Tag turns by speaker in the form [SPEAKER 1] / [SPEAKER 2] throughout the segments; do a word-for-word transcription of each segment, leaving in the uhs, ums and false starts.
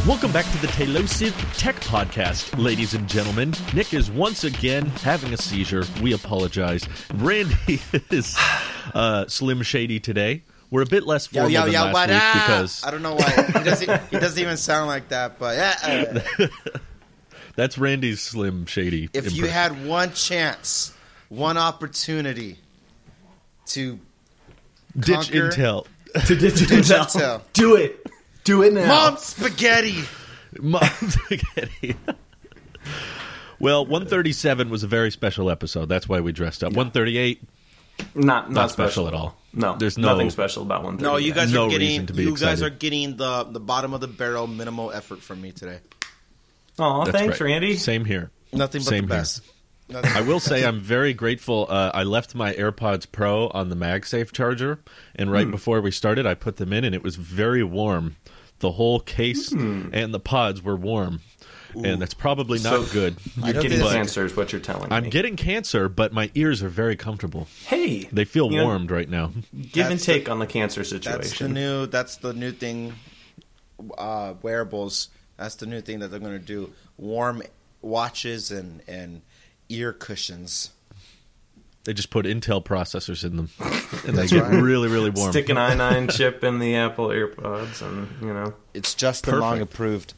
[SPEAKER 1] Welcome back to the Tailosive Tech Podcast, ladies and gentlemen. Nick is once again having a seizure. We apologize. Randy is uh, Slim Shady today. We're a bit less formal
[SPEAKER 2] yo, yo,
[SPEAKER 1] than
[SPEAKER 2] yo,
[SPEAKER 1] last
[SPEAKER 2] what
[SPEAKER 1] week
[SPEAKER 2] up?
[SPEAKER 1] because
[SPEAKER 2] I don't know why he doesn't. He doesn't even sound like that. But uh,
[SPEAKER 1] that's Randy's Slim Shady.
[SPEAKER 2] if you
[SPEAKER 1] impression.
[SPEAKER 2] had one chance, one opportunity to
[SPEAKER 1] ditch
[SPEAKER 2] conquer-
[SPEAKER 1] Intel,
[SPEAKER 3] To ditch
[SPEAKER 2] ditch
[SPEAKER 3] Intel.
[SPEAKER 2] Intel.
[SPEAKER 3] Do it. Do it now.
[SPEAKER 2] Mom spaghetti.
[SPEAKER 1] Mom spaghetti. Well, one thirty-seven was a very special episode. That's why we dressed up. one thirty-eight,
[SPEAKER 3] Not, not,
[SPEAKER 1] not special at all.
[SPEAKER 3] No,
[SPEAKER 1] There's no-
[SPEAKER 3] nothing special about one thirty.
[SPEAKER 2] No, you guys
[SPEAKER 1] No
[SPEAKER 2] are
[SPEAKER 1] reason
[SPEAKER 2] getting.
[SPEAKER 1] to be
[SPEAKER 2] You guys
[SPEAKER 1] excited.
[SPEAKER 2] are getting the the bottom of the barrel minimal effort from me today.
[SPEAKER 3] Oh,
[SPEAKER 1] That's
[SPEAKER 3] thanks,
[SPEAKER 1] right.
[SPEAKER 3] Randy.
[SPEAKER 1] Same here.
[SPEAKER 2] Nothing but
[SPEAKER 1] Same
[SPEAKER 2] the
[SPEAKER 1] here.
[SPEAKER 2] best. Nothing
[SPEAKER 1] I will say I'm very grateful. Uh, I left my AirPods Pro on the MagSafe charger, and right before we started, I put them in, and it was very warm. The whole case and the pods were warm, and that's probably not
[SPEAKER 3] So-
[SPEAKER 1] good.
[SPEAKER 2] I
[SPEAKER 3] You're
[SPEAKER 2] don't
[SPEAKER 3] getting
[SPEAKER 2] think it's-
[SPEAKER 3] cancer is what you're telling
[SPEAKER 1] I'm
[SPEAKER 3] me.
[SPEAKER 1] getting cancer, but my ears are very comfortable.
[SPEAKER 3] Hey,
[SPEAKER 1] They feel
[SPEAKER 3] you know,
[SPEAKER 1] warmed right now.
[SPEAKER 3] give and
[SPEAKER 2] That's
[SPEAKER 3] take on the cancer
[SPEAKER 2] That's the
[SPEAKER 3] situation.
[SPEAKER 2] new. That's the new thing. Uh, wearables. That's the new thing that they're going to do. Warm watches and and ear cushions.
[SPEAKER 1] They just put Intel processors in them, and they
[SPEAKER 2] That's
[SPEAKER 1] get
[SPEAKER 2] right.
[SPEAKER 1] really, really warm.
[SPEAKER 3] Stick an i nine chip in the Apple AirPods, and you know.
[SPEAKER 2] It's just
[SPEAKER 1] Perfect.
[SPEAKER 2] long approved.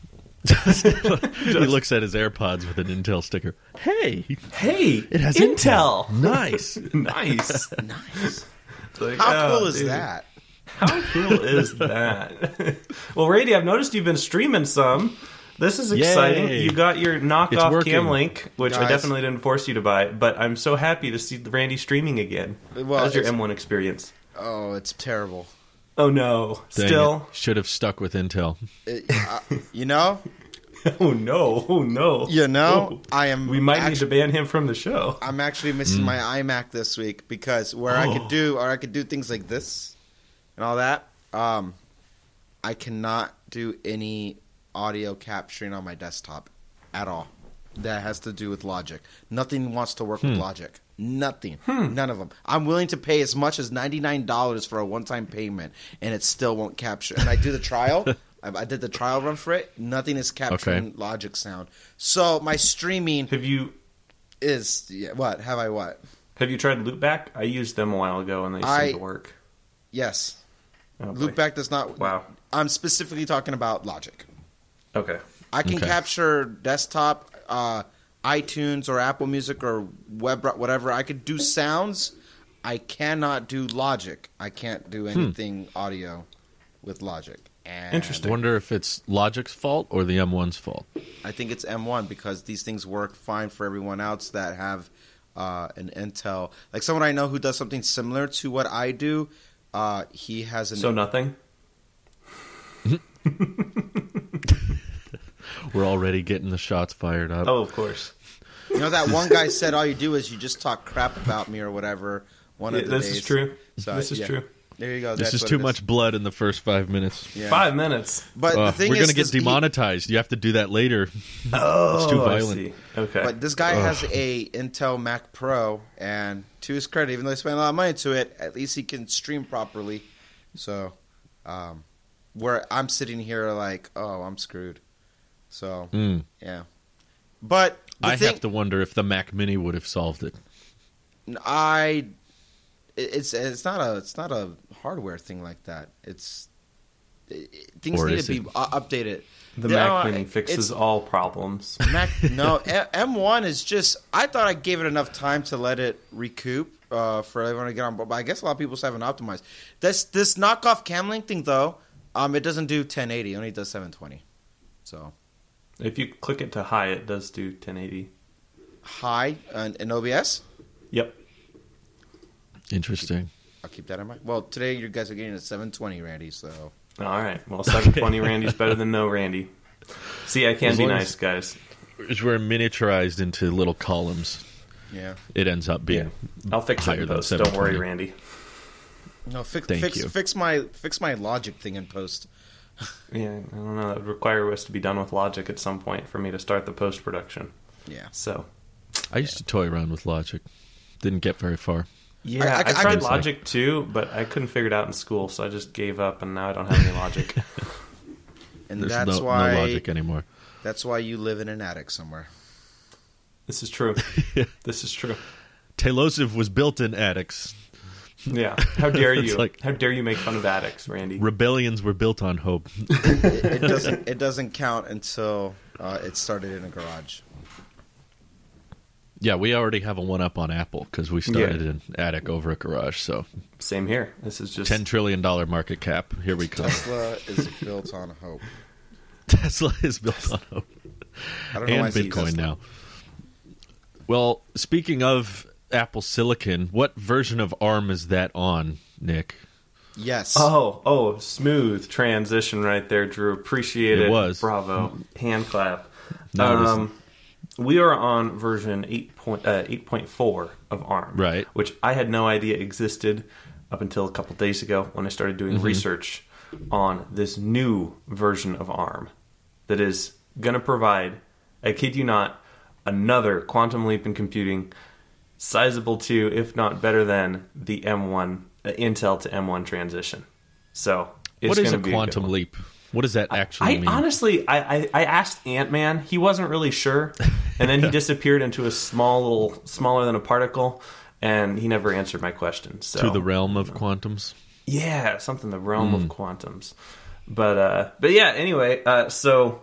[SPEAKER 1] He looks at his AirPods with an Intel sticker. Hey,
[SPEAKER 3] Hey,
[SPEAKER 1] it has
[SPEAKER 3] Intel.
[SPEAKER 1] Intel. Nice.
[SPEAKER 3] Nice.
[SPEAKER 2] Nice.
[SPEAKER 3] It's like,
[SPEAKER 2] How
[SPEAKER 3] oh,
[SPEAKER 2] cool is
[SPEAKER 3] dude.
[SPEAKER 2] that?
[SPEAKER 3] How cool is that? Well, Randy, I've noticed you've been streaming some. This is exciting.
[SPEAKER 1] Yay.
[SPEAKER 3] You got your
[SPEAKER 1] It's
[SPEAKER 3] knockoff
[SPEAKER 1] working.
[SPEAKER 3] Cam Link, which I
[SPEAKER 2] Guys.
[SPEAKER 3] definitely didn't force you to buy, but I'm so happy to see Randy streaming again.
[SPEAKER 2] Well,
[SPEAKER 3] How's your
[SPEAKER 2] it's-
[SPEAKER 3] M one experience?
[SPEAKER 2] Oh, it's terrible.
[SPEAKER 3] Oh no.
[SPEAKER 1] Dang
[SPEAKER 3] Still?
[SPEAKER 1] it. Should have stuck with Intel.
[SPEAKER 2] It- uh, you know,
[SPEAKER 3] Oh no. Oh no.
[SPEAKER 2] you know,
[SPEAKER 3] Oh.
[SPEAKER 2] I am.
[SPEAKER 3] We might need to
[SPEAKER 2] actu-
[SPEAKER 3] ban him from the show.
[SPEAKER 2] I'm actually missing my iMac this week because where I could do or I could do things like this and all that. Um, I cannot do any audio capturing on my desktop at all. That has to do with Logic. Nothing wants to work with Logic. Nothing. None of them. I'm willing to pay as much as ninety-nine dollars for a one-time payment, and it still won't capture. And I do the trial. I, I did the trial run for it. Nothing is capturing
[SPEAKER 1] Okay.
[SPEAKER 2] Logic sound. So my streaming
[SPEAKER 3] Have you
[SPEAKER 2] is yeah, what? Have I what?
[SPEAKER 3] have you tried Loopback? I used them a while ago and they
[SPEAKER 2] I-
[SPEAKER 3] seem to work.
[SPEAKER 2] Yes.
[SPEAKER 3] Oh, boy.
[SPEAKER 2] Loopback does not.
[SPEAKER 3] Wow.
[SPEAKER 2] I'm specifically talking about Logic.
[SPEAKER 3] Okay.
[SPEAKER 2] I can
[SPEAKER 1] Okay.
[SPEAKER 2] capture desktop, uh, iTunes or Apple Music or web whatever. I could do sounds. I cannot do Logic. I can't do anything audio with Logic. And
[SPEAKER 3] Interesting.
[SPEAKER 1] Wonder if it's Logic's fault or the M one's fault.
[SPEAKER 2] I think it's M one because these things work fine for everyone else that have uh, an Intel. Like someone I know who does something similar to what I do. Uh, he has an
[SPEAKER 3] So nothing?
[SPEAKER 1] We're already getting the shots fired up.
[SPEAKER 3] Oh, of course.
[SPEAKER 2] You know that one guy said all you do is you just talk crap about me or whatever. One
[SPEAKER 3] Yeah,
[SPEAKER 2] of the
[SPEAKER 3] this
[SPEAKER 2] days.
[SPEAKER 3] is true.
[SPEAKER 2] So,
[SPEAKER 3] this is
[SPEAKER 2] yeah.
[SPEAKER 3] true.
[SPEAKER 2] There you go.
[SPEAKER 1] this
[SPEAKER 2] That's
[SPEAKER 1] is
[SPEAKER 2] what
[SPEAKER 1] too
[SPEAKER 2] it
[SPEAKER 1] much blood in the first five minutes.
[SPEAKER 2] Yeah.
[SPEAKER 3] Five minutes.
[SPEAKER 2] But
[SPEAKER 1] Uh,
[SPEAKER 2] the thing
[SPEAKER 1] we're
[SPEAKER 2] is,
[SPEAKER 1] gonna get
[SPEAKER 2] this- he-
[SPEAKER 1] demonetized. You have to do that later.
[SPEAKER 3] Oh,
[SPEAKER 1] It's too
[SPEAKER 3] I
[SPEAKER 1] violent.
[SPEAKER 3] see. Okay.
[SPEAKER 2] but this guy has a Intel Mac Pro, and to his credit, even though he spent a lot of money to it, at least he can stream properly. So, um, where I'm sitting here like, oh, I'm screwed. So,
[SPEAKER 1] Mm.
[SPEAKER 2] yeah. But the
[SPEAKER 1] I
[SPEAKER 2] thing,
[SPEAKER 1] have to wonder if the Mac Mini would have solved it.
[SPEAKER 2] I it's it's not a it's not a hardware thing like that. It's it, things
[SPEAKER 1] Or
[SPEAKER 2] need
[SPEAKER 1] is
[SPEAKER 2] to be
[SPEAKER 1] it?
[SPEAKER 2] uh, updated.
[SPEAKER 3] the
[SPEAKER 2] No,
[SPEAKER 3] Mac Mini
[SPEAKER 2] it's-
[SPEAKER 3] fixes all problems.
[SPEAKER 2] Mac no A- M one is just. I thought I gave it enough time to let it recoup uh, for everyone to get on board. But I guess a lot of people still haven't optimized this this knockoff Camlink thing though. Um, it doesn't do ten eighty. It only does seven twenty. So
[SPEAKER 3] If you click it to high, it does do ten eighty.
[SPEAKER 2] high uh, in O B S.
[SPEAKER 3] Yep.
[SPEAKER 1] Interesting.
[SPEAKER 2] I'll keep that in mind. Well, today you guys are getting a seven twenty, Randy. So
[SPEAKER 3] All right. Well, seven twenty Randy's better than no Randy. See, I can
[SPEAKER 1] As
[SPEAKER 3] be
[SPEAKER 1] long as-
[SPEAKER 3] nice, guys.
[SPEAKER 1] As we're miniaturized into little columns,
[SPEAKER 2] yeah.
[SPEAKER 1] it ends up being
[SPEAKER 3] I'll fix it
[SPEAKER 1] higher
[SPEAKER 3] in
[SPEAKER 1] than
[SPEAKER 3] post. Don't worry,
[SPEAKER 1] seven twenty.
[SPEAKER 3] Randy.
[SPEAKER 2] No, fix
[SPEAKER 1] Thank
[SPEAKER 2] fix
[SPEAKER 1] you.
[SPEAKER 2] fix my fix my Logic thing in post.
[SPEAKER 3] Yeah, I don't know. That would require us to be done with Logic at some point for me to start the post production.
[SPEAKER 2] Yeah.
[SPEAKER 3] So,
[SPEAKER 1] I used to toy around with Logic. Didn't get very far.
[SPEAKER 3] yeah,
[SPEAKER 2] I-
[SPEAKER 3] I,
[SPEAKER 2] I- I
[SPEAKER 3] tried
[SPEAKER 2] can-
[SPEAKER 3] Logic too, but I couldn't figure it out in school, so I just gave up, and now I don't have any Logic.
[SPEAKER 2] And
[SPEAKER 1] There's
[SPEAKER 2] that's
[SPEAKER 1] no,
[SPEAKER 2] why
[SPEAKER 1] no logic anymore.
[SPEAKER 2] That's why you live in an attic somewhere.
[SPEAKER 3] This is true. This is true.
[SPEAKER 1] Tailosive was built in attics.
[SPEAKER 3] Yeah. How dare
[SPEAKER 1] It's
[SPEAKER 3] you?
[SPEAKER 1] like-
[SPEAKER 3] How dare you make fun of attics, Randy?
[SPEAKER 1] Rebellions were built on hope.
[SPEAKER 2] it, it doesn't. It doesn't count until uh, it started in a garage.
[SPEAKER 1] Yeah, we already have a one-up on Apple because we started
[SPEAKER 3] Yeah.
[SPEAKER 1] in attic over a garage. So
[SPEAKER 3] Same here. This is just
[SPEAKER 1] ten trillion dollars market cap. Here we come.
[SPEAKER 2] Tesla is built on hope.
[SPEAKER 1] Tesla is built on hope.
[SPEAKER 2] I don't know why I
[SPEAKER 1] And
[SPEAKER 2] say
[SPEAKER 1] Bitcoin
[SPEAKER 2] Tesla.
[SPEAKER 1] now. Well, speaking of Apple Silicon, what version of ARM is that on, Nick?
[SPEAKER 2] Yes.
[SPEAKER 3] Oh, oh, smooth transition right there, Drew. Appreciate it.
[SPEAKER 1] It was.
[SPEAKER 3] Bravo. Hand clap.
[SPEAKER 1] No, it
[SPEAKER 3] um, we are on version eight point four of ARM.
[SPEAKER 1] Right.
[SPEAKER 3] Which I had no idea existed up until a couple days ago when I started doing
[SPEAKER 1] Mm-hmm.
[SPEAKER 3] research on this new version of ARM that is going to provide, I kid you not, another quantum leap in computing sizable to, if not better than, the M one, uh, Intel to M one transition. So it's
[SPEAKER 1] What is
[SPEAKER 3] gonna
[SPEAKER 1] a
[SPEAKER 3] be
[SPEAKER 1] quantum
[SPEAKER 3] good one.
[SPEAKER 1] leap? What does that actually
[SPEAKER 3] I
[SPEAKER 1] mean?
[SPEAKER 3] honestly, I, I, I asked Ant-Man. He wasn't really sure, and then he disappeared into a small little, smaller than a particle, and he never answered my question. So
[SPEAKER 1] to the realm of quantums?
[SPEAKER 3] yeah, something the realm
[SPEAKER 1] Hmm.
[SPEAKER 3] of quantums. But uh, but yeah, anyway, uh, so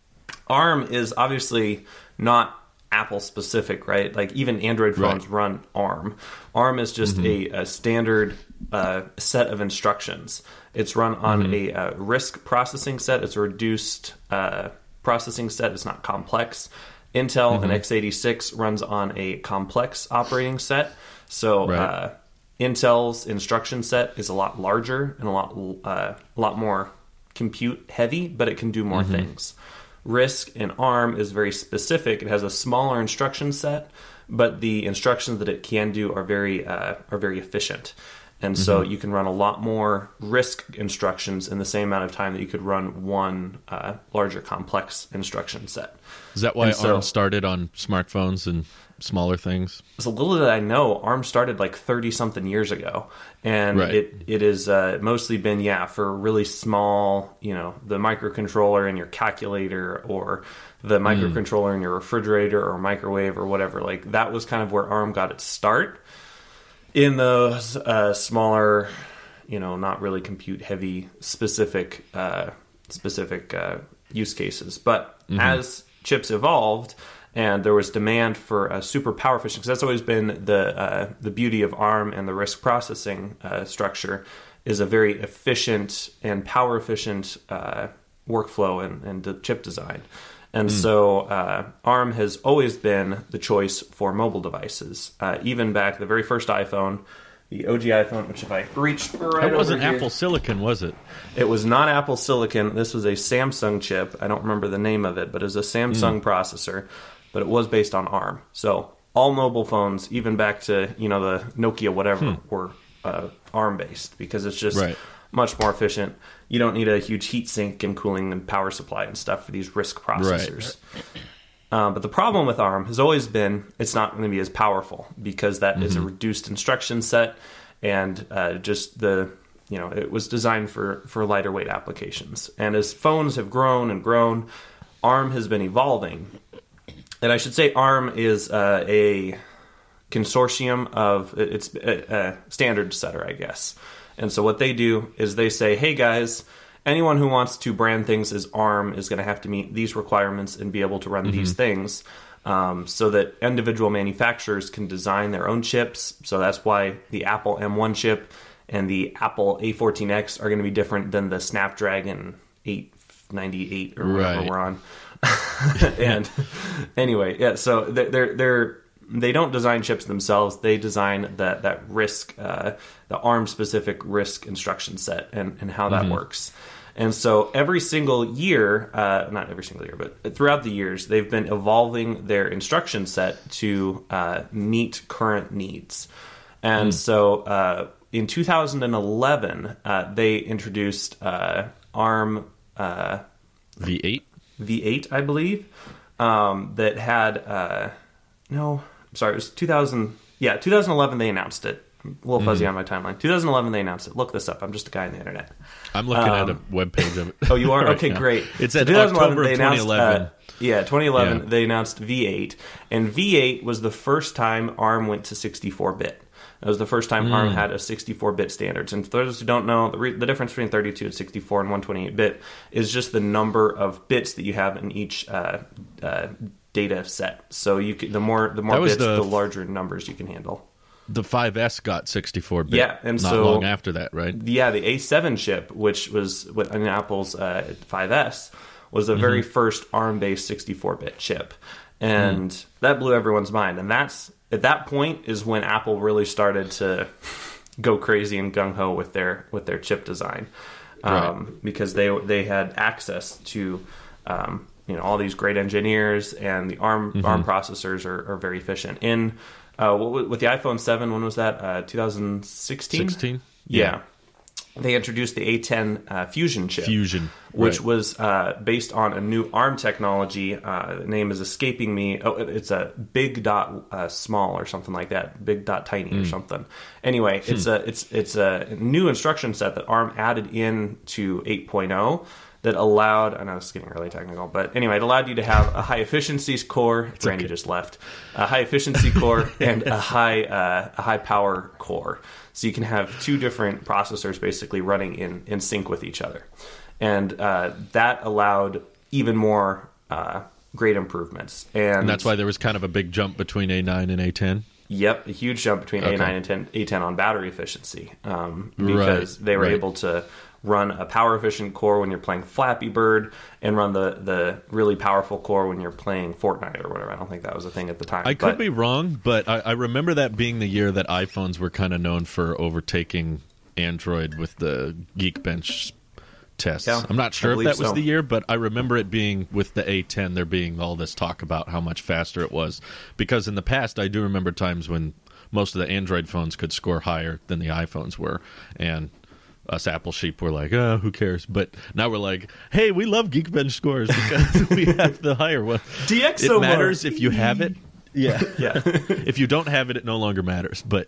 [SPEAKER 3] ARM is obviously not Apple specific, right? Like even Android phones
[SPEAKER 1] Right.
[SPEAKER 3] run ARM. ARM is just
[SPEAKER 1] Mm-hmm.
[SPEAKER 3] a, a standard uh, set of instructions. It's run on
[SPEAKER 1] Mm-hmm.
[SPEAKER 3] a uh, RISC processing set. It's a reduced uh, processing set. It's not complex. Intel
[SPEAKER 1] Mm-hmm.
[SPEAKER 3] and x eighty-six runs on a complex operating set. So
[SPEAKER 1] Right.
[SPEAKER 3] uh, Intel's instruction set is a lot larger and a lot uh, a lot more compute heavy, but it can do more things. RISC in ARM is very specific. It has a smaller instruction set, but the instructions that it can do are very uh, are very efficient. And so you can run a lot more RISC instructions in the same amount of time that you could run one uh, larger complex instruction set.
[SPEAKER 1] Is that why
[SPEAKER 3] And so-
[SPEAKER 1] ARM started on smartphones and smaller things?
[SPEAKER 3] So little did I know, ARM started like thirty something years ago, and
[SPEAKER 1] Right.
[SPEAKER 3] it it has uh, mostly been yeah for really small, you know, the microcontroller in your calculator or the microcontroller in your refrigerator or microwave or whatever. Like that was kind of where ARM got its start in those uh, smaller, you know, not really compute heavy specific uh, specific uh, use cases. But as chips evolved and there was demand for uh, super power efficient, because that's always been the uh, the beauty of ARM and the RISC processing uh, structure is a very efficient and power efficient uh, workflow and, and the chip design. And so uh, ARM has always been the choice for mobile devices. Uh, even back the very first iPhone, the O G iPhone, which if I reached right
[SPEAKER 1] That wasn't
[SPEAKER 3] over here-
[SPEAKER 1] Apple Silicon, was it?
[SPEAKER 3] it was not Apple Silicon. This was a Samsung chip. I don't remember the name of it, but it was a Samsung processor. But it was based on ARM. So all mobile phones, even back to you know the Nokia whatever, were uh, ARM based because it's just
[SPEAKER 1] Right.
[SPEAKER 3] much more efficient. You don't need a huge heat sink and cooling and power supply and stuff for these RISC processors. Uh, but the problem with ARM has always been it's not going to be as powerful because that is a reduced instruction set and uh, just the you know it was designed for for lighter weight applications. And as phones have grown and grown, ARM has been evolving. And I should say ARM is uh, a consortium of it's a, a standard setter, I guess. And so what they do is they say, hey guys, anyone who wants to brand things as ARM is going to have to meet these requirements and be able to run these things um, so that individual manufacturers can design their own chips. So that's why the Apple M one chip and the Apple A fourteen X are going to be different than the Snapdragon eight ninety-eight or whatever
[SPEAKER 1] Right.
[SPEAKER 3] we're on. And anyway, yeah, so they're, they're, they're they don't design chips themselves. They design that that RISC, uh, the ARM specific RISC instruction set and, and how that works. And so every single year, uh, not every single year, but throughout the years, they've been evolving their instruction set to uh, meet current needs. And so uh, in two thousand eleven, uh, they introduced uh, ARM uh,
[SPEAKER 1] V eight?
[SPEAKER 3] V eight, I believe, um, that had uh, no, I'm sorry, it was two thousand. Yeah, two thousand eleven they announced it, a little fuzzy mm. on my timeline. twenty eleven, they announced it. Look this up. I'm just a guy on the internet.
[SPEAKER 1] I'm looking um, at a webpage of it.
[SPEAKER 3] Oh, you are?
[SPEAKER 1] right
[SPEAKER 3] okay,
[SPEAKER 1] now.
[SPEAKER 3] Great.
[SPEAKER 1] It's
[SPEAKER 3] so
[SPEAKER 1] at October of
[SPEAKER 3] twenty
[SPEAKER 1] eleven.
[SPEAKER 3] Uh, yeah, twenty eleven,
[SPEAKER 1] yeah.
[SPEAKER 3] they announced V eight. And V eight was the first time ARM went to sixty-four bit. It was the first time mm. ARM had a sixty-four bit standards. And for those who don't know, the, re- the difference between thirty-two and sixty-four and one twenty-eight bit is just the number of bits that you have in each uh, uh, data set. So you can, the more the more bits, the, the larger numbers you can handle.
[SPEAKER 1] The five S got sixty-four bit.
[SPEAKER 3] Yeah, and
[SPEAKER 1] not
[SPEAKER 3] so
[SPEAKER 1] long after that, right?
[SPEAKER 3] Yeah, the A seven chip, which was with in Apple's uh, five S, was the mm-hmm. very first ARM-based sixty-four bit chip, and mm. that blew everyone's mind. And that's at that point is when Apple really started to go crazy and gung ho with their with their chip design, um, right. because they they had access to. Um, you know, all these great engineers, and the ARM mm-hmm. ARM processors are, are very efficient. In uh, with the iPhone seven, when was that? Uh, twenty sixteen?
[SPEAKER 1] sixteen?
[SPEAKER 3] Yeah.
[SPEAKER 1] yeah.
[SPEAKER 3] They introduced the A ten uh, Fusion chip.
[SPEAKER 1] Fusion.
[SPEAKER 3] Which
[SPEAKER 1] right.
[SPEAKER 3] was uh, based on a new ARM technology. Uh, the name is escaping me. Oh, it's a big dot uh, small or something like that. Big dot tiny mm. or something. Anyway, hmm. it's a it's it's a new instruction set that ARM added in to eight point oh. that allowed, I know this is getting really technical, but anyway, it allowed you to have a high efficiency core. It's Randy okay. just left. A high efficiency core and a high uh, a high power core. So you can have two different processors basically running in, in sync with each other. And uh, that allowed even more uh, great improvements. And,
[SPEAKER 1] and that's why there was kind of a big jump between A nine and A ten?
[SPEAKER 3] Yep, a huge jump between okay. A nine and ten, A ten on battery efficiency. Um, because
[SPEAKER 1] right.
[SPEAKER 3] they were
[SPEAKER 1] right.
[SPEAKER 3] able to run a power efficient core when you're playing Flappy Bird, and run the, the really powerful core when you're playing Fortnite or whatever. I don't think that was a thing at the time.
[SPEAKER 1] I
[SPEAKER 3] but,
[SPEAKER 1] could be wrong, but I, I remember that being the year that iPhones were kind of known for overtaking Android with the Geekbench tests.
[SPEAKER 3] Yeah,
[SPEAKER 1] I'm not sure if that was
[SPEAKER 3] so.
[SPEAKER 1] the year, but I remember it being with the A ten, there being all this talk about how much faster it was. Because in the past, I do remember times when most of the Android phones could score higher than the iPhones were, and us Apple sheep were like, oh, who cares? But now we're like, hey, we love Geekbench scores because we have the higher one.
[SPEAKER 3] D X O
[SPEAKER 1] it matters if you have it. Yeah.
[SPEAKER 3] yeah.
[SPEAKER 1] If you don't have it, it no longer matters. But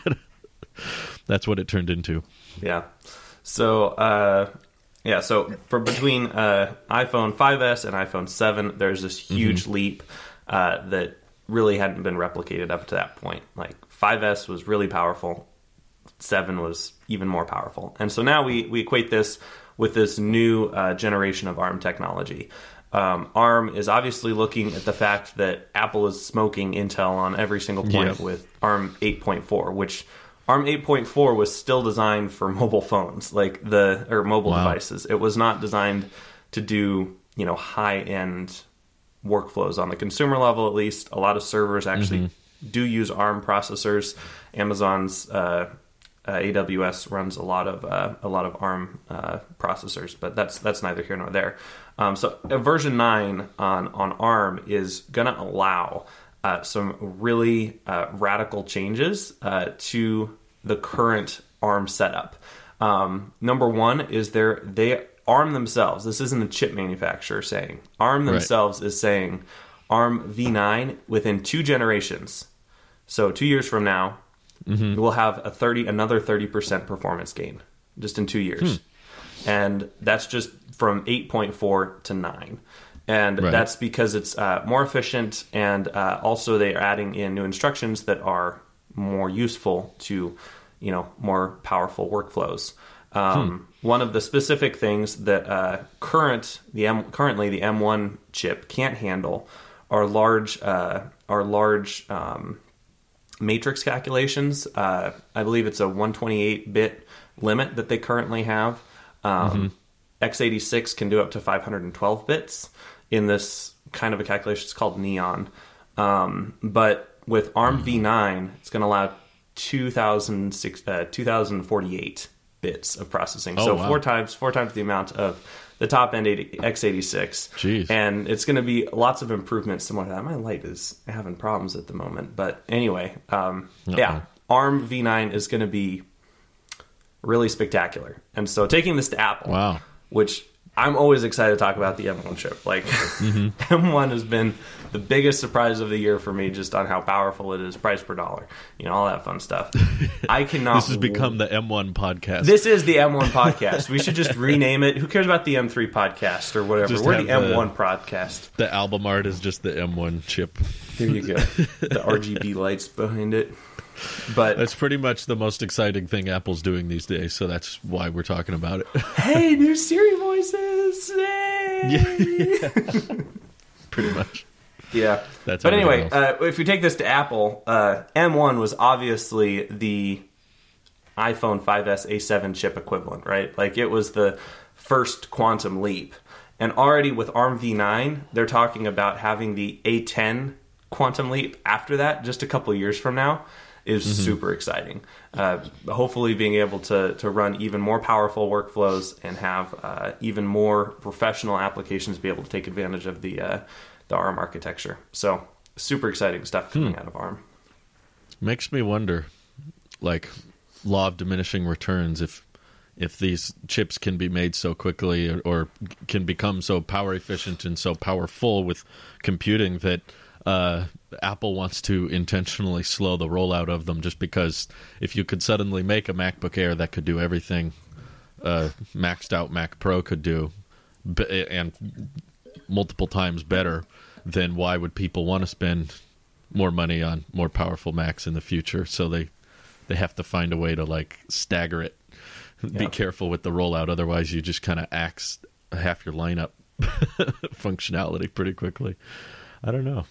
[SPEAKER 1] that's what it turned into.
[SPEAKER 3] Yeah. So, uh, yeah, so for between uh, iPhone five S and iPhone seven, there's this huge mm-hmm. leap uh, that really hadn't been replicated up to that point. Like, five S was really powerful. seven was even more powerful. And so now we, we equate this with this new uh, generation of ARM technology. Um, ARM is obviously looking at the fact that Apple is smoking Intel on every single point
[SPEAKER 1] yeah.
[SPEAKER 3] with ARM eight point four, which ARM eight point four was still designed for mobile phones, like the or mobile wow. devices. It was not designed to do, you know, high-end workflows on the consumer level, at least. A lot of servers actually mm-hmm. do use ARM processors. Amazon's uh, uh, A W S runs a lot of uh, a lot of ARM uh, processors, but that's that's neither here nor there. Um, so uh, version nine on on ARM is going to allow uh, some really uh, radical changes uh, to the current ARM setup. Um, number one is they're, they ARM themselves. This isn't a chip manufacturer saying. ARM themselves right. is saying ARM v nine within two generations. So two years from now, mm-hmm. we'll have a thirty another thirty percent performance gain just in two years. Hmm. And that's just from eight point four to nine. And right. that's because it's uh, more efficient, and uh, also they're adding in new instructions that are more useful to, you know, more powerful workflows. Um, hmm. One of the specific things that uh, current the M, currently the M one chip can't handle are large uh, are large um, matrix calculations. Uh, I believe it's a one twenty-eight bit limit that they currently have. Um, mm-hmm. x eighty-six can do up to five hundred twelve bits in this kind of a calculation. It's called Neon. Um, but with ARM v nine, it's going to allow two thousand forty-eight bits of processing.
[SPEAKER 1] Oh,
[SPEAKER 3] so
[SPEAKER 1] wow.
[SPEAKER 3] four times four times the amount of the top end x eighty-six.
[SPEAKER 1] Jeez.
[SPEAKER 3] And it's going to be lots of improvements similar to that. My light is having problems at the moment. But anyway, um, yeah, ARM v nine is going to be really spectacular. And so taking this to Apple,
[SPEAKER 1] wow.
[SPEAKER 3] which I'm always excited to talk about the M one chip. Like, mm-hmm. M one has been the biggest surprise of the year for me, just on how powerful it is, price per dollar, you know, all that fun stuff. I cannot.
[SPEAKER 1] This has become the M one podcast.
[SPEAKER 3] This is the M one podcast. We should just rename it. Who cares about the M three podcast or whatever?
[SPEAKER 1] Just
[SPEAKER 3] We're the M one
[SPEAKER 1] the,
[SPEAKER 3] podcast.
[SPEAKER 1] The album art is just the M one chip.
[SPEAKER 3] There you go. The R G B lights behind it. But
[SPEAKER 1] that's pretty much the most exciting thing Apple's doing these days, so that's why we're talking about it.
[SPEAKER 3] Hey, new Siri voices! Yay!
[SPEAKER 1] Yeah. Pretty much.
[SPEAKER 3] Yeah.
[SPEAKER 1] That's
[SPEAKER 3] but anyway, uh, if we take this to Apple, uh, M one was obviously the iPhone five S A seven chip equivalent, right? Like, it was the first quantum leap. And already with ARM v nine, they're talking about having the A ten quantum leap after that, just a couple years from now. Is mm-hmm. super exciting. Uh, hopefully being able to to run even more powerful workflows and have uh, even more professional applications be able to take advantage of the uh, the ARM architecture. So super exciting stuff coming hmm. out of ARM.
[SPEAKER 1] Makes me wonder, like, law of diminishing returns, if if these chips can be made so quickly or, or can become so power efficient and so powerful with computing that Uh, Apple wants to intentionally slow the rollout of them, just because if you could suddenly make a MacBook Air that could do everything uh, maxed out Mac Pro could do, b- and multiple times better, then why would people want to spend more money on more powerful Macs in the future? So they they have to find a way to, like, stagger it. Yep. Be careful with the rollout, otherwise you just kind of axe half your lineup functionality pretty quickly. I don't know.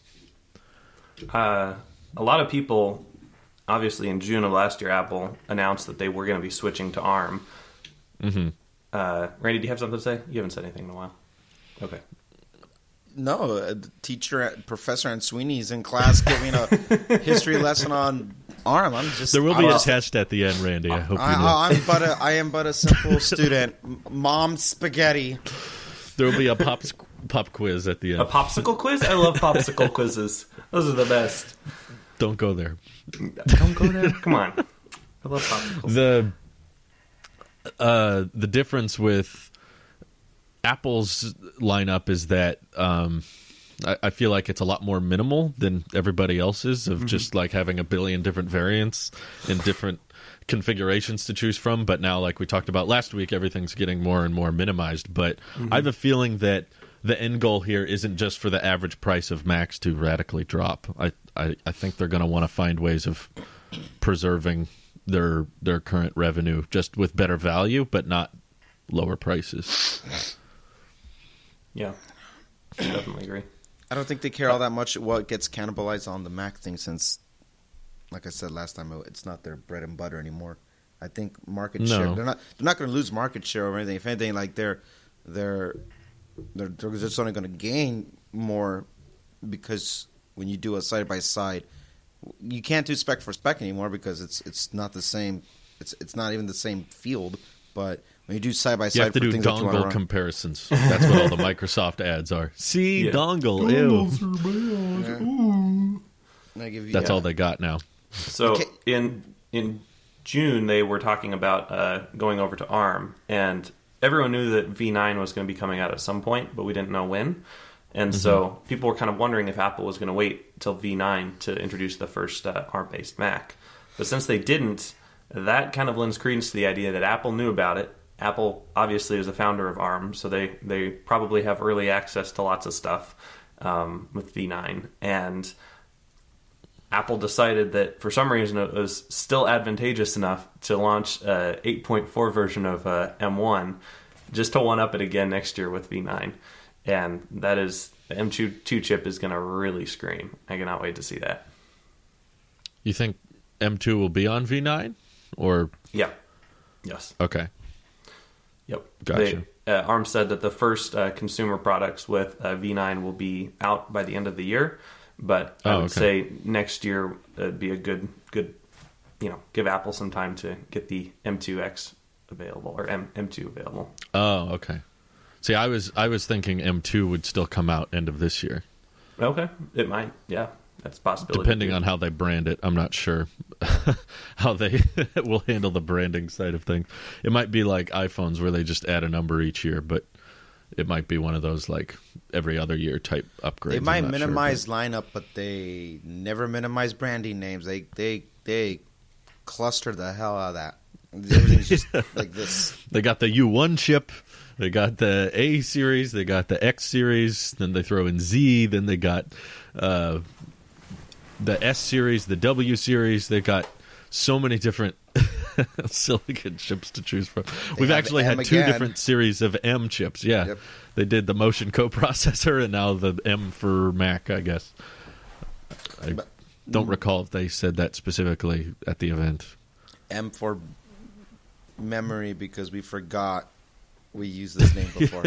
[SPEAKER 3] Uh, a lot of people, obviously in June of last year, Apple announced that they were going to be switching to ARM.
[SPEAKER 1] Mm-hmm.
[SPEAKER 3] Uh, Randy, do you have something to say? You haven't said anything in a while. Okay.
[SPEAKER 2] No, a teacher, Professor Answini's in class giving a history lesson on ARM. I'm just.
[SPEAKER 1] There will be
[SPEAKER 2] I'm
[SPEAKER 1] a
[SPEAKER 2] just,
[SPEAKER 1] test at the end, Randy. I hope you
[SPEAKER 2] I,
[SPEAKER 1] know.
[SPEAKER 2] I'm but a, I am but a simple student. Mom spaghetti.
[SPEAKER 1] There will be a pop pop quiz at the end.
[SPEAKER 3] A popsicle quiz? I love popsicle quizzes. Those are the best.
[SPEAKER 1] Don't go there.
[SPEAKER 3] Don't go there? Come on. I love popsicles.
[SPEAKER 1] The, uh, the difference with Apple's lineup is that um, I, I feel like it's a lot more minimal than everybody else's, of mm-hmm. just like having a billion different variants and different configurations to choose from. But now, like we talked about last week, everything's getting more and more minimized. But mm-hmm. I have a feeling that the end goal here isn't just for the average price of Macs to radically drop. I I, I think they're going to want to find ways of preserving their their current revenue just with better value, but not lower prices.
[SPEAKER 3] Yeah, I definitely agree.
[SPEAKER 2] I don't think they care all that much what gets cannibalized on the Mac thing, since, like I said last time, it's not their bread and butter anymore. I think market
[SPEAKER 1] no.
[SPEAKER 2] share, they're not they're not going to lose market share or anything. If anything, like they're they're they're, they're just only going to gain more, because when you do a side by side, you can't do spec for spec anymore because it's it's not the same. It's it's not even the same field. But when you do side by side,
[SPEAKER 1] you have to
[SPEAKER 2] for
[SPEAKER 1] do
[SPEAKER 2] things
[SPEAKER 1] dongle
[SPEAKER 2] that you
[SPEAKER 1] comparisons. That's what all the Microsoft ads are. See, yeah. dongle, ew.
[SPEAKER 2] Yeah. I give you,
[SPEAKER 1] That's
[SPEAKER 2] yeah.
[SPEAKER 1] all they got now.
[SPEAKER 3] So
[SPEAKER 2] okay.
[SPEAKER 3] in in June they were talking about uh, going over to ARM, and everyone knew that V nine was going to be coming out at some point, but we didn't know when. And mm-hmm. so people were kind of wondering if Apple was going to wait till V nine to introduce the first uh, ARM-based Mac. But since they didn't, that kind of lends credence to the idea that Apple knew about it. Apple obviously is the founder of ARM, so they, they probably have early access to lots of stuff um, with V nine. And Apple decided that for some reason it was still advantageous enough to launch an eight point four version of uh, M one just to one-up it again next year with V nine. And that is, the M two chip is going to really scream. I cannot wait to see that.
[SPEAKER 1] You think M two will be on V nine? Or
[SPEAKER 3] yeah, yes,
[SPEAKER 1] okay,
[SPEAKER 3] yep.
[SPEAKER 1] Gotcha.
[SPEAKER 3] They, uh, ARM said that the first uh, consumer products with uh, V nine will be out by the end of the year, but I
[SPEAKER 1] oh,
[SPEAKER 3] would
[SPEAKER 1] okay.
[SPEAKER 3] say next year would be a good, good, you know, give Apple some time to get the M two X available or M M2 available.
[SPEAKER 1] Oh, okay. See, I was I was thinking M two would still come out end of this year.
[SPEAKER 3] Okay, it might. Yeah. That's a possibility.
[SPEAKER 1] Depending on how they brand it, I'm not sure how they will handle the branding side of things. It might be like iPhones where they just add a number each year, but it might be one of those like every other year type upgrades.
[SPEAKER 2] They might
[SPEAKER 1] I'm not
[SPEAKER 2] minimize
[SPEAKER 1] sure,
[SPEAKER 2] lineup, but they never minimize branding names. They they they cluster the hell out of that. Everything's just like this.
[SPEAKER 1] They got the U one chip, they got the A series, they got the X series, then they throw in Z, then they got uh, the S series, the W series. They got so many different silicon chips to choose from.
[SPEAKER 2] They
[SPEAKER 1] We've
[SPEAKER 2] have
[SPEAKER 1] actually
[SPEAKER 2] M
[SPEAKER 1] had two
[SPEAKER 2] again.
[SPEAKER 1] different series of M chips. Yeah,
[SPEAKER 2] Yep.
[SPEAKER 1] they did the Motion coprocessor and now the M for Mac, I guess. I
[SPEAKER 2] But-
[SPEAKER 1] don't recall if they said that specifically at the event.
[SPEAKER 2] M for memory because we forgot we used this name before.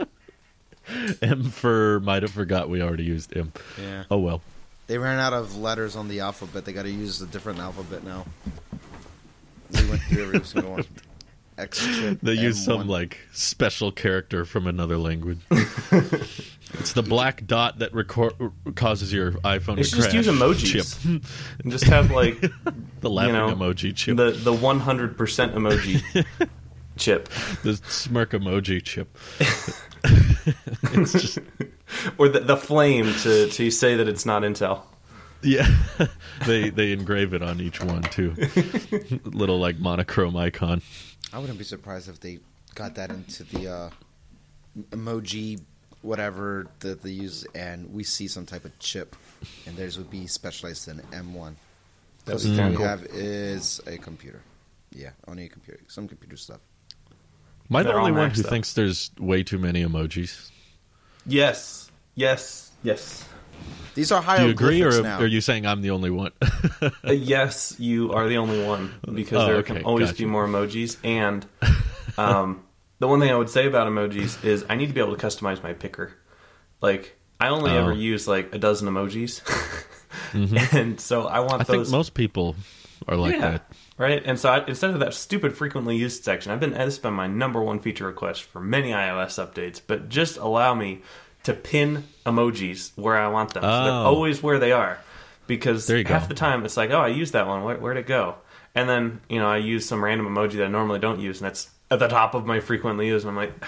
[SPEAKER 1] M for might have forgot we already used M.
[SPEAKER 2] Yeah.
[SPEAKER 1] Oh well.
[SPEAKER 2] They ran out of letters on the alphabet. They got to use a different alphabet now. We went through every single one. X chip.
[SPEAKER 1] They use
[SPEAKER 2] M one.
[SPEAKER 1] some like special character from another language. It's the black dot that record causes your iPhone
[SPEAKER 3] They
[SPEAKER 1] to
[SPEAKER 3] should
[SPEAKER 1] crash.
[SPEAKER 3] just use emojis.
[SPEAKER 1] Chip.
[SPEAKER 3] And just have like
[SPEAKER 1] The laughing
[SPEAKER 3] you know,
[SPEAKER 1] emoji chip.
[SPEAKER 3] the the one hundred percent emoji chip,
[SPEAKER 1] The smirk emoji chip. It's just
[SPEAKER 3] or the, the flame to to say that it's not Intel.
[SPEAKER 1] yeah. they they engrave it on each one too. Little like monochrome icon.
[SPEAKER 2] I wouldn't be surprised if they got that into the uh, emoji, whatever that they use, and we see some type of chip, and theirs would be specialized in M one. The
[SPEAKER 3] That's
[SPEAKER 2] only thing
[SPEAKER 3] kinda
[SPEAKER 2] we
[SPEAKER 3] cool.
[SPEAKER 2] have is a computer. Yeah, only a computer. Some computer stuff.
[SPEAKER 1] Am I the
[SPEAKER 3] They're
[SPEAKER 1] only
[SPEAKER 3] all
[SPEAKER 1] one
[SPEAKER 3] maxed
[SPEAKER 1] who
[SPEAKER 3] out.
[SPEAKER 1] thinks there's way too many emojis?
[SPEAKER 3] Yes, yes, yes.
[SPEAKER 2] These are
[SPEAKER 1] Do you agree, or
[SPEAKER 2] hieroglyphics now.
[SPEAKER 1] are you saying I'm the only one?
[SPEAKER 3] Uh, yes, you are the only one because
[SPEAKER 1] Oh,
[SPEAKER 3] there
[SPEAKER 1] okay,
[SPEAKER 3] can always
[SPEAKER 1] gotcha.
[SPEAKER 3] be more emojis. And um, the one thing I would say about emojis is I need to be able to customize my picker. Like I only
[SPEAKER 1] Oh.
[SPEAKER 3] ever use like a dozen emojis, and so I want
[SPEAKER 1] I
[SPEAKER 3] those.
[SPEAKER 1] think most people are like
[SPEAKER 3] yeah,
[SPEAKER 1] that.
[SPEAKER 3] right. And so I, instead of that stupid frequently used section, I've been this has been my number one feature request for many iOS updates. But just allow me to pin emojis where I want them. So they're
[SPEAKER 1] Oh.
[SPEAKER 3] always where they are. Because
[SPEAKER 1] There you
[SPEAKER 3] half
[SPEAKER 1] go.
[SPEAKER 3] the time it's like, oh, I used that one. Where, where'd it go? And then, you know, I use some random emoji that I normally don't use, and that's at the top of my frequently used. And I'm like,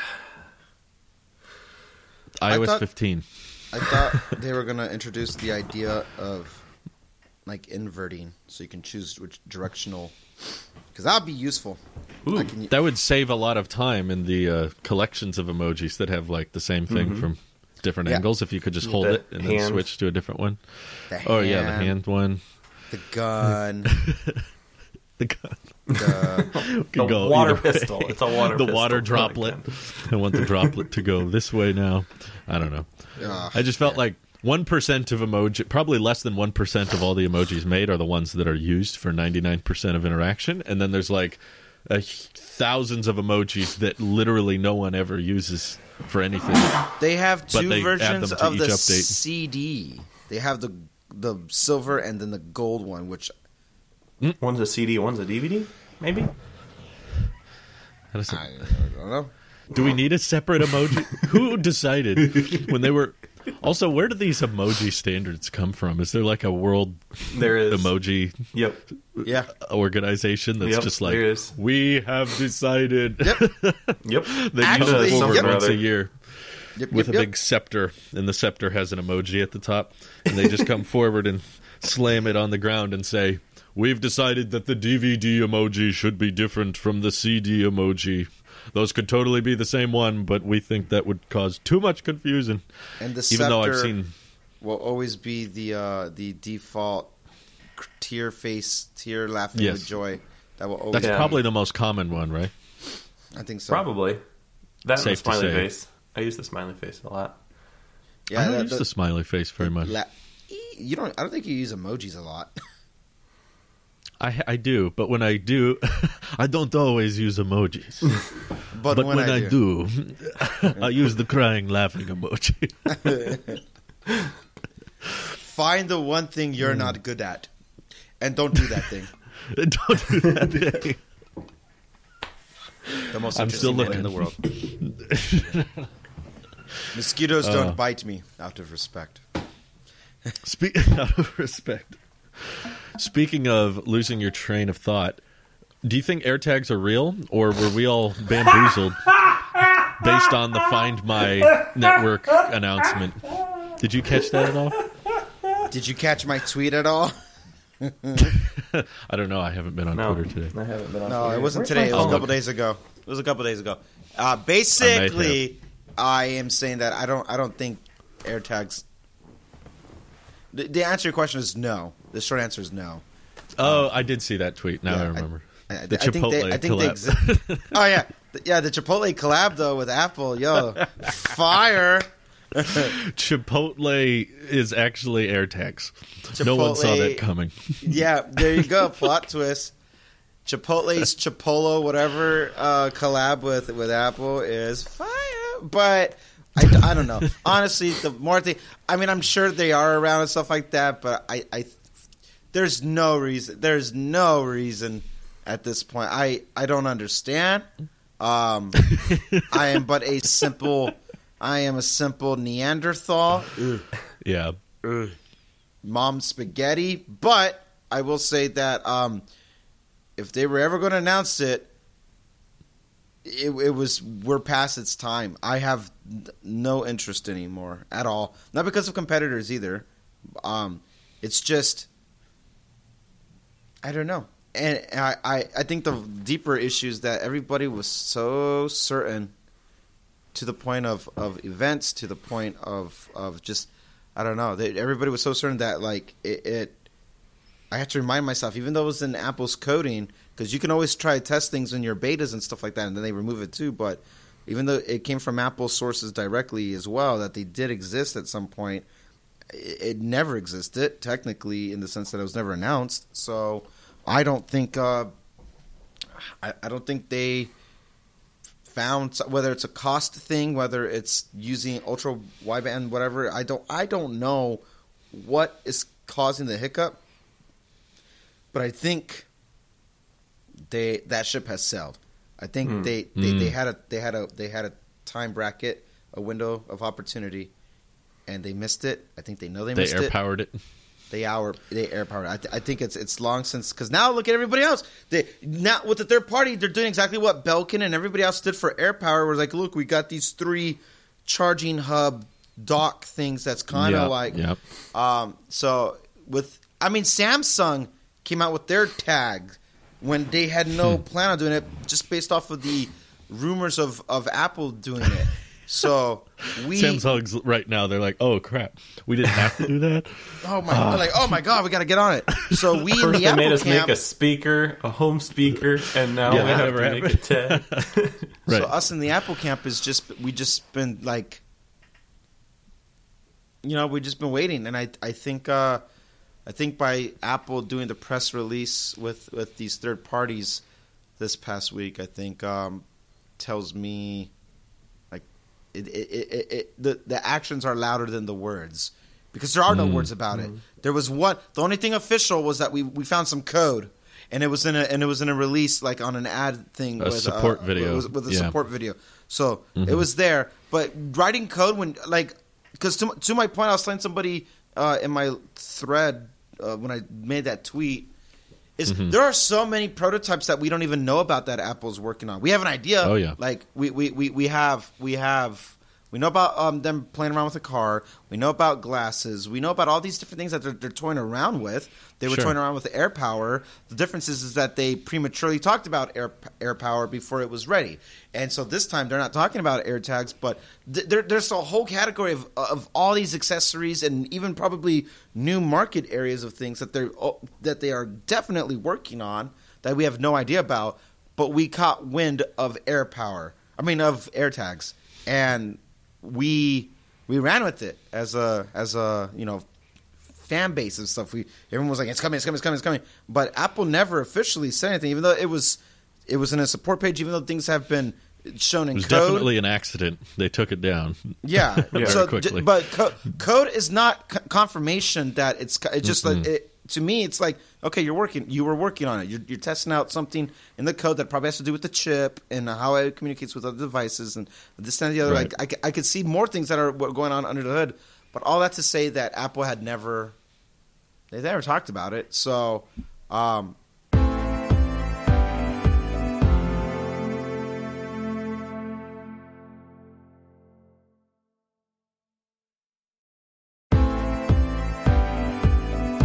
[SPEAKER 1] iOS
[SPEAKER 2] thought-
[SPEAKER 1] fifteen.
[SPEAKER 2] I thought they were going to introduce the idea of like inverting, so you can choose which directional, because that would be useful.
[SPEAKER 3] ooh,
[SPEAKER 2] I can,
[SPEAKER 1] That would save a lot of time in the uh, collections of emojis that have like the same thing from different
[SPEAKER 2] Yeah.
[SPEAKER 1] angles. If you could just hold
[SPEAKER 3] The
[SPEAKER 1] it and then
[SPEAKER 3] hand.
[SPEAKER 1] switch to a different one.
[SPEAKER 2] the
[SPEAKER 1] Oh yeah, the
[SPEAKER 2] hand,
[SPEAKER 1] hand one.
[SPEAKER 2] the gun,
[SPEAKER 1] The gun.
[SPEAKER 2] the
[SPEAKER 3] the
[SPEAKER 1] go
[SPEAKER 3] water
[SPEAKER 1] either way.
[SPEAKER 3] pistol. It's a water
[SPEAKER 1] the
[SPEAKER 3] pistol.
[SPEAKER 1] water
[SPEAKER 3] not a
[SPEAKER 1] droplet.
[SPEAKER 3] gun.
[SPEAKER 1] I want the droplet to go this way now. I don't know.
[SPEAKER 2] Ugh,
[SPEAKER 1] I just felt like one percent of emoji, probably less than one percent of all the emojis made are the ones that are used for ninety-nine percent of interaction. And then there's like a, thousands of emojis that literally no one ever uses for anything.
[SPEAKER 2] they have
[SPEAKER 1] But
[SPEAKER 2] two
[SPEAKER 1] they add
[SPEAKER 2] versions
[SPEAKER 1] them to
[SPEAKER 2] of
[SPEAKER 1] each
[SPEAKER 2] the
[SPEAKER 1] update.
[SPEAKER 2] C D. They have the the silver and then the gold one, which
[SPEAKER 3] One's a C D, one's a D V D, maybe?
[SPEAKER 1] How does it-
[SPEAKER 2] I don't know.
[SPEAKER 1] Do we need a separate emoji? Who decided when they were... Also, where do these emoji standards come from? Is there like a world
[SPEAKER 3] There is.
[SPEAKER 1] emoji
[SPEAKER 3] Yep.
[SPEAKER 2] Yeah,
[SPEAKER 1] organization that's
[SPEAKER 3] Yep,
[SPEAKER 1] just like,
[SPEAKER 3] there is.
[SPEAKER 1] we have decided?
[SPEAKER 2] Yep.
[SPEAKER 3] Yep.
[SPEAKER 1] They
[SPEAKER 2] Actually,
[SPEAKER 1] come forward
[SPEAKER 2] yep.
[SPEAKER 1] once a year
[SPEAKER 2] yep,
[SPEAKER 1] with
[SPEAKER 2] yep,
[SPEAKER 1] a
[SPEAKER 2] yep.
[SPEAKER 1] big scepter, and the scepter has an emoji at the top, and they just come forward and slam it on the ground and say, we've decided that the D V D emoji should be different from the C D emoji. Those could totally be the same one, but we think that would cause too much confusion.
[SPEAKER 2] And the
[SPEAKER 1] Even though I've
[SPEAKER 2] scepter
[SPEAKER 1] seen...
[SPEAKER 2] will always be the uh, the default tear face, tear laughing
[SPEAKER 1] Yes.
[SPEAKER 2] with joy. That will always.
[SPEAKER 1] That's
[SPEAKER 3] Yeah.
[SPEAKER 1] probably the most common one, right?
[SPEAKER 2] I think so.
[SPEAKER 3] Probably. That and the
[SPEAKER 1] Safe to
[SPEAKER 3] smiley
[SPEAKER 1] say.
[SPEAKER 3] face. I use the smiley face a lot.
[SPEAKER 2] Yeah,
[SPEAKER 1] I don't
[SPEAKER 2] that-
[SPEAKER 1] use
[SPEAKER 2] the-
[SPEAKER 1] the smiley face very much.
[SPEAKER 2] la- you don't. I don't think you use emojis a lot.
[SPEAKER 1] I, I do, but when I do, I don't always use emojis.
[SPEAKER 2] But,
[SPEAKER 1] But
[SPEAKER 2] when, I, do,
[SPEAKER 1] do, I use the crying, laughing emoji.
[SPEAKER 2] find the one thing you're not good at, and don't do that thing.
[SPEAKER 1] Don't do that thing.
[SPEAKER 2] The most
[SPEAKER 1] I'm still
[SPEAKER 2] interesting man in the world. Mosquitoes
[SPEAKER 1] Uh.
[SPEAKER 2] don't bite me out of respect.
[SPEAKER 1] Spe- out of respect. Speaking of losing your train of thought, do you think AirTags are real, or were we all bamboozled? based on the Find My network announcement. Did you catch that at all?
[SPEAKER 2] Did you catch my tweet at all?
[SPEAKER 1] I don't know. I haven't been on
[SPEAKER 3] No,
[SPEAKER 1] Twitter today.
[SPEAKER 3] I haven't been on
[SPEAKER 2] No,
[SPEAKER 3] Twitter.
[SPEAKER 2] it wasn't
[SPEAKER 3] Where's
[SPEAKER 2] today.
[SPEAKER 3] my
[SPEAKER 2] It was a
[SPEAKER 3] phone?
[SPEAKER 2] couple days ago. It was a couple days ago. Uh, basically, I, I am saying that I don't. I don't think AirTags. The, the answer to your question is no. The short answer is no.
[SPEAKER 1] Oh, I did see that tweet. Now
[SPEAKER 2] Yeah,
[SPEAKER 1] I remember.
[SPEAKER 2] I, I,
[SPEAKER 1] the
[SPEAKER 2] I think
[SPEAKER 1] Chipotle
[SPEAKER 2] they. I think they.
[SPEAKER 1] collab.
[SPEAKER 2] Exi- oh yeah, The- yeah. The Chipotle collab though with Apple, yo, fire.
[SPEAKER 1] Chipotle is actually AirTags. No one saw that coming.
[SPEAKER 2] Yeah, there you go. Plot twist. Chipotle's Chipolo, whatever uh, collab with with Apple is fire. But I, I don't know. Honestly, the more thing, I mean, I'm sure they are around and stuff like that. But I, I there's no reason. There's no reason at this point. I, I don't understand. Um, I am but a simple. I am a simple Neanderthal. Ugh.
[SPEAKER 1] Yeah.
[SPEAKER 2] Ugh. Mom spaghetti. But I will say that um, if they were ever going to announce it, it, it was we're past its time. I have no interest anymore at all. Not because of competitors either. Um, it's just I don't know. And I, I, I think the deeper issue is that everybody was so certain to the point of, of events, to the point of, of just, I don't know. They, everybody was so certain that, like, it, it – I have to remind myself, even though it was in Apple's coding, because you can always try to test things in your betas and stuff like that, and then they remove it too. But even though it came from Apple sources directly as well, that they did exist at some point, it, it never existed, technically, in the sense that it was never announced. So – I don't think uh, I, I don't think they found whether it's a cost thing, whether it's using ultra wideband, whatever. I don't I don't know what is causing the hiccup, but I think they that ship has sailed. I think mm. they, they, mm. they had a they had a they had a time bracket, a window of opportunity, and they missed it. I think they know they,
[SPEAKER 1] they
[SPEAKER 2] missed it.
[SPEAKER 1] They air powered it.
[SPEAKER 2] They hour they air powered. I, th- I think it's it's long since because now look at everybody else. They now with the third party, they're doing exactly what Belkin and everybody else did for air power. Was like, look, we got these three charging hub dock things. That's kind of
[SPEAKER 1] yep,
[SPEAKER 2] like,
[SPEAKER 1] yep.
[SPEAKER 2] Um, so with I mean, Samsung came out with their tag when they had no
[SPEAKER 1] hmm.
[SPEAKER 2] plan on doing it, just based off of the rumors of of Apple doing it. So we
[SPEAKER 1] Samsung's right now. They're like, "Oh crap, we didn't have to do that."
[SPEAKER 2] oh my! Uh, like, oh my god, we got to get on it. So we
[SPEAKER 3] First
[SPEAKER 2] in the
[SPEAKER 3] they
[SPEAKER 2] Apple
[SPEAKER 3] made us
[SPEAKER 2] camp,
[SPEAKER 3] make a speaker, a home speaker, and now
[SPEAKER 1] Yeah,
[SPEAKER 3] we have
[SPEAKER 1] whatever
[SPEAKER 3] to make a tag.
[SPEAKER 1] Right.
[SPEAKER 2] So us in the Apple camp is just we just been like, you know, we just been waiting, and I I think uh, I think by Apple doing the press release with with these third parties this past week, I think um, tells me. It, it, it, it, the, the actions are louder than the words because there are no mm. words about mm. it. There was one. The only thing official was that we, we found some code, and it was in a and it was in a release like on an ad thing,
[SPEAKER 1] a
[SPEAKER 2] with,
[SPEAKER 1] support
[SPEAKER 2] uh,
[SPEAKER 1] video,
[SPEAKER 2] with, with a
[SPEAKER 1] yeah.
[SPEAKER 2] support video. So
[SPEAKER 1] mm-hmm.
[SPEAKER 2] it was there. But writing code when like because to to my point, I was telling somebody uh, in my thread uh, when I made that tweet. Is mm-hmm. there are so many prototypes that we don't even know about that Apple's working on. We have an idea.
[SPEAKER 1] Oh yeah.
[SPEAKER 2] Like we, we, we, we have we have we know about um, them playing around with a car. We know about glasses. We know about all these different things that they're, they're toying around with. They were
[SPEAKER 1] sure.
[SPEAKER 2] toying around with air power. The difference is, is that they prematurely talked about air air power before it was ready. And so this time they're not talking about AirTags, but th- there, there's a whole category of of all these accessories and even probably new market areas of things that they're that they are definitely working on that we have no idea about. But we caught wind of air power. I mean of AirTags, and we we ran with it as a as a you know fan base and stuff. We everyone was like, it's coming, it's coming, it's coming, it's coming. But Apple never officially said anything, even though it was it was in a support page, even though things have been shown in
[SPEAKER 1] code. It was
[SPEAKER 2] code.
[SPEAKER 1] definitely an accident. They took it down.
[SPEAKER 2] Yeah,
[SPEAKER 1] very
[SPEAKER 2] so
[SPEAKER 1] quickly.
[SPEAKER 2] but co- code is not c- confirmation that it's it's just
[SPEAKER 1] mm-hmm.
[SPEAKER 2] like it, to me it's like, okay, you're working you were working on it. You're, you're testing out something in the code that probably has to do with the chip and how it communicates with other devices and this and the other.
[SPEAKER 1] Right.
[SPEAKER 2] Like I, I could see more things that are going on under the hood, but all that to say that Apple had never they never talked about it. So um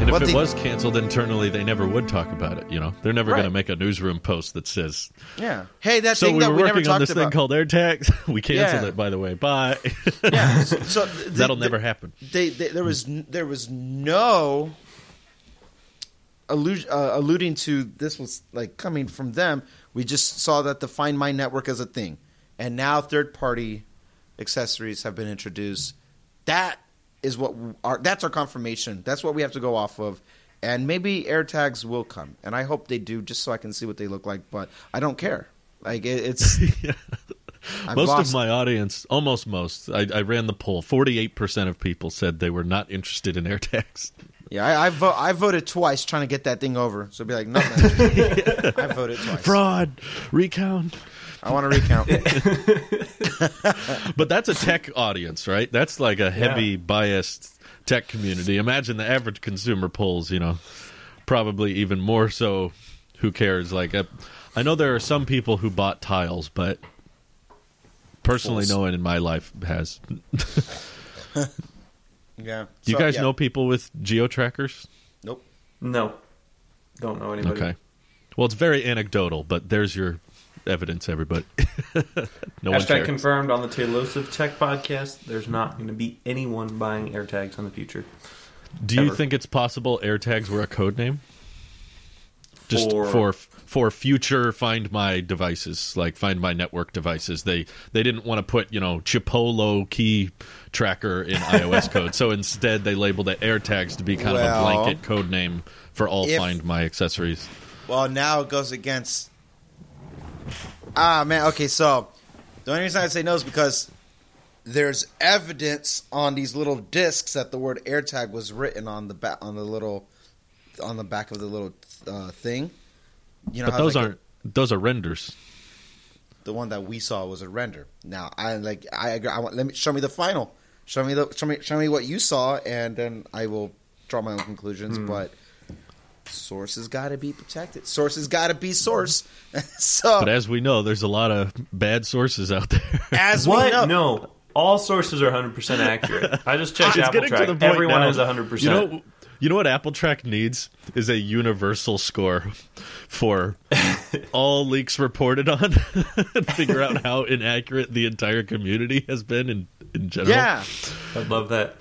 [SPEAKER 1] And if
[SPEAKER 2] What
[SPEAKER 1] it
[SPEAKER 2] they-
[SPEAKER 1] was canceled internally, they never would talk about it. You know, they're never
[SPEAKER 2] Right.
[SPEAKER 1] going to make a newsroom post that says,
[SPEAKER 2] Yeah. Hey, that
[SPEAKER 1] "So
[SPEAKER 2] thing
[SPEAKER 1] we
[SPEAKER 2] that
[SPEAKER 1] were
[SPEAKER 2] we never
[SPEAKER 1] working on
[SPEAKER 2] talked
[SPEAKER 1] this
[SPEAKER 2] about.
[SPEAKER 1] thing called AirTags. We canceled
[SPEAKER 2] Yeah.
[SPEAKER 1] it, by the way. Bye."
[SPEAKER 2] yeah. So, so th-
[SPEAKER 1] That'll
[SPEAKER 2] th-
[SPEAKER 1] never happen.
[SPEAKER 2] They, they there was n- there was no allusion, uh, alluding to this was like coming from them. We just saw that the Find My network is a thing, and now third party accessories have been introduced. That is what our that's our confirmation. That's what we have to go off of. And maybe AirTags will come, and I hope they do, just so I can see what they look like. But I don't care. Like it, it's
[SPEAKER 1] Yeah.
[SPEAKER 2] I've
[SPEAKER 1] Most
[SPEAKER 2] lost-
[SPEAKER 1] of my audience, almost most, I, I ran the poll. Forty-eight percent of people said they were not interested in AirTags.
[SPEAKER 2] Yeah, I I, vo- I voted twice trying to get that thing over. So be like, no, man. I voted twice.
[SPEAKER 1] Fraud, recount.
[SPEAKER 2] I want to recount.
[SPEAKER 1] But that's a tech audience, right? That's like a heavy
[SPEAKER 3] Yeah.
[SPEAKER 1] biased tech community. Imagine the average consumer polls, you know, probably even more so. Who cares? Like, uh, I know there are some people who bought tiles, but personally,
[SPEAKER 2] Fools.
[SPEAKER 1] no one in my life has.
[SPEAKER 2] Yeah.
[SPEAKER 1] Do you
[SPEAKER 2] So,
[SPEAKER 1] guys
[SPEAKER 2] yeah.
[SPEAKER 1] know people with geo trackers?
[SPEAKER 2] Nope.
[SPEAKER 3] No, don't know anybody.
[SPEAKER 1] Okay. Well, it's very anecdotal, but there's your evidence, everybody. No one
[SPEAKER 3] Hashtag
[SPEAKER 1] cares.
[SPEAKER 3] confirmed on the Tailosive Tech podcast. There's not going to be anyone buying AirTags in the future.
[SPEAKER 1] Do you
[SPEAKER 3] ever.
[SPEAKER 1] think it's possible AirTags were a code name? Just
[SPEAKER 3] For-
[SPEAKER 1] for for future Find My devices, like Find My network devices. They they didn't want to put, you know, Chipolo key tracker in iOS code. So instead they labeled it AirTags to be kind
[SPEAKER 2] Well,
[SPEAKER 1] of a blanket code name for all
[SPEAKER 2] if-
[SPEAKER 1] Find My accessories.
[SPEAKER 2] Well, now it goes against. Ah, man. Okay, so the only reason I say no is because there's evidence on these little discs that the word AirTag was written on the back on the little on the back of the little uh, thing. You know,
[SPEAKER 1] But
[SPEAKER 2] how,
[SPEAKER 1] those
[SPEAKER 2] like,
[SPEAKER 1] aren't those are renders.
[SPEAKER 2] the one that we saw was a render. Now, I like I agree. I want let me show me the final. Show me the show me show me what you saw, and then I will draw my own conclusions. But sources got to be protected. Sources got to be source. so
[SPEAKER 1] But as we know, there's a lot of bad sources out there.
[SPEAKER 2] as we
[SPEAKER 3] What?
[SPEAKER 2] know,
[SPEAKER 3] No. All sources are one hundred percent accurate. I just checked
[SPEAKER 1] It's
[SPEAKER 3] Apple
[SPEAKER 1] getting to
[SPEAKER 3] Track.
[SPEAKER 1] the point
[SPEAKER 3] Everyone
[SPEAKER 1] now,
[SPEAKER 3] is one hundred percent.
[SPEAKER 1] You know, you know what Apple Track needs is a universal score for all leaks reported on, and figure out how inaccurate the entire community has been in, in general.
[SPEAKER 2] yeah.
[SPEAKER 3] I love that.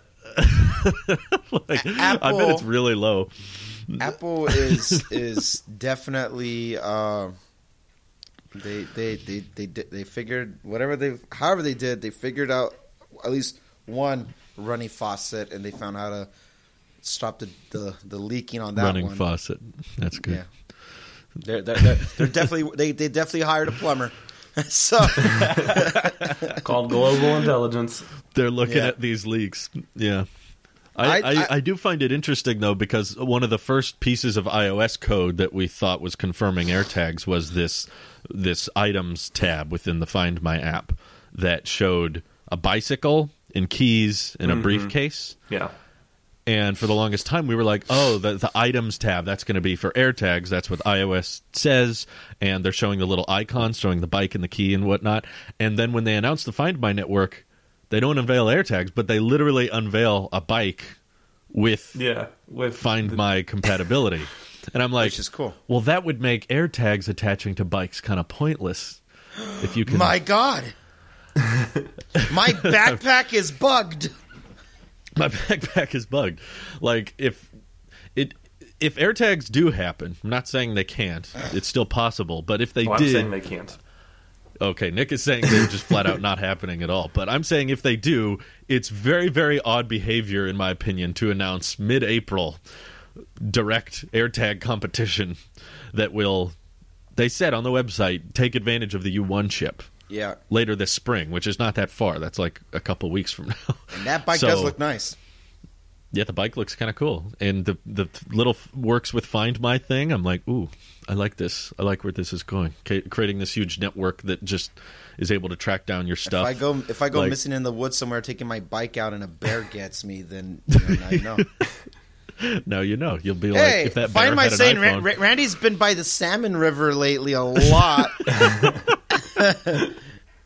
[SPEAKER 1] Like, I
[SPEAKER 2] Apple-
[SPEAKER 1] bet it's really low.
[SPEAKER 2] Apple is is definitely uh, they, they they they did- they figured whatever they however they did they figured out at least one runny faucet, and they found how to stop the the, the leaking on that
[SPEAKER 1] Running
[SPEAKER 2] one.
[SPEAKER 1] faucet. That's good.
[SPEAKER 2] Yeah, they're they're, they're, they're definitely they, they definitely hired a plumber. So
[SPEAKER 3] Called global intelligence.
[SPEAKER 1] They're looking
[SPEAKER 2] Yeah.
[SPEAKER 1] at these leaks. Yeah. I,
[SPEAKER 2] I-
[SPEAKER 1] I,
[SPEAKER 2] I-
[SPEAKER 1] I do find it interesting, though, because one of the first pieces of iOS code that we thought was confirming AirTags was this this items tab within the Find My app that showed a bicycle and keys in a briefcase.
[SPEAKER 3] Yeah.
[SPEAKER 1] And for the longest time, we were like, oh, the, the items tab, that's going to be for AirTags. That's what iOS says. And they're showing the little icons, showing the bike and the key and whatnot. And then when they announced the Find My network, they don't unveil AirTags, but they literally unveil a bike with
[SPEAKER 3] Yeah. With
[SPEAKER 1] Find My compatibility. And I'm like,
[SPEAKER 2] which is cool.
[SPEAKER 1] well, that would make AirTags attaching to bikes kind of pointless. If you can,
[SPEAKER 2] My God, my backpack is bugged.
[SPEAKER 1] my backpack is bugged. Like if it if AirTags do happen, I'm not saying they can't. It's still possible, but if they
[SPEAKER 3] Oh, I'm
[SPEAKER 1] did,
[SPEAKER 3] saying they can't.
[SPEAKER 1] okay, Nick is saying they're just flat out not happening at all. But I'm saying if they do, it's very, very odd behavior, in my opinion, to announce mid-April direct AirTag competition that will, they said on the website, take advantage of the U one chip
[SPEAKER 2] Yeah,
[SPEAKER 1] later this spring, which is not that far. That's like a couple weeks from now.
[SPEAKER 2] and that bike
[SPEAKER 1] So-
[SPEAKER 2] does look nice.
[SPEAKER 1] Yeah, the bike looks kind of cool, and the the little f- works with Find My thing. I'm like, ooh, I like this. I like where this is going. Ca- creating this huge network that just is able to track down your stuff.
[SPEAKER 2] If I go if I go
[SPEAKER 1] Like-
[SPEAKER 2] missing in the woods somewhere, taking my bike out, and a bear gets me, then you know, now you know.
[SPEAKER 1] Now you know. You'll be like,
[SPEAKER 2] Hey,
[SPEAKER 1] if that bear
[SPEAKER 2] find my
[SPEAKER 1] had an
[SPEAKER 2] saying.
[SPEAKER 1] iPhone,
[SPEAKER 2] Ra- Ra- Randy's been by the Salmon River lately a lot.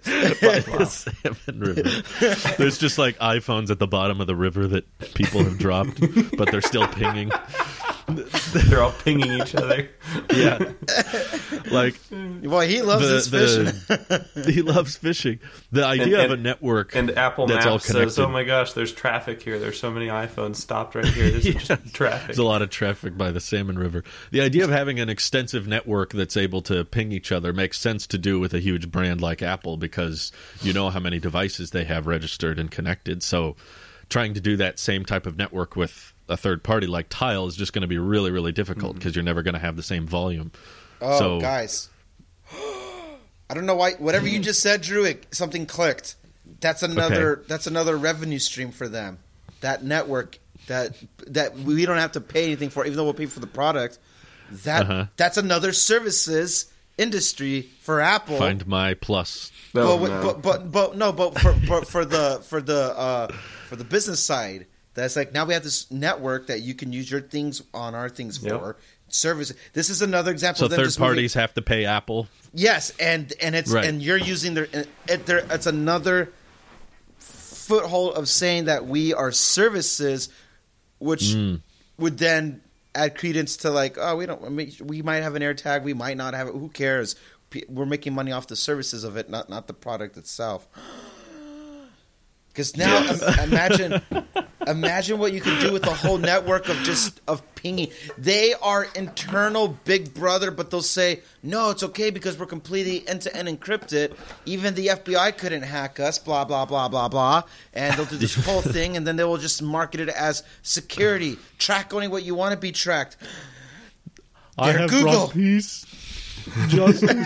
[SPEAKER 1] by the Salmon River. There's just like iPhones at the bottom of the river that people have dropped, but they're still pinging.
[SPEAKER 3] They're all pinging each other.
[SPEAKER 1] Yeah, like
[SPEAKER 2] well, he loves
[SPEAKER 1] the,
[SPEAKER 2] his fishing.
[SPEAKER 1] The, he loves fishing. The idea
[SPEAKER 3] And-
[SPEAKER 1] of a network
[SPEAKER 3] And Apple
[SPEAKER 1] that's all
[SPEAKER 3] Maps says,
[SPEAKER 1] connected.
[SPEAKER 3] "Oh my gosh, there's traffic here. There's so many iPhones stopped right here. There's
[SPEAKER 1] Yes.
[SPEAKER 3] just traffic."
[SPEAKER 1] There's a lot of traffic by the Salmon River. The idea of having an extensive network that's able to ping each other makes sense to do with a huge brand like Apple because you know how many devices they have registered and connected. So trying to do that same type of network with a third party like Tile is just going to be really, really difficult because you're never going to have the same volume.
[SPEAKER 2] Oh,
[SPEAKER 1] So-
[SPEAKER 2] guys. I don't know why. Whatever you just said, Drew, it, something clicked. That's another.
[SPEAKER 1] Okay.
[SPEAKER 2] That's another revenue stream for them. That network that that we don't have to pay anything for, even though we'll pay for the product. That
[SPEAKER 1] Uh-huh.
[SPEAKER 2] that's another services industry for Apple.
[SPEAKER 1] Find My Plus.
[SPEAKER 3] Oh,
[SPEAKER 2] but,
[SPEAKER 3] no.
[SPEAKER 2] but but but no, but for but for the for the uh, for the business side, that's like now we have this network that you can use your things on our things
[SPEAKER 3] Yep.
[SPEAKER 2] for service. This is another example.
[SPEAKER 1] So
[SPEAKER 2] of them
[SPEAKER 1] third
[SPEAKER 2] just moving-
[SPEAKER 1] parties have to pay Apple.
[SPEAKER 2] Yes, and and it's
[SPEAKER 1] Right.
[SPEAKER 2] and you're using their it, it, there. It's another foothold of saying that we are services, which
[SPEAKER 1] Mm.
[SPEAKER 2] would then add credence to like, oh, we don't. I mean, we might have an AirTag, we might not have it. Who cares? P- We're making money off the services of it, not not the product itself. Because now, im- imagine, imagine what you can do with a whole network of just of pinging. They are internal Big Brother, but they'll say, "No, it's okay because we're completely end to end encrypted. Even the F B I couldn't hack us." Blah blah blah blah blah. And they'll do this whole thing, and then they will just market it as security. Track only what you want to be tracked.
[SPEAKER 1] I
[SPEAKER 2] Dear
[SPEAKER 1] have
[SPEAKER 2] Google.
[SPEAKER 1] brought peace, justice.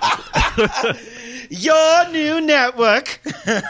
[SPEAKER 2] Your new network.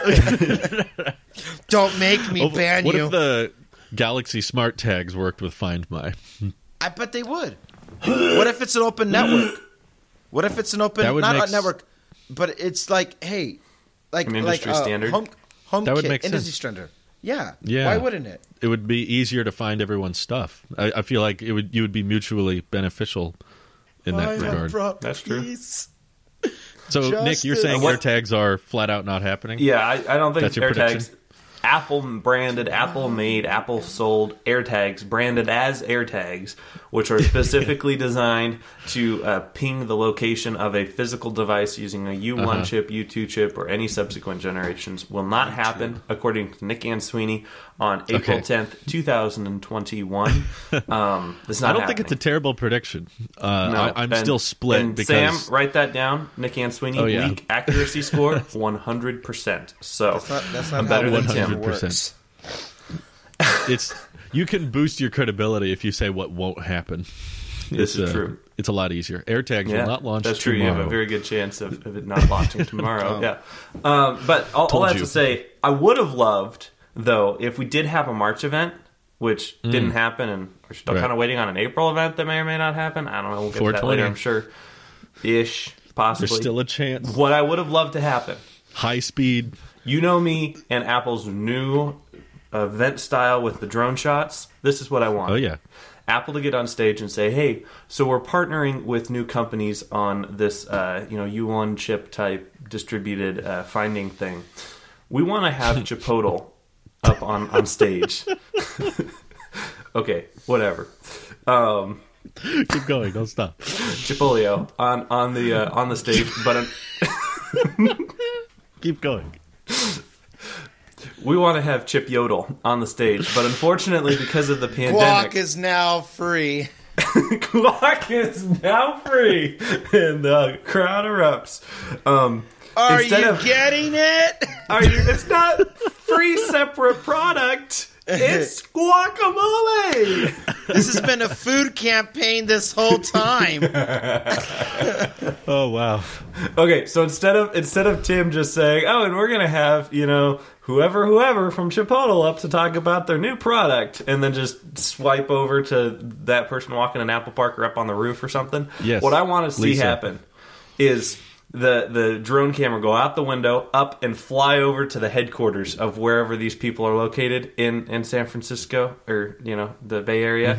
[SPEAKER 2] Don't make me
[SPEAKER 1] Oh,
[SPEAKER 2] ban
[SPEAKER 1] what
[SPEAKER 2] you.
[SPEAKER 1] if the Galaxy Smart Tags worked with Find My?
[SPEAKER 2] I bet they would. What if it's an open network? What if it's an open
[SPEAKER 1] That would
[SPEAKER 2] not
[SPEAKER 1] make
[SPEAKER 2] a
[SPEAKER 1] s-
[SPEAKER 2] network, but it's like, hey, like
[SPEAKER 3] An
[SPEAKER 2] like
[SPEAKER 3] industry
[SPEAKER 2] uh,
[SPEAKER 3] standard?
[SPEAKER 2] home home
[SPEAKER 1] That would
[SPEAKER 2] kit,
[SPEAKER 1] make
[SPEAKER 2] industry
[SPEAKER 1] sense.
[SPEAKER 2] standard. Yeah.
[SPEAKER 1] Yeah.
[SPEAKER 2] Why wouldn't it?
[SPEAKER 1] It would be easier to find everyone's stuff. I, I feel like it would you would be mutually beneficial in that
[SPEAKER 2] I have
[SPEAKER 1] regard.
[SPEAKER 2] brought
[SPEAKER 3] That's true.
[SPEAKER 2] peace.
[SPEAKER 1] So, Nick, you're
[SPEAKER 2] Justice.
[SPEAKER 1] saying
[SPEAKER 3] What-
[SPEAKER 1] AirTags are flat out not happening?
[SPEAKER 3] Yeah, I, I don't think
[SPEAKER 1] That's your
[SPEAKER 3] AirTags.
[SPEAKER 1] prediction?
[SPEAKER 3] Apple branded, Apple made, Apple sold AirTags branded as AirTags, which are specifically designed to uh, ping the location of a physical device using a U one
[SPEAKER 1] Uh-huh.
[SPEAKER 3] chip, U two chip, or any subsequent generations. Will not happen, according to Nick and Sweeney, on April
[SPEAKER 1] Okay.
[SPEAKER 3] tenth, twenty twenty-one. Um, it's not
[SPEAKER 1] I don't think it's a
[SPEAKER 3] happening.
[SPEAKER 1] terrible prediction. Uh,
[SPEAKER 3] No,
[SPEAKER 1] I, I'm
[SPEAKER 3] and-
[SPEAKER 1] still split
[SPEAKER 3] and
[SPEAKER 1] because
[SPEAKER 3] Sam, write that down. Nick and Sweeney,
[SPEAKER 1] Oh, yeah.
[SPEAKER 3] leak accuracy score one hundred percent. So
[SPEAKER 2] That's not, that's not
[SPEAKER 3] I'm
[SPEAKER 2] how
[SPEAKER 3] better than
[SPEAKER 2] one
[SPEAKER 3] Tim.
[SPEAKER 2] hundred
[SPEAKER 1] percent.
[SPEAKER 2] works.
[SPEAKER 1] it's you can boost your credibility if you say what won't happen.
[SPEAKER 3] This
[SPEAKER 1] It's,
[SPEAKER 3] is
[SPEAKER 1] uh,
[SPEAKER 3] true.
[SPEAKER 1] It's a lot easier. AirTags
[SPEAKER 3] Yeah,
[SPEAKER 1] will not launch
[SPEAKER 3] that's true.
[SPEAKER 1] tomorrow.
[SPEAKER 3] You have a very good chance of, of it not launching tomorrow.
[SPEAKER 2] Oh.
[SPEAKER 3] Yeah, um, but all, all
[SPEAKER 1] Told
[SPEAKER 3] that
[SPEAKER 1] you.
[SPEAKER 3] to say, I would have loved though if we did have a March event, which didn't happen, and we're still
[SPEAKER 1] Mm. Right.
[SPEAKER 3] kind of waiting on an April event that may or may not happen. I don't know. We'll get to that
[SPEAKER 1] four twenty.
[SPEAKER 3] later, I'm sure. Ish, possibly.
[SPEAKER 1] There's still a chance.
[SPEAKER 3] What I would have loved to happen.
[SPEAKER 1] High speed.
[SPEAKER 3] You know me and Apple's new event style with the drone shots. This is what I want.
[SPEAKER 1] Oh yeah.
[SPEAKER 3] Apple to get on stage and say, "Hey, so we're partnering with new companies on this, uh, you know, U one chip type distributed uh, finding thing. We want to have Chipotle up on on stage." Okay, whatever. Um,
[SPEAKER 1] Keep going. Don't stop.
[SPEAKER 3] Chipolio on on the uh, on the stage, but um,
[SPEAKER 1] Keep going.
[SPEAKER 3] we want to have Chip Yodel on the stage. But unfortunately, because of the
[SPEAKER 2] Guac
[SPEAKER 3] pandemic,
[SPEAKER 2] is now free.
[SPEAKER 3] Guac is now free, and the crowd erupts. Um,
[SPEAKER 2] Are
[SPEAKER 3] instead
[SPEAKER 2] you
[SPEAKER 3] of-
[SPEAKER 2] getting it?
[SPEAKER 3] Are you? It's not free separate product. It's guacamole.
[SPEAKER 2] This has been a food campaign this whole time.
[SPEAKER 1] Oh wow.
[SPEAKER 3] Okay, so instead of instead of Tim just saying, "Oh, and we're gonna have you know whoever whoever from Chipotle up to talk about their new product," and then just swipe over to that person walking an apple park or up on the roof or something.
[SPEAKER 1] Yes,
[SPEAKER 3] What I want to see
[SPEAKER 1] Lisa.
[SPEAKER 3] happen is the the drone camera go out the window, up and fly over to the headquarters of wherever these people are located in, in San Francisco or you know the Bay Area,
[SPEAKER 1] Mm-hmm.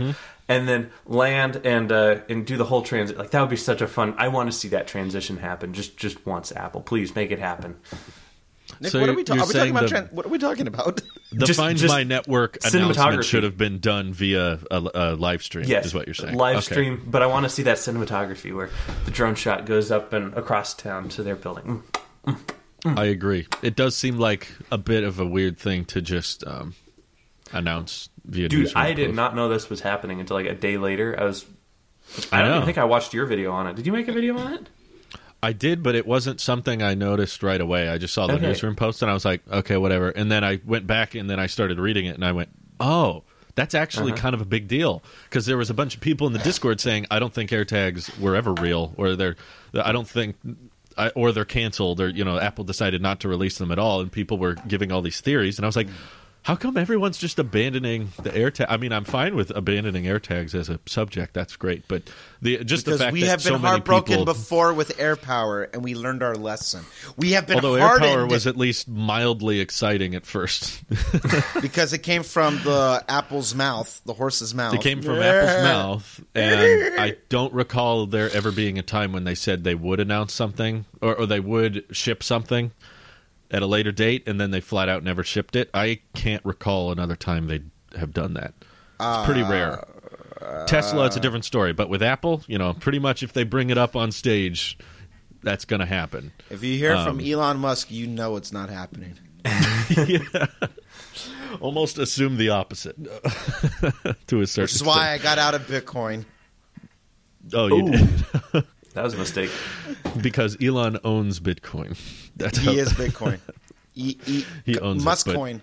[SPEAKER 3] and then land and uh, and do the whole transit. Like that would be such a fun. I want to see that transition happen. Just just once, Apple, please make it happen.
[SPEAKER 2] Nick,
[SPEAKER 1] So
[SPEAKER 2] what are we, ta-
[SPEAKER 1] you're
[SPEAKER 2] are we talking
[SPEAKER 1] saying
[SPEAKER 2] about?
[SPEAKER 1] the-
[SPEAKER 2] Tran- what are we talking about?
[SPEAKER 1] The
[SPEAKER 3] Just-
[SPEAKER 1] Find
[SPEAKER 3] just
[SPEAKER 1] My Network announcement
[SPEAKER 3] cinematography.
[SPEAKER 1] should have been done via a, a live stream,
[SPEAKER 3] Yes,
[SPEAKER 1] is what you're saying.
[SPEAKER 3] live
[SPEAKER 1] Okay.
[SPEAKER 3] stream. But I want to see that cinematography where the drone shot goes up and across town to their building.
[SPEAKER 1] I agree. It does seem like a bit of a weird thing to just um, announce via
[SPEAKER 3] Dude,
[SPEAKER 1] newsroom
[SPEAKER 3] I did
[SPEAKER 1] post.
[SPEAKER 3] not know this was happening until like a day later. I was.
[SPEAKER 1] I
[SPEAKER 3] I don't
[SPEAKER 1] know.
[SPEAKER 3] even think I watched your video on it. Did you make a video on it?
[SPEAKER 1] I did, but it wasn't something I noticed right away. I just saw the
[SPEAKER 3] Okay.
[SPEAKER 1] newsroom post, and I was like, okay, whatever. And then I went back, and then I started reading it, and I went, oh, that's actually
[SPEAKER 3] Uh-huh.
[SPEAKER 1] kind of a big deal. Because there was a bunch of people in the Discord saying, I don't think AirTags were ever real, or they're, I don't think, I, or they're canceled, or, you know, Apple decided not to release them at all, and people were giving all these theories. And I was like, how come everyone's just abandoning the AirTag? I mean, I'm fine with abandoning AirTags as a subject. That's great. But the just the
[SPEAKER 2] Because
[SPEAKER 1] fact
[SPEAKER 2] we
[SPEAKER 1] that
[SPEAKER 2] have been
[SPEAKER 1] so many
[SPEAKER 2] heartbroken
[SPEAKER 1] people,
[SPEAKER 2] before with AirPower, and we learned our lesson. We have been
[SPEAKER 1] although
[SPEAKER 2] hardened
[SPEAKER 1] AirPower was at least mildly exciting at first.
[SPEAKER 2] because it came from the Apple's mouth, the horse's mouth.
[SPEAKER 1] It came from
[SPEAKER 2] Yeah.
[SPEAKER 1] Apple's mouth, and I don't recall there ever being a time when they said they would announce something or, or they would ship something at a later date, and then they flat out never shipped it. I can't recall another time they have done that. It's pretty rare. Tesla, it's a different story, but with Apple, you know, pretty much if they bring it up on stage, that's going to happen.
[SPEAKER 2] If you hear from
[SPEAKER 1] Um,
[SPEAKER 2] Elon Musk, you know it's not happening.
[SPEAKER 1] Yeah. Almost assume the opposite to a certain
[SPEAKER 2] Which is why I got out of Bitcoin.
[SPEAKER 1] Oh, you
[SPEAKER 3] Ooh.
[SPEAKER 1] did.
[SPEAKER 3] That was a mistake.
[SPEAKER 1] Because Elon owns Bitcoin. That's how,
[SPEAKER 2] He is Bitcoin. E- e-
[SPEAKER 1] He owns it,
[SPEAKER 2] Musk
[SPEAKER 1] but-
[SPEAKER 2] coin.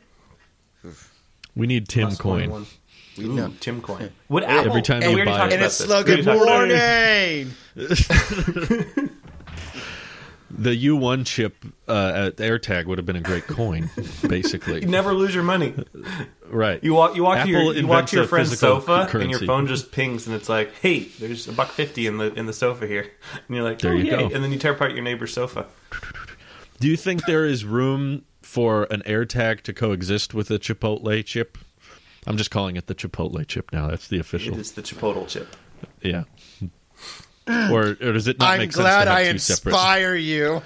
[SPEAKER 1] we need Tim
[SPEAKER 3] Must
[SPEAKER 1] Coin.
[SPEAKER 3] one.
[SPEAKER 2] We
[SPEAKER 3] Ooh,
[SPEAKER 2] know.
[SPEAKER 3] Tim Coin. Would Apple,
[SPEAKER 1] Every time
[SPEAKER 3] and
[SPEAKER 1] you
[SPEAKER 3] we already
[SPEAKER 1] buy
[SPEAKER 3] talked
[SPEAKER 1] it.
[SPEAKER 2] And
[SPEAKER 3] about
[SPEAKER 2] it's
[SPEAKER 3] this.
[SPEAKER 2] slogan,
[SPEAKER 3] We already talked about
[SPEAKER 2] morning.
[SPEAKER 1] The U one chip uh, at AirTag would have been a great coin, basically.
[SPEAKER 3] You never lose your money.
[SPEAKER 1] Right.
[SPEAKER 3] You walk, you walk to
[SPEAKER 1] Apple
[SPEAKER 3] your, you walk
[SPEAKER 1] invents
[SPEAKER 3] to your
[SPEAKER 1] a
[SPEAKER 3] friend's
[SPEAKER 1] physical
[SPEAKER 3] sofa, and
[SPEAKER 1] currency.
[SPEAKER 3] your phone just pings, and it's like, "Hey, there's a buck fifty in the in the sofa here," and you're like,
[SPEAKER 1] There
[SPEAKER 3] "Oh,
[SPEAKER 1] you
[SPEAKER 3] yay."
[SPEAKER 1] go.
[SPEAKER 3] And then you tear apart your neighbor's sofa.
[SPEAKER 1] Do you think there is room for an AirTag to coexist with a Chipotle chip? I'm just calling it the Chipotle chip now. That's the
[SPEAKER 3] It
[SPEAKER 1] official.
[SPEAKER 3] is the Chipotle chip.
[SPEAKER 1] Yeah. Or, or does it not
[SPEAKER 2] I'm
[SPEAKER 1] make
[SPEAKER 2] glad
[SPEAKER 1] sense to have
[SPEAKER 2] I
[SPEAKER 1] two separate?
[SPEAKER 2] inspire you.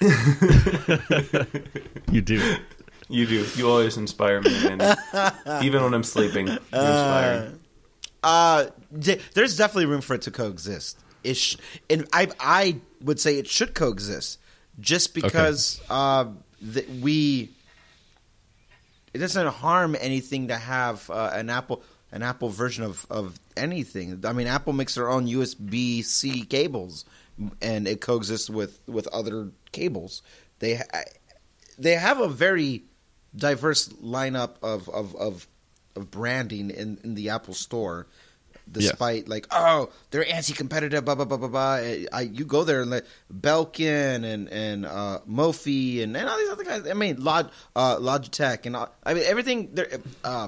[SPEAKER 1] You do.
[SPEAKER 3] You do. You always inspire me, Andy. Even when I'm sleeping, you inspire me.
[SPEAKER 2] Uh, d- there's definitely room for it to coexist. It sh- and I I would say it should coexist, just because uh, th- we. It doesn't harm anything to have uh, an Apple an Apple version of, of anything. I mean, Apple makes their own U S B C cables, and it coexists with, with other cables. They ha- they have a very diverse lineup of of, of, of branding in, in the Apple Store. Despite like, oh, they're anti-competitive, blah blah blah blah blah. I, you go there and like Belkin and and uh, Mophie and, and all these other guys. I mean, Log, uh, Logitech and all, I mean everything. They're, uh,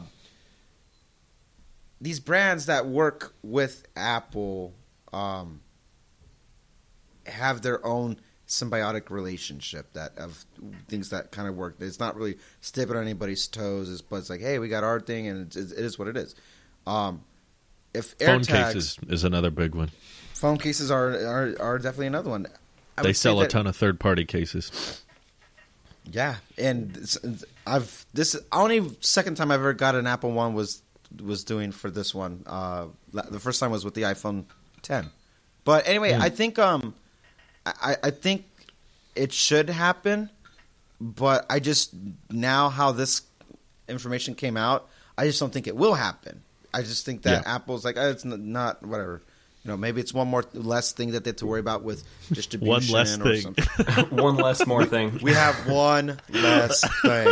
[SPEAKER 2] these brands that work with Apple um, have their own symbiotic relationship that of things that kind of work. It's not really stepping on anybody's toes. It's, but it's like, hey, we got our thing, and it's, it is what it is. Um, if
[SPEAKER 1] Phone
[SPEAKER 2] AirTags,
[SPEAKER 1] cases is another big one.
[SPEAKER 2] phone cases are are, are definitely another one. I
[SPEAKER 1] They
[SPEAKER 2] would say
[SPEAKER 1] sell a
[SPEAKER 2] that-
[SPEAKER 1] ton of third-party cases.
[SPEAKER 2] Yeah, and it's- I've this only second time I've ever got an Apple One was was doing for this one. Uh, the first time was with the iPhone ten. But anyway,
[SPEAKER 1] Mm.
[SPEAKER 2] I think um, I, I think it should happen. But I just now how this information came out, I just don't think it will happen. I just think that
[SPEAKER 1] Yeah.
[SPEAKER 2] Apple's like, oh, it's n- not whatever. You know, maybe it's one more less thing that they have to worry about with distribution.
[SPEAKER 1] One less
[SPEAKER 2] or
[SPEAKER 1] thing.
[SPEAKER 2] something.
[SPEAKER 3] One less more thing.
[SPEAKER 2] We have one less thing.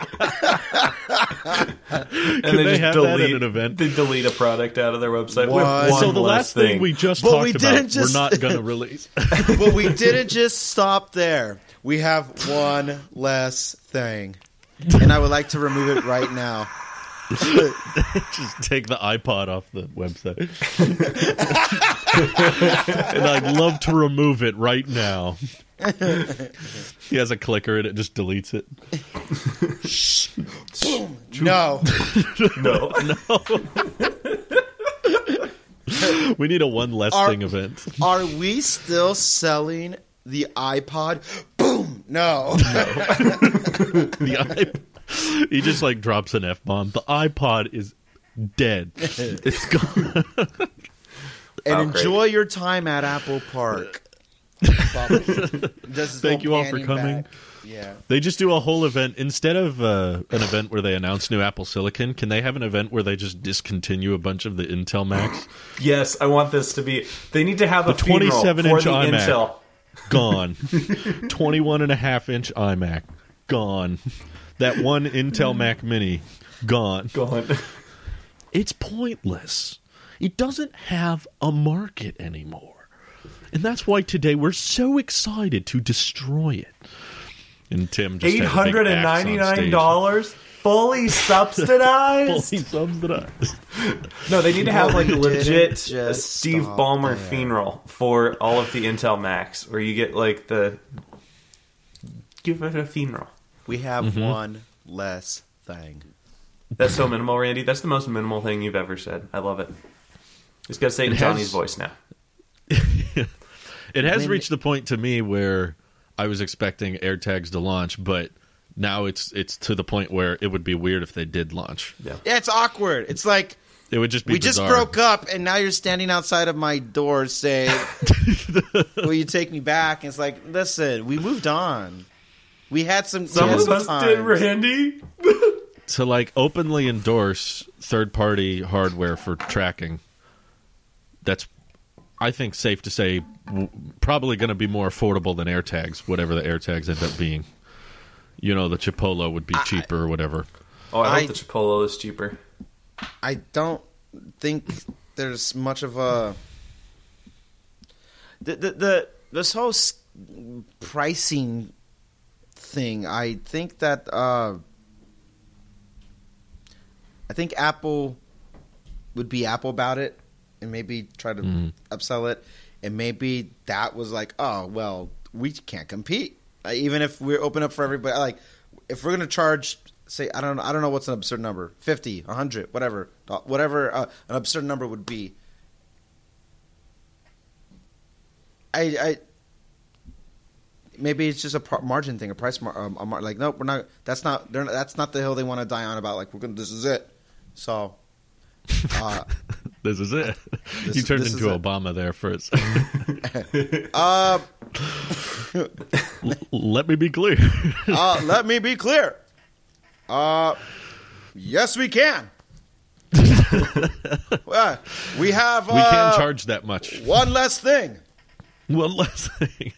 [SPEAKER 3] And
[SPEAKER 1] Can they have that at an event?
[SPEAKER 3] They delete a product out of their website.
[SPEAKER 2] One-
[SPEAKER 3] With one
[SPEAKER 1] So the
[SPEAKER 3] less
[SPEAKER 1] last thing we just
[SPEAKER 2] But
[SPEAKER 1] talked
[SPEAKER 2] we
[SPEAKER 1] about,
[SPEAKER 2] didn't just-
[SPEAKER 1] we're not going to release.
[SPEAKER 2] But we didn't just stop there. We have one less thing. And I would like to remove it right now.
[SPEAKER 1] Just take the iPod off the website. And I'd love to remove it right now. He has a clicker and it just deletes it.
[SPEAKER 2] No.
[SPEAKER 3] No.
[SPEAKER 1] We need a one less
[SPEAKER 2] Are-
[SPEAKER 1] thing event.
[SPEAKER 2] Are we still selling the iPod? Boom! No.
[SPEAKER 1] The iP- he just like drops an F bomb. The iPod is dead. It's gone.
[SPEAKER 2] And
[SPEAKER 3] Oh,
[SPEAKER 2] enjoy
[SPEAKER 3] great.
[SPEAKER 2] your time at Apple Park. Thank
[SPEAKER 1] Thank you all for coming.
[SPEAKER 2] Yeah.
[SPEAKER 1] They just do a whole event instead of uh, an event where they announce new Apple Silicon. Can they have an event where they just discontinue a bunch of the Intel Macs?
[SPEAKER 3] Yes, I want this to be. They need to have a
[SPEAKER 1] The
[SPEAKER 3] funeral
[SPEAKER 1] twenty-seven
[SPEAKER 3] for
[SPEAKER 1] inch
[SPEAKER 3] the
[SPEAKER 1] iMac.
[SPEAKER 3] Intel.
[SPEAKER 1] Gone. twenty-one and a half inch iMac. Gone. That one Intel Mac Mini. Gone.
[SPEAKER 3] Go on.
[SPEAKER 1] It's pointless. It doesn't have a market anymore. And that's why today we're so excited to destroy it. And Tim just
[SPEAKER 3] Eight
[SPEAKER 1] had a big
[SPEAKER 3] hundred and
[SPEAKER 1] axe on
[SPEAKER 3] ninety-nine
[SPEAKER 1] stage.
[SPEAKER 3] dollars, fully subsidized.
[SPEAKER 1] Fully subsidized.
[SPEAKER 3] No, they need to have like a
[SPEAKER 2] Didn't
[SPEAKER 3] legit
[SPEAKER 2] just
[SPEAKER 3] Steve
[SPEAKER 2] stop
[SPEAKER 3] Ballmer
[SPEAKER 2] there.
[SPEAKER 3] funeral for all of the Intel Macs, where you get like the give it a funeral.
[SPEAKER 2] We have
[SPEAKER 1] Mm-hmm.
[SPEAKER 2] one less thing.
[SPEAKER 3] That's so minimal, Randy. That's the most minimal thing you've ever said. I love it. Just gotta say it in
[SPEAKER 1] It
[SPEAKER 3] Johnny's
[SPEAKER 1] has-
[SPEAKER 3] voice now.
[SPEAKER 1] It has
[SPEAKER 2] When-
[SPEAKER 1] reached the point to me where I was expecting AirTags to launch, but now it's it's to the point where it would be weird if they did launch.
[SPEAKER 3] Yeah.
[SPEAKER 2] Yeah, it's awkward. It's like
[SPEAKER 1] It would just be
[SPEAKER 2] we just
[SPEAKER 1] bizarre.
[SPEAKER 2] broke up, and now you're standing outside of my door saying, "Will you take me back?" And it's like, listen, we moved on. We had some.
[SPEAKER 3] Some
[SPEAKER 2] we had
[SPEAKER 3] of
[SPEAKER 2] some
[SPEAKER 3] us
[SPEAKER 2] times.
[SPEAKER 3] did, Randy.
[SPEAKER 1] To like openly endorse third-party hardware for tracking. That's, I think, safe to say, w- probably going to be more affordable than AirTags, whatever the AirTags end up being. You know, the Chipolo would be cheaper or whatever.
[SPEAKER 3] Oh, I,
[SPEAKER 2] I-
[SPEAKER 3] hope the Chipolo is cheaper.
[SPEAKER 2] I don't think there's much of a the the, the this whole s- pricing thing. I think that uh, I think Apple would be Apple about it, and maybe try to
[SPEAKER 1] Mm.
[SPEAKER 2] upsell it, and maybe that was like, oh well, we can't compete. Like, even if we're open up for everybody, like if we're gonna charge, say, I don't, I don't know what's an absurd number, fifty, a hundred, whatever, whatever uh, an absurd number would be. I, I maybe it's just a par- margin thing, a price mar- um, a mar- like nope, we're not. That's not. They're not, that's not the hill they want to die on about. Like we're gonna. This is it. So. Uh,
[SPEAKER 1] This is it.
[SPEAKER 2] This-
[SPEAKER 1] you turned
[SPEAKER 2] this
[SPEAKER 1] into
[SPEAKER 2] is it.
[SPEAKER 1] Obama there for a second.
[SPEAKER 2] uh,
[SPEAKER 1] L- let me be clear.
[SPEAKER 2] uh, let me be clear. Uh, yes, we can. Well, we have. Uh,
[SPEAKER 1] We can charge that much.
[SPEAKER 2] one less thing.
[SPEAKER 1] One less thing.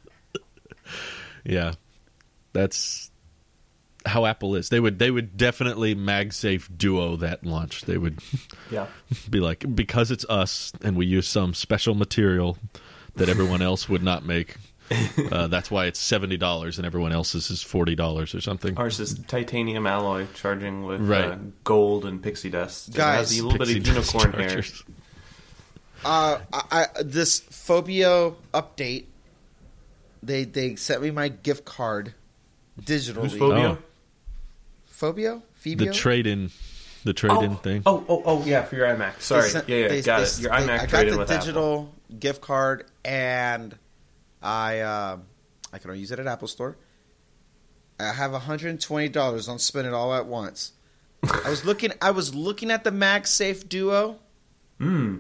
[SPEAKER 1] Yeah, that's how Apple is. They would they would definitely MagSafe Duo that launch. They would
[SPEAKER 3] Yeah.
[SPEAKER 1] be like, because it's us and we use some special material that everyone else would not make. Uh, that's why it's seventy dollars and everyone else's is forty dollars or something.
[SPEAKER 3] Ours is titanium alloy charging with
[SPEAKER 1] Right.
[SPEAKER 3] uh, gold and pixie dust.
[SPEAKER 2] Guys,
[SPEAKER 3] it has a little
[SPEAKER 1] Pixie
[SPEAKER 3] bit of
[SPEAKER 1] dust
[SPEAKER 3] unicorn hair.
[SPEAKER 1] chargers.
[SPEAKER 2] Uh, I, I, this Phobio update. They they sent me my gift card digitally.
[SPEAKER 3] Who's Phobio?
[SPEAKER 1] Oh.
[SPEAKER 2] Phobio?
[SPEAKER 1] The
[SPEAKER 2] Phobio?
[SPEAKER 1] trade-in, the trade-in
[SPEAKER 3] oh,
[SPEAKER 1] thing.
[SPEAKER 3] Oh, oh, oh, yeah, for your iMac.
[SPEAKER 2] They
[SPEAKER 3] Sorry.
[SPEAKER 2] sent-
[SPEAKER 3] yeah, yeah,
[SPEAKER 2] they-
[SPEAKER 3] got
[SPEAKER 2] they-
[SPEAKER 3] it. Your
[SPEAKER 2] they-
[SPEAKER 3] iMac
[SPEAKER 2] I got
[SPEAKER 3] traded
[SPEAKER 2] the
[SPEAKER 3] with
[SPEAKER 2] digital gift card, and I uh, I can only use it at Apple Store. I have one hundred twenty dollars. Don't spend it all at once. I was looking. I was looking at the MagSafe Duo.
[SPEAKER 3] Apple. Hmm.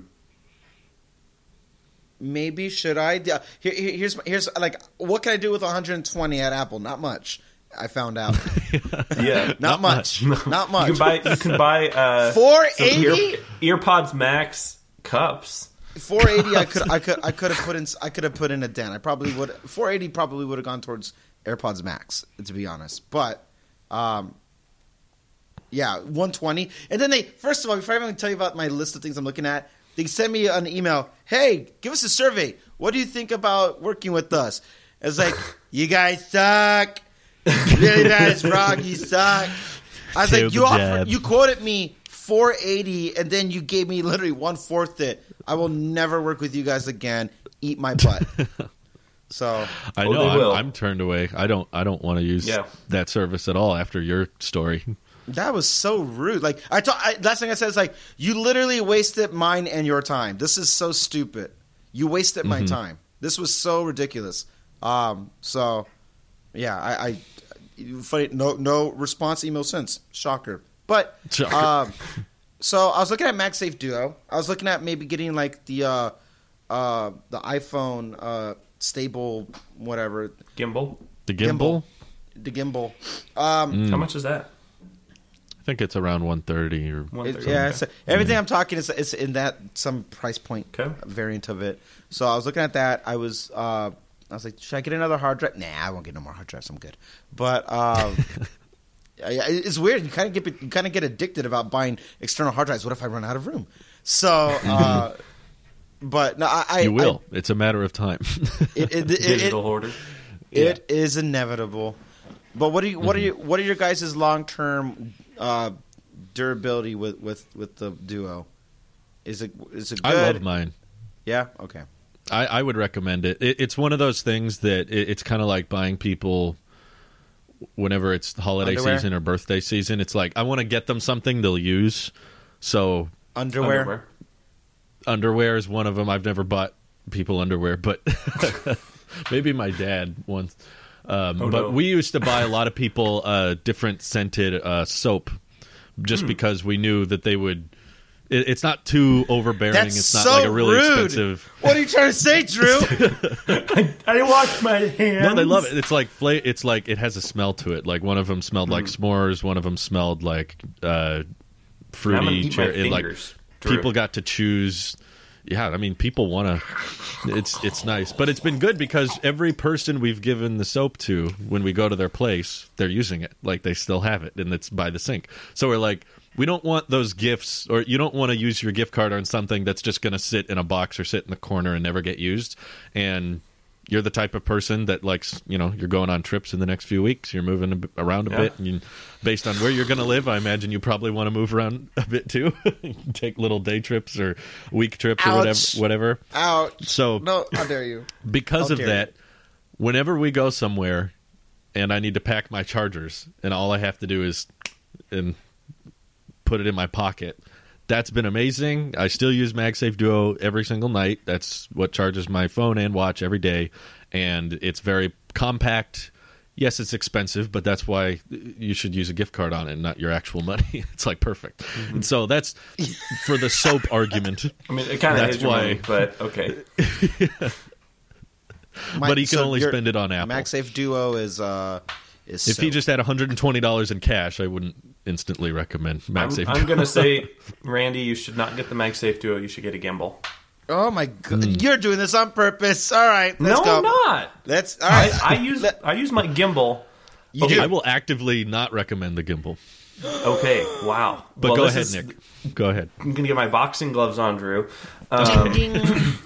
[SPEAKER 2] Maybe should I? Here, here- here's here's like what can I do with one hundred twenty at Apple? Not much. I found out.
[SPEAKER 3] Yeah.
[SPEAKER 2] Not,
[SPEAKER 1] Not
[SPEAKER 2] much. Not much.
[SPEAKER 3] You can buy. You can buy. Uh,
[SPEAKER 2] four
[SPEAKER 3] some ear,
[SPEAKER 2] eighty.
[SPEAKER 3] EarPods Max cups.
[SPEAKER 2] four eighty. I could. I could. I could have put in. I could have put in a dent. I probably would. four eighty probably would have gone towards AirPods Max, to be honest. But, um, yeah, one twenty. And then they. First of all, before I even tell you about my list of things I'm looking at, they send me an email. Hey, give us a survey. What do you think about working with us? It's like, you guys suck. Really guys, Frog, you suck. I was
[SPEAKER 1] Tail
[SPEAKER 2] like, you
[SPEAKER 1] the
[SPEAKER 2] offered,
[SPEAKER 1] jab.
[SPEAKER 2] you quoted me four eighty, and then you gave me literally one fourth it. I will never work with you guys again. Eat my butt. So
[SPEAKER 1] I
[SPEAKER 3] Oh,
[SPEAKER 1] know.
[SPEAKER 3] they will.
[SPEAKER 1] I'm, I'm turned away. I don't. I don't want to use
[SPEAKER 3] Yeah.
[SPEAKER 1] that service at all after your story.
[SPEAKER 2] That was so rude. Like I, ta- I last thing I said is like, you literally wasted mine and your time. This is so stupid. You wasted my
[SPEAKER 1] Mm-hmm.
[SPEAKER 2] time. This was so ridiculous. Um, so yeah, I, I funny, no no response email since. Shocker. But
[SPEAKER 1] Shocker.
[SPEAKER 2] um, so I was looking at MagSafe Duo. I was looking at maybe getting like the uh, uh, the iPhone uh, stable whatever
[SPEAKER 3] Gimbal.
[SPEAKER 1] The gimbal?
[SPEAKER 2] the gimbal. Um,
[SPEAKER 3] How much is that?
[SPEAKER 1] I think it's around one thirty or
[SPEAKER 3] One
[SPEAKER 2] It,
[SPEAKER 3] thirty.
[SPEAKER 2] yeah,
[SPEAKER 3] Okay.
[SPEAKER 2] it's, everything I'm talking is, is in that some price point
[SPEAKER 3] Okay.
[SPEAKER 2] variant of it. So I was looking at that. I was uh, I was like, should I get another hard drive? Nah, I won't get no more hard drives. I'm good. But um, yeah, it's weird. You kind of get you kind of get addicted about buying external hard drives. What if I run out of room? So, uh, but no, I, I
[SPEAKER 1] you will.
[SPEAKER 2] I,
[SPEAKER 1] it's a matter of time.
[SPEAKER 2] it, it, it,
[SPEAKER 3] Digital
[SPEAKER 2] it,
[SPEAKER 3] hoarder.
[SPEAKER 2] it is inevitable. But what do you what are you what are your guys' long term uh, durability with, with, with the Duo? Is it is it good?
[SPEAKER 1] I love mine.
[SPEAKER 2] Yeah. Okay.
[SPEAKER 1] I, I would recommend it. it. It's one of those things that it, it's kind of like buying people whenever it's holiday
[SPEAKER 2] Underwear?
[SPEAKER 1] season or birthday season. It's like I want to get them something they'll use. So
[SPEAKER 2] Underwear.
[SPEAKER 3] Underwear.
[SPEAKER 1] underwear is one of them. I've never bought people underwear, but maybe my dad once. Um,
[SPEAKER 3] Oh,
[SPEAKER 1] but
[SPEAKER 3] no.
[SPEAKER 1] we used to buy a lot of people uh, different scented uh, soap just
[SPEAKER 3] Hmm.
[SPEAKER 1] because we knew that they would. It, it's not too overbearing.
[SPEAKER 2] That's
[SPEAKER 1] it's not
[SPEAKER 2] so
[SPEAKER 1] like a really
[SPEAKER 2] rude.
[SPEAKER 1] expensive.
[SPEAKER 2] What are you trying to say, Drew?
[SPEAKER 3] I wash my hands.
[SPEAKER 1] No, they love it. It's like fla- It's like it has a smell to it. Like one of them smelled like
[SPEAKER 3] Hmm.
[SPEAKER 1] s'mores. One of them smelled like uh,
[SPEAKER 3] I'm gonna
[SPEAKER 1] fruity.
[SPEAKER 3] eat my
[SPEAKER 1] cherry. Like
[SPEAKER 3] fingers, Drew.
[SPEAKER 1] people got to choose. Yeah, I mean, people want to. It's it's nice, but it's been good because every person we've given the soap to, when we go to their place, they're using it. Like they still have it, and it's by the sink. So we're like, we don't want those gifts, or you don't want to use your gift card on something that's just going to sit in a box or sit in the corner and never get used. And you're the type of person that likes, you know, you're going on trips in the next few weeks. You're moving a bit, around a
[SPEAKER 3] Yeah.
[SPEAKER 1] bit, and you, based on where you're going to live, I imagine you probably want to move around a bit too. Take little day trips or week trips or whatever.
[SPEAKER 2] Ouch.
[SPEAKER 1] Whatever.
[SPEAKER 2] Ouch.
[SPEAKER 1] So
[SPEAKER 2] No, how dare you?
[SPEAKER 1] because
[SPEAKER 2] How
[SPEAKER 1] of
[SPEAKER 2] dare
[SPEAKER 1] that, whenever we go somewhere and I need to pack my chargers, and all I have to do is and put it in my pocket. That's been amazing. I still use MagSafe Duo every single night. That's what charges my phone and watch every day. And it's very compact. Yes, it's expensive, but that's why you should use a gift card on it, not your actual money. It's like perfect.
[SPEAKER 2] Mm-hmm.
[SPEAKER 1] And so that's for the soap argument.
[SPEAKER 3] I mean, it kind of
[SPEAKER 1] That's
[SPEAKER 3] is your
[SPEAKER 1] why-
[SPEAKER 3] money, but okay.
[SPEAKER 2] My-
[SPEAKER 1] But he can
[SPEAKER 2] so
[SPEAKER 1] only
[SPEAKER 2] your
[SPEAKER 1] spend it on Apple.
[SPEAKER 2] MagSafe Duo is uh is
[SPEAKER 1] If he
[SPEAKER 2] soap.
[SPEAKER 1] just had one hundred twenty dollars in cash, I wouldn't instantly recommend
[SPEAKER 3] I'm,
[SPEAKER 1] MagSafe.
[SPEAKER 3] I'm going to say, Randy, you should not get the MagSafe Duo. You should get a gimbal.
[SPEAKER 2] Oh my god, you're doing this on purpose. All right, let's
[SPEAKER 3] no,
[SPEAKER 2] go.
[SPEAKER 3] I'm not.
[SPEAKER 2] Let's. All
[SPEAKER 3] I,
[SPEAKER 2] right,
[SPEAKER 3] I use I use my gimbal.
[SPEAKER 2] You
[SPEAKER 3] okay.
[SPEAKER 2] do.
[SPEAKER 1] I will actively not recommend the gimbal.
[SPEAKER 3] Okay, wow.
[SPEAKER 1] But
[SPEAKER 3] Well,
[SPEAKER 1] go
[SPEAKER 3] this
[SPEAKER 1] ahead,
[SPEAKER 3] is-
[SPEAKER 1] Nick. Go ahead.
[SPEAKER 3] I'm going to get my boxing gloves on, Drew. Um,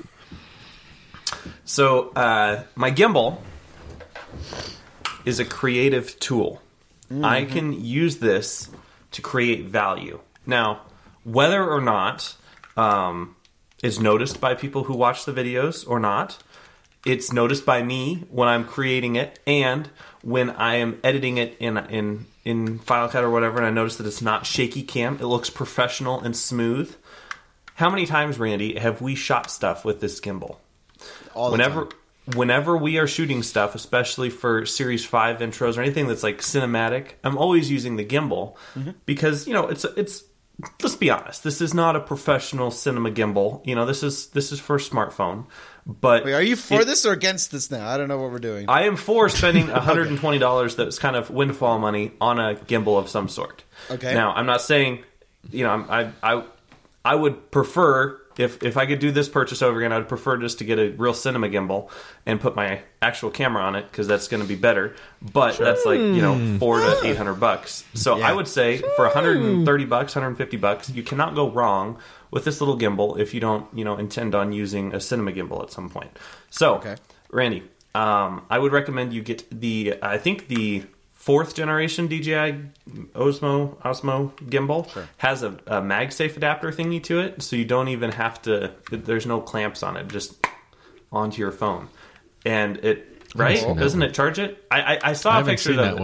[SPEAKER 3] so, uh, my gimbal is a creative tool. I can use this to create value. Now, whether or not um, it's noticed by people who watch the videos or not, it's noticed by me when I'm creating it and when I am editing it in in in Final Cut or whatever, and I notice that it's not shaky cam. It looks professional and smooth. How many times, Randy, have we shot stuff with this gimbal?
[SPEAKER 2] All the
[SPEAKER 3] Whenever
[SPEAKER 2] time.
[SPEAKER 3] whenever we are shooting stuff, especially for Series five intros or anything that's like cinematic, I'm always using the gimbal
[SPEAKER 2] Mm-hmm.
[SPEAKER 3] because, you know, it's it's let's be honest, this is not a professional cinema gimbal. You know, this is this is for a smartphone. But
[SPEAKER 2] Wait, are you for
[SPEAKER 3] it-
[SPEAKER 2] this or against this now? I don't know what we're doing.
[SPEAKER 3] I am for spending one hundred twenty dollars that's kind of windfall money on a gimbal of some sort.
[SPEAKER 2] Okay.
[SPEAKER 3] Now, I'm not saying, you know, I'm, I I I would prefer, if if I could do this purchase over again, I'd prefer just to get a real cinema gimbal and put my actual camera on it because that's going to be better. But that's like, you know, four to eight hundred bucks. So
[SPEAKER 2] Yeah.
[SPEAKER 3] I would say for one hundred thirty bucks, one hundred fifty bucks, you cannot go wrong with this little gimbal if you don't, you know, intend on using a cinema gimbal at some point. So,
[SPEAKER 2] Okay.
[SPEAKER 3] Randy, um, I would recommend you get the, I think the fourth generation D J I Osmo Osmo gimbal
[SPEAKER 2] Sure.
[SPEAKER 3] has a, a MagSafe adapter thingy to it, so you don't even have to. There's no clamps on it, just onto your phone, and it right
[SPEAKER 1] seen that
[SPEAKER 3] doesn't
[SPEAKER 1] one.
[SPEAKER 3] it charge it? I I, I saw
[SPEAKER 1] I
[SPEAKER 3] a
[SPEAKER 1] haven't
[SPEAKER 3] picture
[SPEAKER 1] seen
[SPEAKER 3] of
[SPEAKER 1] that
[SPEAKER 3] it.
[SPEAKER 1] one.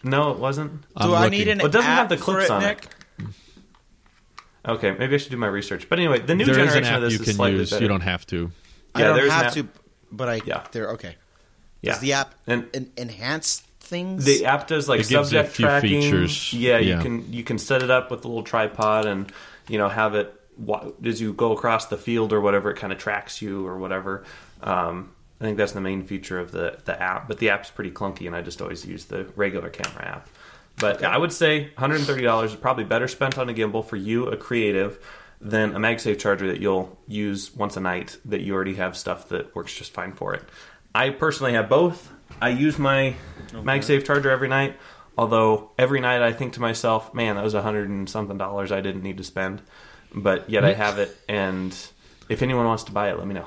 [SPEAKER 3] No, it wasn't.
[SPEAKER 2] Do
[SPEAKER 1] I'm
[SPEAKER 2] I
[SPEAKER 1] looking.
[SPEAKER 2] need an
[SPEAKER 3] Well, it doesn't
[SPEAKER 2] app
[SPEAKER 3] have the
[SPEAKER 2] for
[SPEAKER 3] clips
[SPEAKER 2] it,
[SPEAKER 3] on it.
[SPEAKER 2] Nick?
[SPEAKER 3] Okay, maybe I should do my research. But anyway, the new
[SPEAKER 1] There is
[SPEAKER 3] generation
[SPEAKER 1] an app
[SPEAKER 3] of this
[SPEAKER 1] you
[SPEAKER 3] is
[SPEAKER 1] can
[SPEAKER 3] slightly
[SPEAKER 1] use.
[SPEAKER 3] better.
[SPEAKER 1] You don't have to.
[SPEAKER 2] I
[SPEAKER 3] Yeah,
[SPEAKER 2] don't
[SPEAKER 3] there's
[SPEAKER 2] have
[SPEAKER 3] an
[SPEAKER 2] to, but I.
[SPEAKER 3] Yeah.
[SPEAKER 2] There. Okay.
[SPEAKER 3] Yeah.
[SPEAKER 2] Does the app
[SPEAKER 3] And-
[SPEAKER 2] en- enhance things?
[SPEAKER 3] The app does like
[SPEAKER 1] It gives you a
[SPEAKER 3] subject
[SPEAKER 1] few
[SPEAKER 3] tracking.
[SPEAKER 1] features.
[SPEAKER 3] Yeah, you
[SPEAKER 1] Yeah.
[SPEAKER 3] can you can set it up with a little tripod and you know have it wa- as you go across the field or whatever. It kind of tracks you or whatever. Um, I think that's the main feature of the the app. But the app's pretty clunky, and I just always use the regular camera app. But
[SPEAKER 2] Okay.
[SPEAKER 3] I would say one hundred thirty dollars is probably better spent on a gimbal for you, a creative, than a MagSafe charger that you'll use once a night that you already have stuff that works just fine for it. I personally have both. I use my MagSafe charger every night, although every night I think to myself, man, that was a hundred and something dollars I didn't need to spend. But yet I have it, and if anyone wants to buy it, let me know.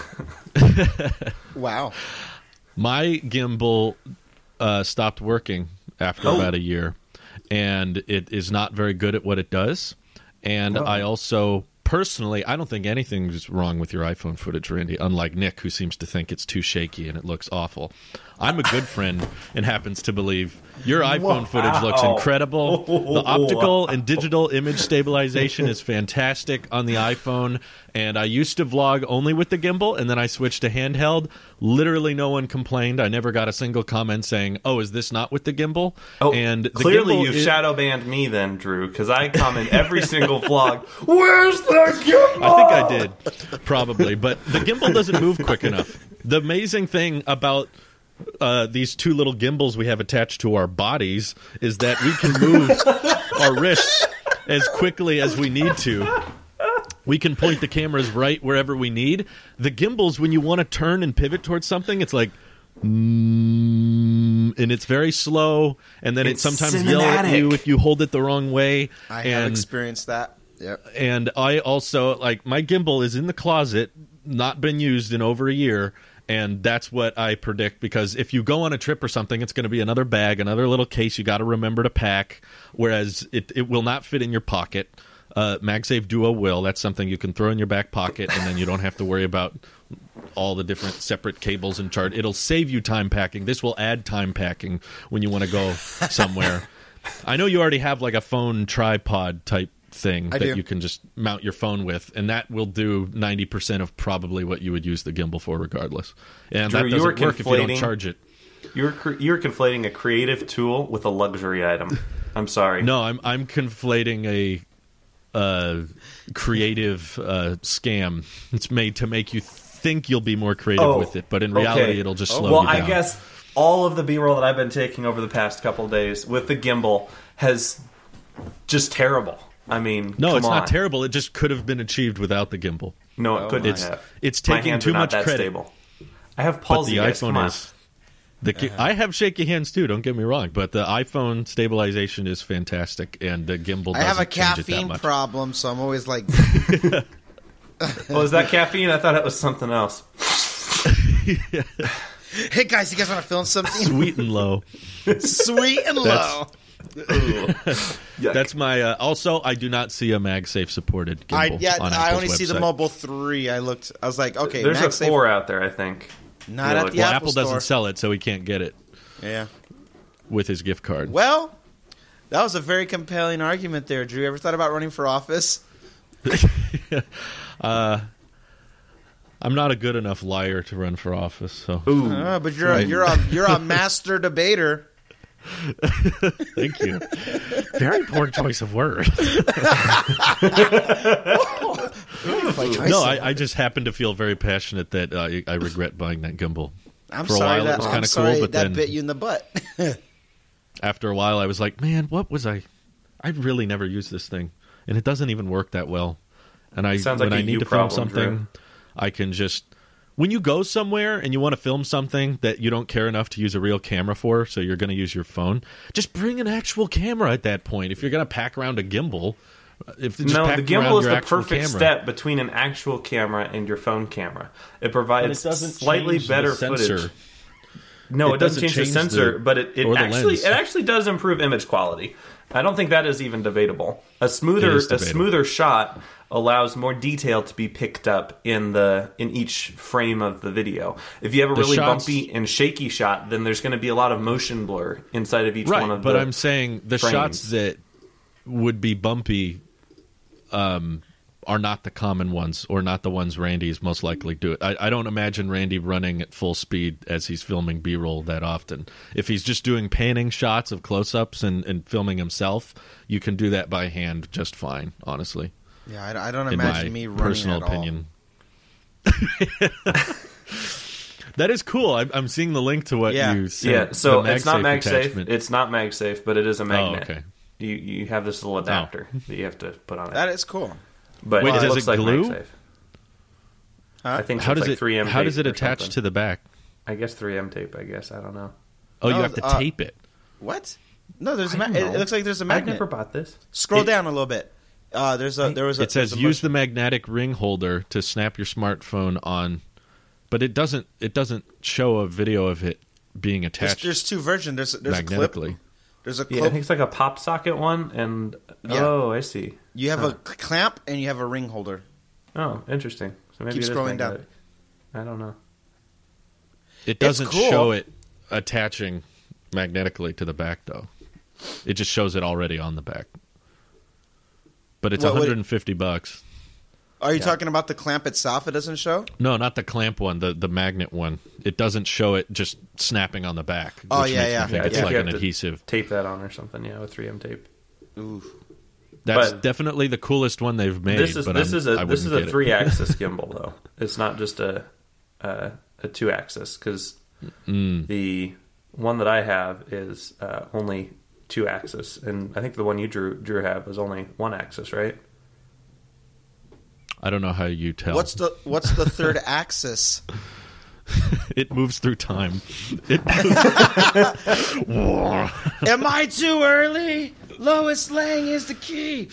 [SPEAKER 2] Wow.
[SPEAKER 1] My gimbal uh, stopped working after
[SPEAKER 3] Oh.
[SPEAKER 1] about a year, and it is not very good at what it does. And
[SPEAKER 3] Oh.
[SPEAKER 1] I also, personally, I don't think anything's wrong with your iPhone footage, Randy, unlike Nick, who seems to think it's too shaky and it looks awful. I'm a good friend and happens to believe your iPhone footage looks
[SPEAKER 3] Wow.
[SPEAKER 1] incredible. The optical and digital image stabilization is fantastic on the iPhone, and I used to vlog only with the gimbal, and then I switched to handheld. Literally no one complained. I never got a single comment saying, oh, is this not with the gimbal?
[SPEAKER 3] Oh,
[SPEAKER 1] and the
[SPEAKER 3] clearly
[SPEAKER 1] gimbal
[SPEAKER 3] you've
[SPEAKER 1] is-
[SPEAKER 3] shadow banned me then, Drew, because I comment every single vlog. Where's the gimbal?
[SPEAKER 1] I think I did, probably. But the gimbal doesn't move quick enough. The amazing thing about uh, these two little gimbals we have attached to our bodies is that we can move our wrists as quickly as we need to. We can point the cameras right wherever we need. The gimbals, when you want to turn and pivot towards something, it's like... Mm, and it's very slow, and then
[SPEAKER 3] It's
[SPEAKER 1] it sometimes yells at
[SPEAKER 3] cinematic.
[SPEAKER 1] you if you hold it the wrong way.
[SPEAKER 2] I
[SPEAKER 1] and
[SPEAKER 2] have experienced that. Yep.
[SPEAKER 1] and I also, like, my gimbal is in the closet, not been used in over a year, and that's what I predict, because if you go on a trip or something, it's going to be another bag, another little case you got to remember to pack, whereas it, it will not fit in your pocket. Uh, MagSafe Duo will. That's something you can throw in your back pocket, and then you don't have to worry about all the different separate cables and chart. It'll save you time packing. This will add time packing when you want to go somewhere. I know you already have like a phone tripod type thing
[SPEAKER 2] I
[SPEAKER 1] that
[SPEAKER 2] do.
[SPEAKER 1] you can just mount your phone with, and that will do ninety percent of probably what you would use the gimbal for regardless. And
[SPEAKER 3] Drew,
[SPEAKER 1] that
[SPEAKER 3] you were
[SPEAKER 1] doesn't work if you don't
[SPEAKER 3] conflating-
[SPEAKER 1] charge it.
[SPEAKER 3] You're cr- you're conflating a creative tool with a luxury item. I'm sorry.
[SPEAKER 1] No, I'm I'm conflating a uh, creative uh, scam. It's made to make you think you'll be more creative
[SPEAKER 3] Oh,
[SPEAKER 1] with it, but in reality,
[SPEAKER 3] okay.
[SPEAKER 1] it'll just
[SPEAKER 3] Oh,
[SPEAKER 1] slow
[SPEAKER 3] well,
[SPEAKER 1] you down.
[SPEAKER 3] I guess all of the B-roll that I've been taking over the past couple days with the gimbal has just terrible. I mean,
[SPEAKER 1] no,
[SPEAKER 3] come
[SPEAKER 1] it's
[SPEAKER 3] on.
[SPEAKER 1] not terrible. It just could have been achieved without the gimbal.
[SPEAKER 3] No, it
[SPEAKER 2] Oh,
[SPEAKER 3] couldn't
[SPEAKER 1] It's
[SPEAKER 3] have.
[SPEAKER 1] it's
[SPEAKER 3] My
[SPEAKER 1] taking
[SPEAKER 3] hands
[SPEAKER 1] too
[SPEAKER 3] are not
[SPEAKER 1] much
[SPEAKER 3] that
[SPEAKER 1] credit.
[SPEAKER 3] stable. I have
[SPEAKER 1] But
[SPEAKER 3] palsy.
[SPEAKER 1] the
[SPEAKER 3] guys, come
[SPEAKER 1] iPhone
[SPEAKER 3] on.
[SPEAKER 1] is. The, I have shaky hands too. Don't get me wrong, but the iPhone stabilization is fantastic, and the gimbal.
[SPEAKER 2] I have a
[SPEAKER 1] doesn't change it that
[SPEAKER 2] caffeine
[SPEAKER 1] much.
[SPEAKER 2] problem, so I'm always like,
[SPEAKER 3] Oh, is that caffeine? I thought it was something else.
[SPEAKER 2] hey guys, you guys want to film something?
[SPEAKER 1] Sweet and low.
[SPEAKER 2] Sweet and low.
[SPEAKER 1] That's- That's my. Uh, also, I do not see a MagSafe supported gimbal.
[SPEAKER 2] I yeah,
[SPEAKER 1] on
[SPEAKER 2] I
[SPEAKER 1] Apple's
[SPEAKER 2] only see the
[SPEAKER 1] website.
[SPEAKER 2] Mobile three. I looked. I was like, okay,
[SPEAKER 3] There's a
[SPEAKER 2] MagSafe-
[SPEAKER 3] four out there, I think.
[SPEAKER 2] Not
[SPEAKER 3] Yeah,
[SPEAKER 2] at
[SPEAKER 3] look.
[SPEAKER 2] the
[SPEAKER 1] Well,
[SPEAKER 2] Apple,
[SPEAKER 1] Apple
[SPEAKER 2] Store.
[SPEAKER 1] doesn't sell it, so he can't get it
[SPEAKER 2] Yeah.
[SPEAKER 1] with his gift card.
[SPEAKER 2] Well, that was a very compelling argument there, Drew. Ever thought about running for office?
[SPEAKER 1] I'm not a good enough liar to run for office, so
[SPEAKER 3] Ooh.
[SPEAKER 2] Uh, but you're
[SPEAKER 1] Right.
[SPEAKER 2] a, you're a you're a master debater.
[SPEAKER 1] thank you. Very poor choice of words. No, I, I just happen to feel very passionate that uh, I regret buying that gimbal.
[SPEAKER 2] I'm
[SPEAKER 1] For a
[SPEAKER 2] sorry
[SPEAKER 1] while,
[SPEAKER 2] that
[SPEAKER 1] it was
[SPEAKER 2] I'm
[SPEAKER 1] kinda
[SPEAKER 2] sorry
[SPEAKER 1] cool, but
[SPEAKER 2] that
[SPEAKER 1] then-
[SPEAKER 2] bit you in the butt.
[SPEAKER 1] After a while, I was like, man, what was I? I really never used this thing, and it doesn't even work that well. And I,
[SPEAKER 3] Sounds
[SPEAKER 1] when
[SPEAKER 3] like
[SPEAKER 1] I
[SPEAKER 3] a
[SPEAKER 1] need
[SPEAKER 3] you
[SPEAKER 1] to film
[SPEAKER 3] problem,
[SPEAKER 1] something,
[SPEAKER 3] Drew.
[SPEAKER 1] I can just. When you go somewhere and you want to film something that you don't care enough to use a real camera for, so you're going to use your phone, just bring an actual camera at that point. If you're going to pack around a gimbal, if just
[SPEAKER 3] No,
[SPEAKER 1] pack
[SPEAKER 3] the
[SPEAKER 1] around
[SPEAKER 3] gimbal is
[SPEAKER 1] your
[SPEAKER 3] the
[SPEAKER 1] actual
[SPEAKER 3] perfect
[SPEAKER 1] camera.
[SPEAKER 3] step between an actual camera and your phone camera. It
[SPEAKER 1] But it
[SPEAKER 3] provides
[SPEAKER 1] doesn't
[SPEAKER 3] slightly
[SPEAKER 1] change the
[SPEAKER 3] better
[SPEAKER 1] sensor.
[SPEAKER 3] footage. No, it,
[SPEAKER 1] it
[SPEAKER 3] doesn't,
[SPEAKER 1] doesn't
[SPEAKER 3] change, the
[SPEAKER 1] change
[SPEAKER 3] sensor,
[SPEAKER 1] the-
[SPEAKER 3] but it, it
[SPEAKER 1] or the
[SPEAKER 3] actually
[SPEAKER 1] lens.
[SPEAKER 3] it actually does improve image quality. I don't think that is even debatable. A smoother
[SPEAKER 1] It is
[SPEAKER 3] a
[SPEAKER 1] debatable.
[SPEAKER 3] smoother shot allows more detail to be picked up in the in each frame of the video. If you have a
[SPEAKER 1] The
[SPEAKER 3] really
[SPEAKER 1] shots-
[SPEAKER 3] bumpy and shaky shot, then there's going to be a lot of motion blur inside of each
[SPEAKER 1] Right,
[SPEAKER 3] one of
[SPEAKER 1] but
[SPEAKER 3] the
[SPEAKER 1] I'm saying the
[SPEAKER 3] frames.
[SPEAKER 1] shots that would be bumpy um, are not the common ones, or not the ones Randy's most likely do it. I, I don't imagine Randy running at full speed as he's filming B-roll that often. If he's just doing panning shots of close-ups and, and filming himself, you can do that by hand just fine, honestly.
[SPEAKER 2] Yeah, I, I don't
[SPEAKER 1] In
[SPEAKER 2] imagine
[SPEAKER 1] my
[SPEAKER 2] me running
[SPEAKER 1] personal
[SPEAKER 2] at
[SPEAKER 1] opinion. That is cool. I'm, I'm seeing the link to what
[SPEAKER 2] Yeah.
[SPEAKER 1] you said.
[SPEAKER 3] Yeah, so
[SPEAKER 1] the
[SPEAKER 3] it's not
[SPEAKER 1] MagSafe
[SPEAKER 3] MagSafe.
[SPEAKER 1] attachment.
[SPEAKER 3] It's not MagSafe, but it is a magnet.
[SPEAKER 1] okay.
[SPEAKER 3] You you have this little adapter that you have to put on
[SPEAKER 2] all.
[SPEAKER 3] it.
[SPEAKER 2] That is cool.
[SPEAKER 3] But
[SPEAKER 1] Wait,
[SPEAKER 3] it
[SPEAKER 1] does
[SPEAKER 3] looks
[SPEAKER 1] it
[SPEAKER 3] like
[SPEAKER 1] glue?
[SPEAKER 3] MagSafe.
[SPEAKER 2] Huh?
[SPEAKER 3] I think so.
[SPEAKER 1] How
[SPEAKER 3] It's
[SPEAKER 1] does
[SPEAKER 3] like
[SPEAKER 1] it?
[SPEAKER 3] three M
[SPEAKER 1] How
[SPEAKER 3] tape
[SPEAKER 1] does it
[SPEAKER 3] or
[SPEAKER 1] attach
[SPEAKER 3] something.
[SPEAKER 1] to the back?
[SPEAKER 3] I guess three M tape. I guess I don't know.
[SPEAKER 1] Oh, you
[SPEAKER 2] No,
[SPEAKER 1] have to
[SPEAKER 2] uh,
[SPEAKER 1] tape it.
[SPEAKER 2] What? No, there's a
[SPEAKER 3] I
[SPEAKER 2] ma-
[SPEAKER 3] don't
[SPEAKER 2] it,
[SPEAKER 3] know.
[SPEAKER 2] it looks like there's a
[SPEAKER 3] I've
[SPEAKER 2] magnet.
[SPEAKER 3] never bought this.
[SPEAKER 2] Scroll
[SPEAKER 1] It-
[SPEAKER 2] down a little bit. Uh, there's a there was a
[SPEAKER 1] It says
[SPEAKER 2] there's a
[SPEAKER 1] use the
[SPEAKER 2] motion-
[SPEAKER 1] magnetic ring holder to snap your smartphone on, but it doesn't. It doesn't show a video of it being
[SPEAKER 2] There's,
[SPEAKER 1] attached
[SPEAKER 2] there's two versions. There's there's a clip.
[SPEAKER 1] magnetically.
[SPEAKER 2] There's a
[SPEAKER 3] Yeah, I
[SPEAKER 2] clip.
[SPEAKER 3] think it's like a pop socket one, and
[SPEAKER 2] Yeah.
[SPEAKER 3] oh, I see.
[SPEAKER 2] You have
[SPEAKER 3] Huh.
[SPEAKER 2] a clamp and you have a ring holder.
[SPEAKER 3] Oh, interesting. So maybe
[SPEAKER 2] Keep
[SPEAKER 3] it is
[SPEAKER 2] scrolling down.
[SPEAKER 3] magnetic. I don't know.
[SPEAKER 1] It doesn't
[SPEAKER 2] cool.
[SPEAKER 1] show it attaching magnetically to the back, though. It just shows it already on the back. But it's
[SPEAKER 2] What would-
[SPEAKER 1] one hundred fifty bucks.
[SPEAKER 2] Are you
[SPEAKER 3] Yeah.
[SPEAKER 2] talking about the clamp itself? It doesn't show.
[SPEAKER 1] No, not the clamp one. The the magnet one. It doesn't show it just snapping on the back.
[SPEAKER 2] Oh,
[SPEAKER 1] which
[SPEAKER 2] yeah,
[SPEAKER 1] makes me
[SPEAKER 2] yeah.
[SPEAKER 1] think
[SPEAKER 3] Yeah, I
[SPEAKER 1] it's
[SPEAKER 3] think
[SPEAKER 1] like
[SPEAKER 3] you
[SPEAKER 1] an
[SPEAKER 3] have to-
[SPEAKER 1] adhesive.
[SPEAKER 3] Tape that on or something. Yeah, with three M tape.
[SPEAKER 2] Ooh.
[SPEAKER 1] That's
[SPEAKER 3] but-
[SPEAKER 1] definitely the coolest one they've made.
[SPEAKER 3] This is
[SPEAKER 1] but
[SPEAKER 3] this
[SPEAKER 1] I'm-
[SPEAKER 3] is
[SPEAKER 1] I
[SPEAKER 3] a this
[SPEAKER 1] wouldn't
[SPEAKER 3] is a
[SPEAKER 1] get it.
[SPEAKER 3] three axis gimbal though. It's not just a a, a two axis because
[SPEAKER 1] Mm.
[SPEAKER 3] the one that I have is uh, only two axis, and I think the one you drew drew have was only one axis, right?
[SPEAKER 1] I don't know how you tell.
[SPEAKER 2] What's the what's the third axis?
[SPEAKER 1] It moves through time. It
[SPEAKER 2] Am I too early? Lois Lane is the key.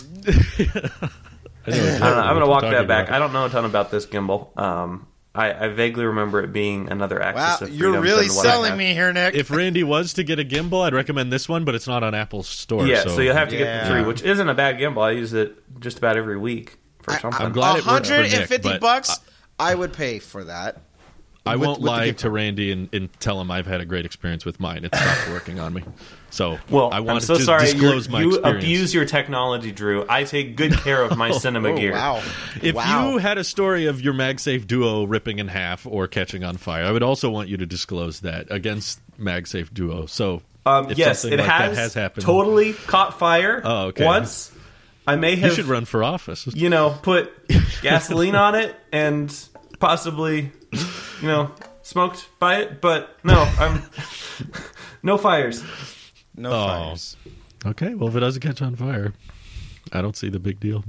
[SPEAKER 1] I don't know
[SPEAKER 3] I don't know. I'm going to walk
[SPEAKER 1] what
[SPEAKER 3] that
[SPEAKER 1] you're
[SPEAKER 3] back.
[SPEAKER 1] talking
[SPEAKER 3] I don't know a ton about this gimbal. Um, I, I vaguely remember it being another axis.
[SPEAKER 2] Wow,
[SPEAKER 3] of freedom
[SPEAKER 2] you're really
[SPEAKER 3] than what I
[SPEAKER 2] selling
[SPEAKER 3] have.
[SPEAKER 2] me here, Nick.
[SPEAKER 1] If Randy was to get a gimbal, I'd recommend this one, but it's not on Apple's store.
[SPEAKER 3] Yeah,
[SPEAKER 1] so,
[SPEAKER 3] so you'll have to get
[SPEAKER 2] Yeah.
[SPEAKER 3] the three, which isn't a bad gimbal. I use it just about every week for
[SPEAKER 2] I-
[SPEAKER 3] something.
[SPEAKER 1] I'm glad it worked for
[SPEAKER 2] one
[SPEAKER 1] Nick,
[SPEAKER 2] hundred fifty
[SPEAKER 1] but
[SPEAKER 2] bucks. I would pay for that.
[SPEAKER 1] I
[SPEAKER 2] with-
[SPEAKER 1] won't
[SPEAKER 2] with the
[SPEAKER 1] lie
[SPEAKER 2] gift
[SPEAKER 1] to
[SPEAKER 2] card.
[SPEAKER 1] Randy and, and tell him I've had a great experience with mine. It stopped working on me. So
[SPEAKER 3] Well,
[SPEAKER 1] I
[SPEAKER 3] I'm
[SPEAKER 1] wanted
[SPEAKER 3] so
[SPEAKER 1] to
[SPEAKER 3] sorry.
[SPEAKER 1] disclose
[SPEAKER 3] You're-
[SPEAKER 1] my
[SPEAKER 3] you
[SPEAKER 1] experience.
[SPEAKER 3] abuse your technology, Drew. I take good care of my cinema
[SPEAKER 2] Oh,
[SPEAKER 3] gear.
[SPEAKER 2] wow.
[SPEAKER 1] If
[SPEAKER 2] wow.
[SPEAKER 1] you had a story of your MagSafe Duo ripping in half or catching on fire, I would also want you to disclose that against MagSafe Duo. So
[SPEAKER 3] Um,
[SPEAKER 1] if
[SPEAKER 3] yes,
[SPEAKER 1] something
[SPEAKER 3] it
[SPEAKER 1] like
[SPEAKER 3] has,
[SPEAKER 1] that has happened,
[SPEAKER 3] totally caught fire
[SPEAKER 1] Oh, okay.
[SPEAKER 3] once. I may
[SPEAKER 1] you
[SPEAKER 3] have,
[SPEAKER 1] should run for office.
[SPEAKER 3] you know, put gasoline on it and possibly, you know, smoked by it. But no, I'm no fires.
[SPEAKER 2] No
[SPEAKER 1] Oh.
[SPEAKER 2] fires.
[SPEAKER 1] Okay, well, if it doesn't catch on fire, I don't see the big deal.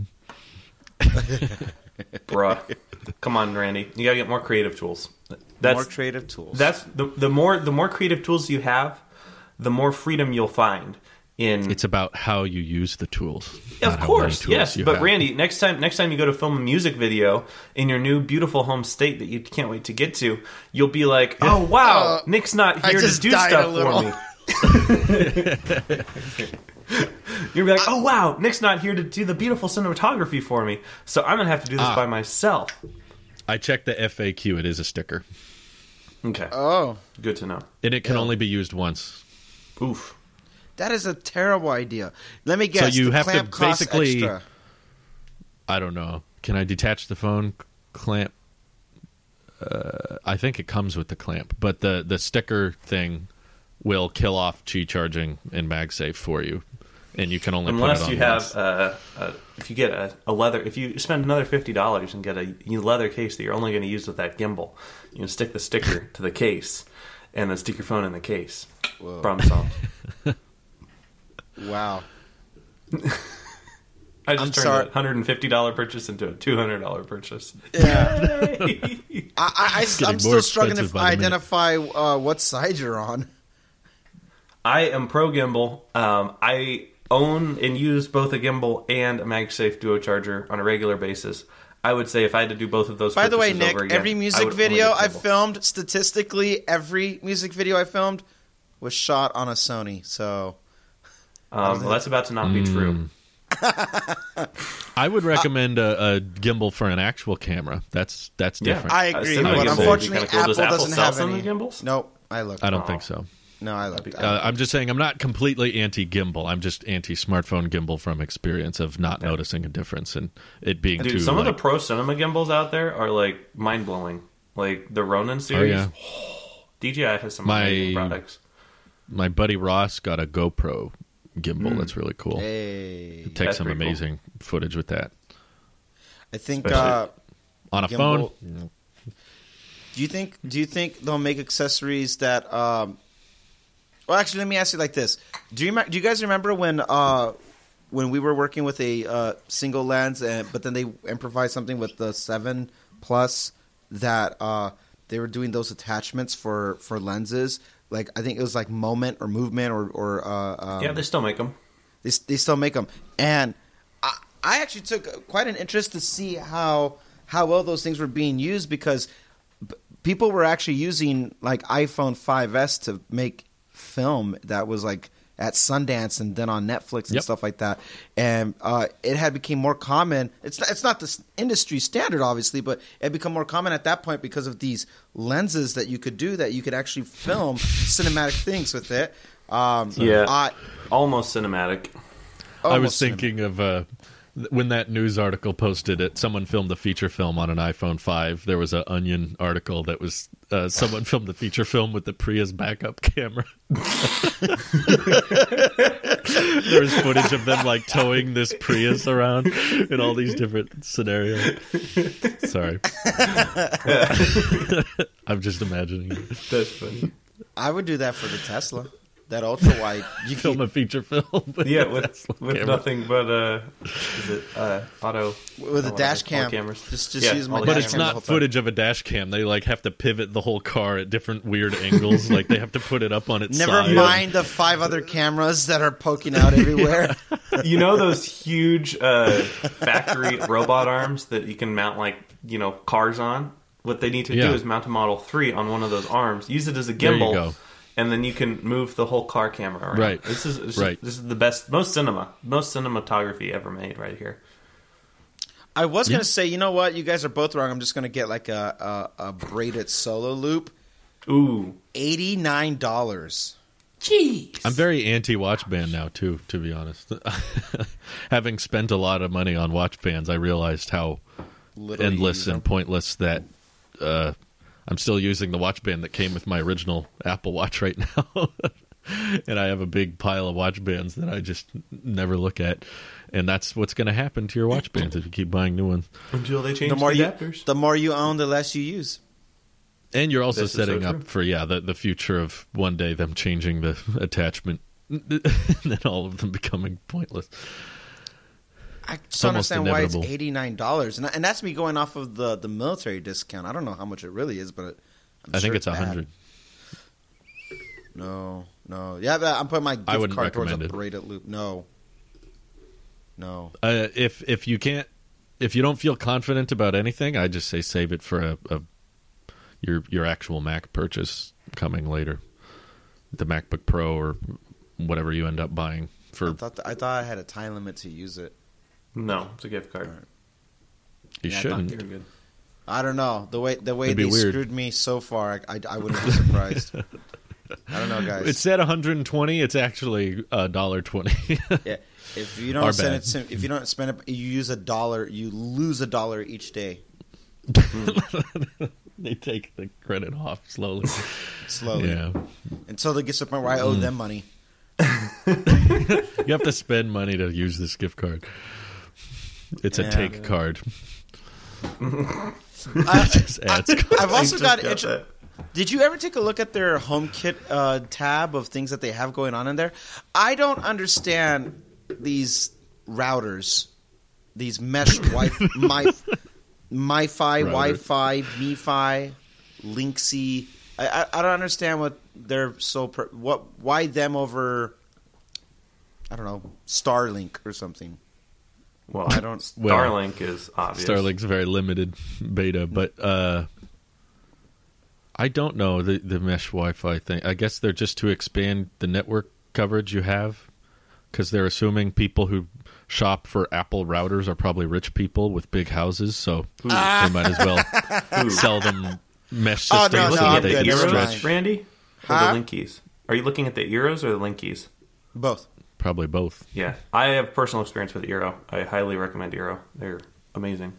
[SPEAKER 3] Bruh. Come on, Randy. You gotta get more creative tools. That's
[SPEAKER 2] More creative tools.
[SPEAKER 3] that's the the more the more creative tools you have, the more freedom you'll find in
[SPEAKER 1] It's about how you use the tools.
[SPEAKER 3] Of
[SPEAKER 1] not how many
[SPEAKER 3] course,
[SPEAKER 1] tools
[SPEAKER 3] yes.
[SPEAKER 1] you
[SPEAKER 3] But
[SPEAKER 1] have.
[SPEAKER 3] Randy, next time next time you go to film a music video in your new beautiful home state that you can't wait to get to, you'll be like, "Oh wow,
[SPEAKER 2] Uh,
[SPEAKER 3] Nick's not
[SPEAKER 2] I
[SPEAKER 3] here to
[SPEAKER 2] just
[SPEAKER 3] do
[SPEAKER 2] died
[SPEAKER 3] stuff
[SPEAKER 2] a little.
[SPEAKER 3] for me." You'll be like, "Oh wow, Nick's not here to do the beautiful cinematography for me, so I'm gonna have to do this
[SPEAKER 1] Ah.
[SPEAKER 3] by myself."
[SPEAKER 1] I checked the F A Q. It is a sticker,
[SPEAKER 3] Okay,
[SPEAKER 2] oh,
[SPEAKER 3] good to know.
[SPEAKER 1] and it can
[SPEAKER 2] Yeah.
[SPEAKER 1] only be used once.
[SPEAKER 3] Oof.
[SPEAKER 2] that is a terrible idea. Let me guess.
[SPEAKER 1] you
[SPEAKER 2] the
[SPEAKER 1] have to
[SPEAKER 2] clamp costs
[SPEAKER 1] basically-
[SPEAKER 2] extra.
[SPEAKER 1] I don't know. Can I detach the phone clamp? Uh, I think it comes with the clamp, but the the sticker thing will kill off Qi charging and MagSafe for you, and you can only
[SPEAKER 3] Unless
[SPEAKER 1] put it
[SPEAKER 3] you
[SPEAKER 1] on
[SPEAKER 3] have,
[SPEAKER 1] once.
[SPEAKER 3] uh, uh, if you get a, a leather, if you spend another fifty dollars and get a leather case that you're only going to use with that gimbal, you can stick the sticker to the case, and then stick your phone in the case.
[SPEAKER 2] Whoa.
[SPEAKER 3] Problem solved.
[SPEAKER 2] Wow.
[SPEAKER 3] I just
[SPEAKER 2] I'm
[SPEAKER 3] turned
[SPEAKER 2] sorry.
[SPEAKER 3] a one hundred fifty dollars purchase into a two hundred dollars purchase.
[SPEAKER 2] Yeah.
[SPEAKER 3] Yay!
[SPEAKER 2] I, I, I,
[SPEAKER 1] getting
[SPEAKER 2] I'm
[SPEAKER 1] more
[SPEAKER 2] still struggling to
[SPEAKER 1] expensive by the minute.
[SPEAKER 2] identify uh, what side you're on.
[SPEAKER 3] I am pro gimbal. Um, I own and use both a gimbal and a MagSafe Duo charger on a regular basis. I would say if I had to do both of those.
[SPEAKER 2] By the way,
[SPEAKER 3] purchases
[SPEAKER 2] Nick,
[SPEAKER 3] over again,
[SPEAKER 2] every
[SPEAKER 3] I
[SPEAKER 2] music
[SPEAKER 3] would only
[SPEAKER 2] video
[SPEAKER 3] get
[SPEAKER 2] I've
[SPEAKER 3] cable.
[SPEAKER 2] filmed, statistically, every music video I filmed was shot on a Sony. So,
[SPEAKER 3] Um, well, that's about to not be true.
[SPEAKER 1] I would recommend a, a gimbal for an actual camera. That's that's
[SPEAKER 3] Yeah.
[SPEAKER 1] different.
[SPEAKER 2] I
[SPEAKER 3] Uh,
[SPEAKER 2] agree,
[SPEAKER 3] cinema
[SPEAKER 2] but
[SPEAKER 3] gimbal would be
[SPEAKER 2] unfortunately,
[SPEAKER 3] kinda cool. Does
[SPEAKER 2] Apple
[SPEAKER 3] Apple
[SPEAKER 2] doesn't
[SPEAKER 3] sell
[SPEAKER 2] have
[SPEAKER 3] cinema
[SPEAKER 2] any.
[SPEAKER 3] gimbals?
[SPEAKER 2] Nope, I looked.
[SPEAKER 1] I don't
[SPEAKER 3] Oh.
[SPEAKER 1] think so.
[SPEAKER 2] No, I looked.
[SPEAKER 1] Uh, I'm just saying I'm not completely anti-gimbal. I'm just anti-smartphone gimbal from experience of not noticing a difference and it being
[SPEAKER 3] Dude,
[SPEAKER 1] too.
[SPEAKER 3] some of
[SPEAKER 1] like,
[SPEAKER 3] the pro cinema gimbals out there are like mind blowing. Like the Ronin
[SPEAKER 1] oh
[SPEAKER 3] series.
[SPEAKER 1] yeah,
[SPEAKER 3] D J I has some
[SPEAKER 1] My-
[SPEAKER 3] amazing products.
[SPEAKER 1] my buddy Ross got a GoPro gimbal.
[SPEAKER 3] Mm.
[SPEAKER 1] That's really cool.
[SPEAKER 2] Hey,
[SPEAKER 1] Take
[SPEAKER 3] That's
[SPEAKER 1] some
[SPEAKER 3] pretty cool.
[SPEAKER 1] amazing footage with that
[SPEAKER 2] I think.
[SPEAKER 3] Especially-
[SPEAKER 2] Uh,
[SPEAKER 1] on a
[SPEAKER 2] Gimbal-
[SPEAKER 1] phone.
[SPEAKER 2] do you think? Do you think they'll make accessories that? Um, well, actually, let me ask you like this: Do you do you guys remember when uh, when we were working with a uh, single lens, and but then they improvised something with the seven plus that uh, they were doing those attachments for, for lenses. Like I think it was like moment or movement or or uh, um,
[SPEAKER 3] Yeah, they still make them.
[SPEAKER 2] They, they still make them, and I, I actually took quite an interest to see how how well those things were being used because b- people were actually using like iPhone five S to make film that was like at Sundance and then on Netflix and
[SPEAKER 1] Yep.
[SPEAKER 2] stuff like that, and uh, it had become more common. It's not, it's not the s- industry standard, obviously, but it had become more common at that point because of these lenses that you could do that you could actually film cinematic things with it. Um,
[SPEAKER 3] Yeah.
[SPEAKER 2] I,
[SPEAKER 3] Almost cinematic.
[SPEAKER 1] I was
[SPEAKER 2] almost cinematic.
[SPEAKER 1] thinking of uh, th- when that news article posted it. Someone filmed a feature film on an iPhone five. There was an Onion article that was uh, someone filmed the feature film with the Prius backup camera. There was footage of them like towing this Prius around in all these different scenarios. Sorry, I'm just imagining it.
[SPEAKER 3] That's funny.
[SPEAKER 2] I would do that for the Tesla. That ultra wide. You
[SPEAKER 1] Film
[SPEAKER 2] can,
[SPEAKER 1] a feature film. With
[SPEAKER 3] Yeah,
[SPEAKER 1] the
[SPEAKER 3] with
[SPEAKER 1] Tesla
[SPEAKER 3] with
[SPEAKER 1] camera.
[SPEAKER 3] nothing but uh, is it uh, auto
[SPEAKER 2] with a
[SPEAKER 3] oh,
[SPEAKER 2] dash
[SPEAKER 3] whatever, all
[SPEAKER 2] cam.
[SPEAKER 3] cameras.
[SPEAKER 2] Just just
[SPEAKER 3] Yeah,
[SPEAKER 2] use my
[SPEAKER 3] all the
[SPEAKER 2] dash
[SPEAKER 1] But it's
[SPEAKER 2] cam the
[SPEAKER 1] not
[SPEAKER 2] whole time.
[SPEAKER 1] footage of a dash cam. They like have to pivot the whole car at different weird angles. Like they have to put it up on its
[SPEAKER 2] Never
[SPEAKER 1] side.
[SPEAKER 2] mind the five other cameras that are poking out everywhere.
[SPEAKER 3] You know those huge uh, factory robot arms that you can mount like you know cars on. What they need to
[SPEAKER 1] Yeah.
[SPEAKER 3] do is mount a Model three on one of those arms. Use it as a
[SPEAKER 1] There you
[SPEAKER 3] gimbal,
[SPEAKER 1] go.
[SPEAKER 3] and then you can move the whole car camera around.
[SPEAKER 1] Right.
[SPEAKER 3] This is this,
[SPEAKER 1] Right.
[SPEAKER 3] is this is the best, most cinema, most cinematography ever made right here.
[SPEAKER 2] I was
[SPEAKER 1] Yeah.
[SPEAKER 2] gonna say, you know what? You guys are both wrong. I'm just gonna get like a a, a braided solo loop.
[SPEAKER 3] Ooh,
[SPEAKER 2] Eighty nine dollars.
[SPEAKER 3] jeez.
[SPEAKER 1] I'm very anti watch band now too, to be honest. Having spent a lot of money on watch bands, I realized how
[SPEAKER 2] Literally
[SPEAKER 1] endless
[SPEAKER 2] use
[SPEAKER 1] and
[SPEAKER 2] them.
[SPEAKER 1] pointless that uh, I'm still using the watch band that came with my original Apple Watch right now. And I have a big pile of watch bands that I just never look at. And that's what's going to happen to your watch bands if you keep buying new ones.
[SPEAKER 3] Until they change
[SPEAKER 2] The
[SPEAKER 3] the,
[SPEAKER 2] more you
[SPEAKER 3] adapters.
[SPEAKER 2] the more you own, the less you use.
[SPEAKER 1] And you're also
[SPEAKER 3] This is so
[SPEAKER 1] setting
[SPEAKER 3] true.
[SPEAKER 1] up for, yeah, the, the future of one day them changing the attachment and then all of them becoming pointless.
[SPEAKER 2] I just
[SPEAKER 1] almost
[SPEAKER 2] don't understand why it's
[SPEAKER 1] inevitable.
[SPEAKER 2] eighty nine dollars, and and that's me going off of the, the military discount. I don't know how much it really is, but it, I'm
[SPEAKER 1] I think
[SPEAKER 2] sure
[SPEAKER 1] it's a
[SPEAKER 2] bad.
[SPEAKER 1] hundred.
[SPEAKER 2] No, no, yeah, but I'm putting my gift
[SPEAKER 1] wouldn't
[SPEAKER 2] card towards a
[SPEAKER 1] recommend it.
[SPEAKER 2] braided loop. No, no.
[SPEAKER 1] Uh, if if you can't, if you don't feel confident about anything, I just say save it for a, a your your actual Mac purchase coming later, the MacBook Pro or whatever you end up buying
[SPEAKER 2] I
[SPEAKER 1] for.
[SPEAKER 2] thought th- I thought I had a time limit to use it.
[SPEAKER 3] No, it's a gift card.
[SPEAKER 2] Alright.
[SPEAKER 1] You
[SPEAKER 2] Yeah, I
[SPEAKER 1] shouldn't.
[SPEAKER 3] You're good.
[SPEAKER 2] I don't know the way the way
[SPEAKER 1] It'd be
[SPEAKER 2] they
[SPEAKER 1] weird.
[SPEAKER 2] screwed me so far. I, I, I wouldn't be surprised. I don't know, guys.
[SPEAKER 1] It said one hundred twenty. It's actually a dollar twenty.
[SPEAKER 2] Yeah, if you
[SPEAKER 1] Our
[SPEAKER 2] don't send
[SPEAKER 1] bad.
[SPEAKER 2] it, to- if you don't spend it, you use a dollar. You lose a dollar each day,
[SPEAKER 1] They take the credit off slowly.
[SPEAKER 2] slowly,
[SPEAKER 1] Yeah,
[SPEAKER 2] until they get to the point where I owe them money.
[SPEAKER 1] you have to spend money to use this gift card. It's a
[SPEAKER 2] Yeah.
[SPEAKER 1] take card.
[SPEAKER 2] I,
[SPEAKER 1] Just adds
[SPEAKER 2] I, I've also
[SPEAKER 3] I just
[SPEAKER 2] got.
[SPEAKER 3] got
[SPEAKER 2] Inter-
[SPEAKER 3] that.
[SPEAKER 2] Did you ever take a look at their HomeKit uh, tab of things that they have going on in there? I don't understand these routers, these mesh wi- my MiFi,
[SPEAKER 1] Router.
[SPEAKER 2] Wi-Fi, MiFi, Linksy. I, I I don't understand what they're so per- what why them over. I don't know, Starlink or something.
[SPEAKER 3] Well,
[SPEAKER 2] I don't.
[SPEAKER 3] Starlink is obvious.
[SPEAKER 1] Starlink's very limited beta, but uh, I don't know the the mesh Wi-Fi thing. I guess they're just to expand the network coverage you have, because they're assuming people who shop for Apple routers are probably rich people with big houses, so ah. they might as well sell them mesh systems.
[SPEAKER 2] Oh, no,
[SPEAKER 1] so
[SPEAKER 2] no,
[SPEAKER 1] that they can stretch.
[SPEAKER 3] Randy, or
[SPEAKER 2] huh?
[SPEAKER 3] the Linkies? Are you looking at the Eeros or the Linkies?
[SPEAKER 2] Both.
[SPEAKER 1] Probably both.
[SPEAKER 3] Yeah, I have personal experience with Eero. I highly recommend Eero. They're amazing.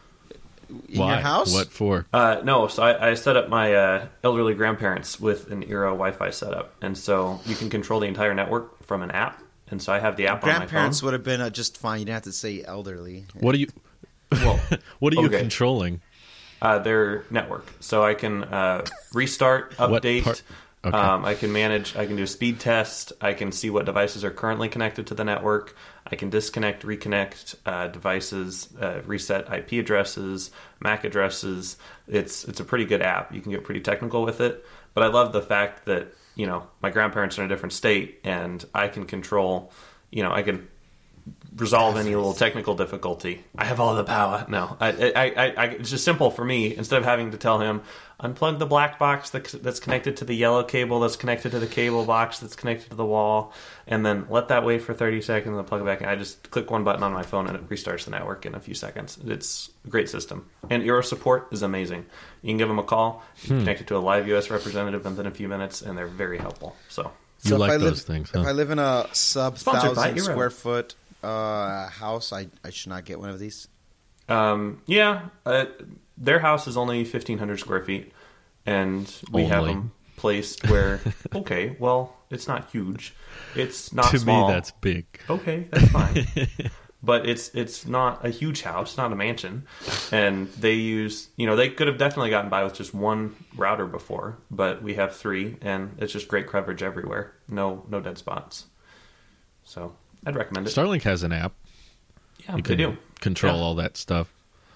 [SPEAKER 2] In
[SPEAKER 1] Why?
[SPEAKER 2] your house?
[SPEAKER 1] What for?
[SPEAKER 3] Uh, no, so I, I set up my uh, elderly grandparents with an Eero Wi-Fi setup, and so you can control the entire network from an app. And so I have the app on my phone.
[SPEAKER 2] Grandparents would have been uh, just fine. You didn't have to say elderly.
[SPEAKER 1] What are you?
[SPEAKER 3] Well,
[SPEAKER 1] what are you
[SPEAKER 3] okay.
[SPEAKER 1] controlling?
[SPEAKER 3] Uh, their network, so I can uh, restart, update.
[SPEAKER 1] What part? Okay.
[SPEAKER 3] Um, I can manage. I can do a speed test. I can see what devices are currently connected to the network. I can disconnect, reconnect uh, devices, uh, reset I P addresses, M A C addresses. It's it's a pretty good app. You can get pretty technical with it, but I love the fact that you know my grandparents are in a different state, and I can control. You know, I can resolve any little technical difficulty. I have all the power. No, I, I, I, I, it's just simple for me. Instead of having to tell him, unplug the black box that, that's connected to the yellow cable that's connected to the cable box that's connected to the wall, and then let that wait for thirty seconds and then plug it back in. I just click one button on my phone and it restarts the network in a few seconds. It's a great system. And Eero support is amazing. You can give them a call, you can hmm. connect it to a live U S representative within a few minutes, and they're very helpful. So,
[SPEAKER 1] you
[SPEAKER 2] so
[SPEAKER 1] like
[SPEAKER 2] if I
[SPEAKER 1] those
[SPEAKER 2] live,
[SPEAKER 1] things, huh?
[SPEAKER 2] If I live in a sub-thousand
[SPEAKER 3] Eero.
[SPEAKER 2] square foot uh, house, I, I should not get one of these?
[SPEAKER 3] Um, yeah. Uh, their house is only fifteen hundred square feet. And we
[SPEAKER 1] Only.
[SPEAKER 3] have them placed where, okay, well, it's not huge. It's not
[SPEAKER 1] to
[SPEAKER 3] small.
[SPEAKER 1] me, that's big.
[SPEAKER 3] Okay, that's fine. But it's it's not a huge house, not a mansion. And they use, you know, they could have definitely gotten by with just one router before, but we have three, and it's just great coverage everywhere. No no dead spots. So I'd recommend it.
[SPEAKER 1] Starlink has an app.
[SPEAKER 3] Yeah,
[SPEAKER 1] you
[SPEAKER 3] they
[SPEAKER 1] can
[SPEAKER 3] do.
[SPEAKER 1] control
[SPEAKER 3] Yeah.
[SPEAKER 1] all that stuff.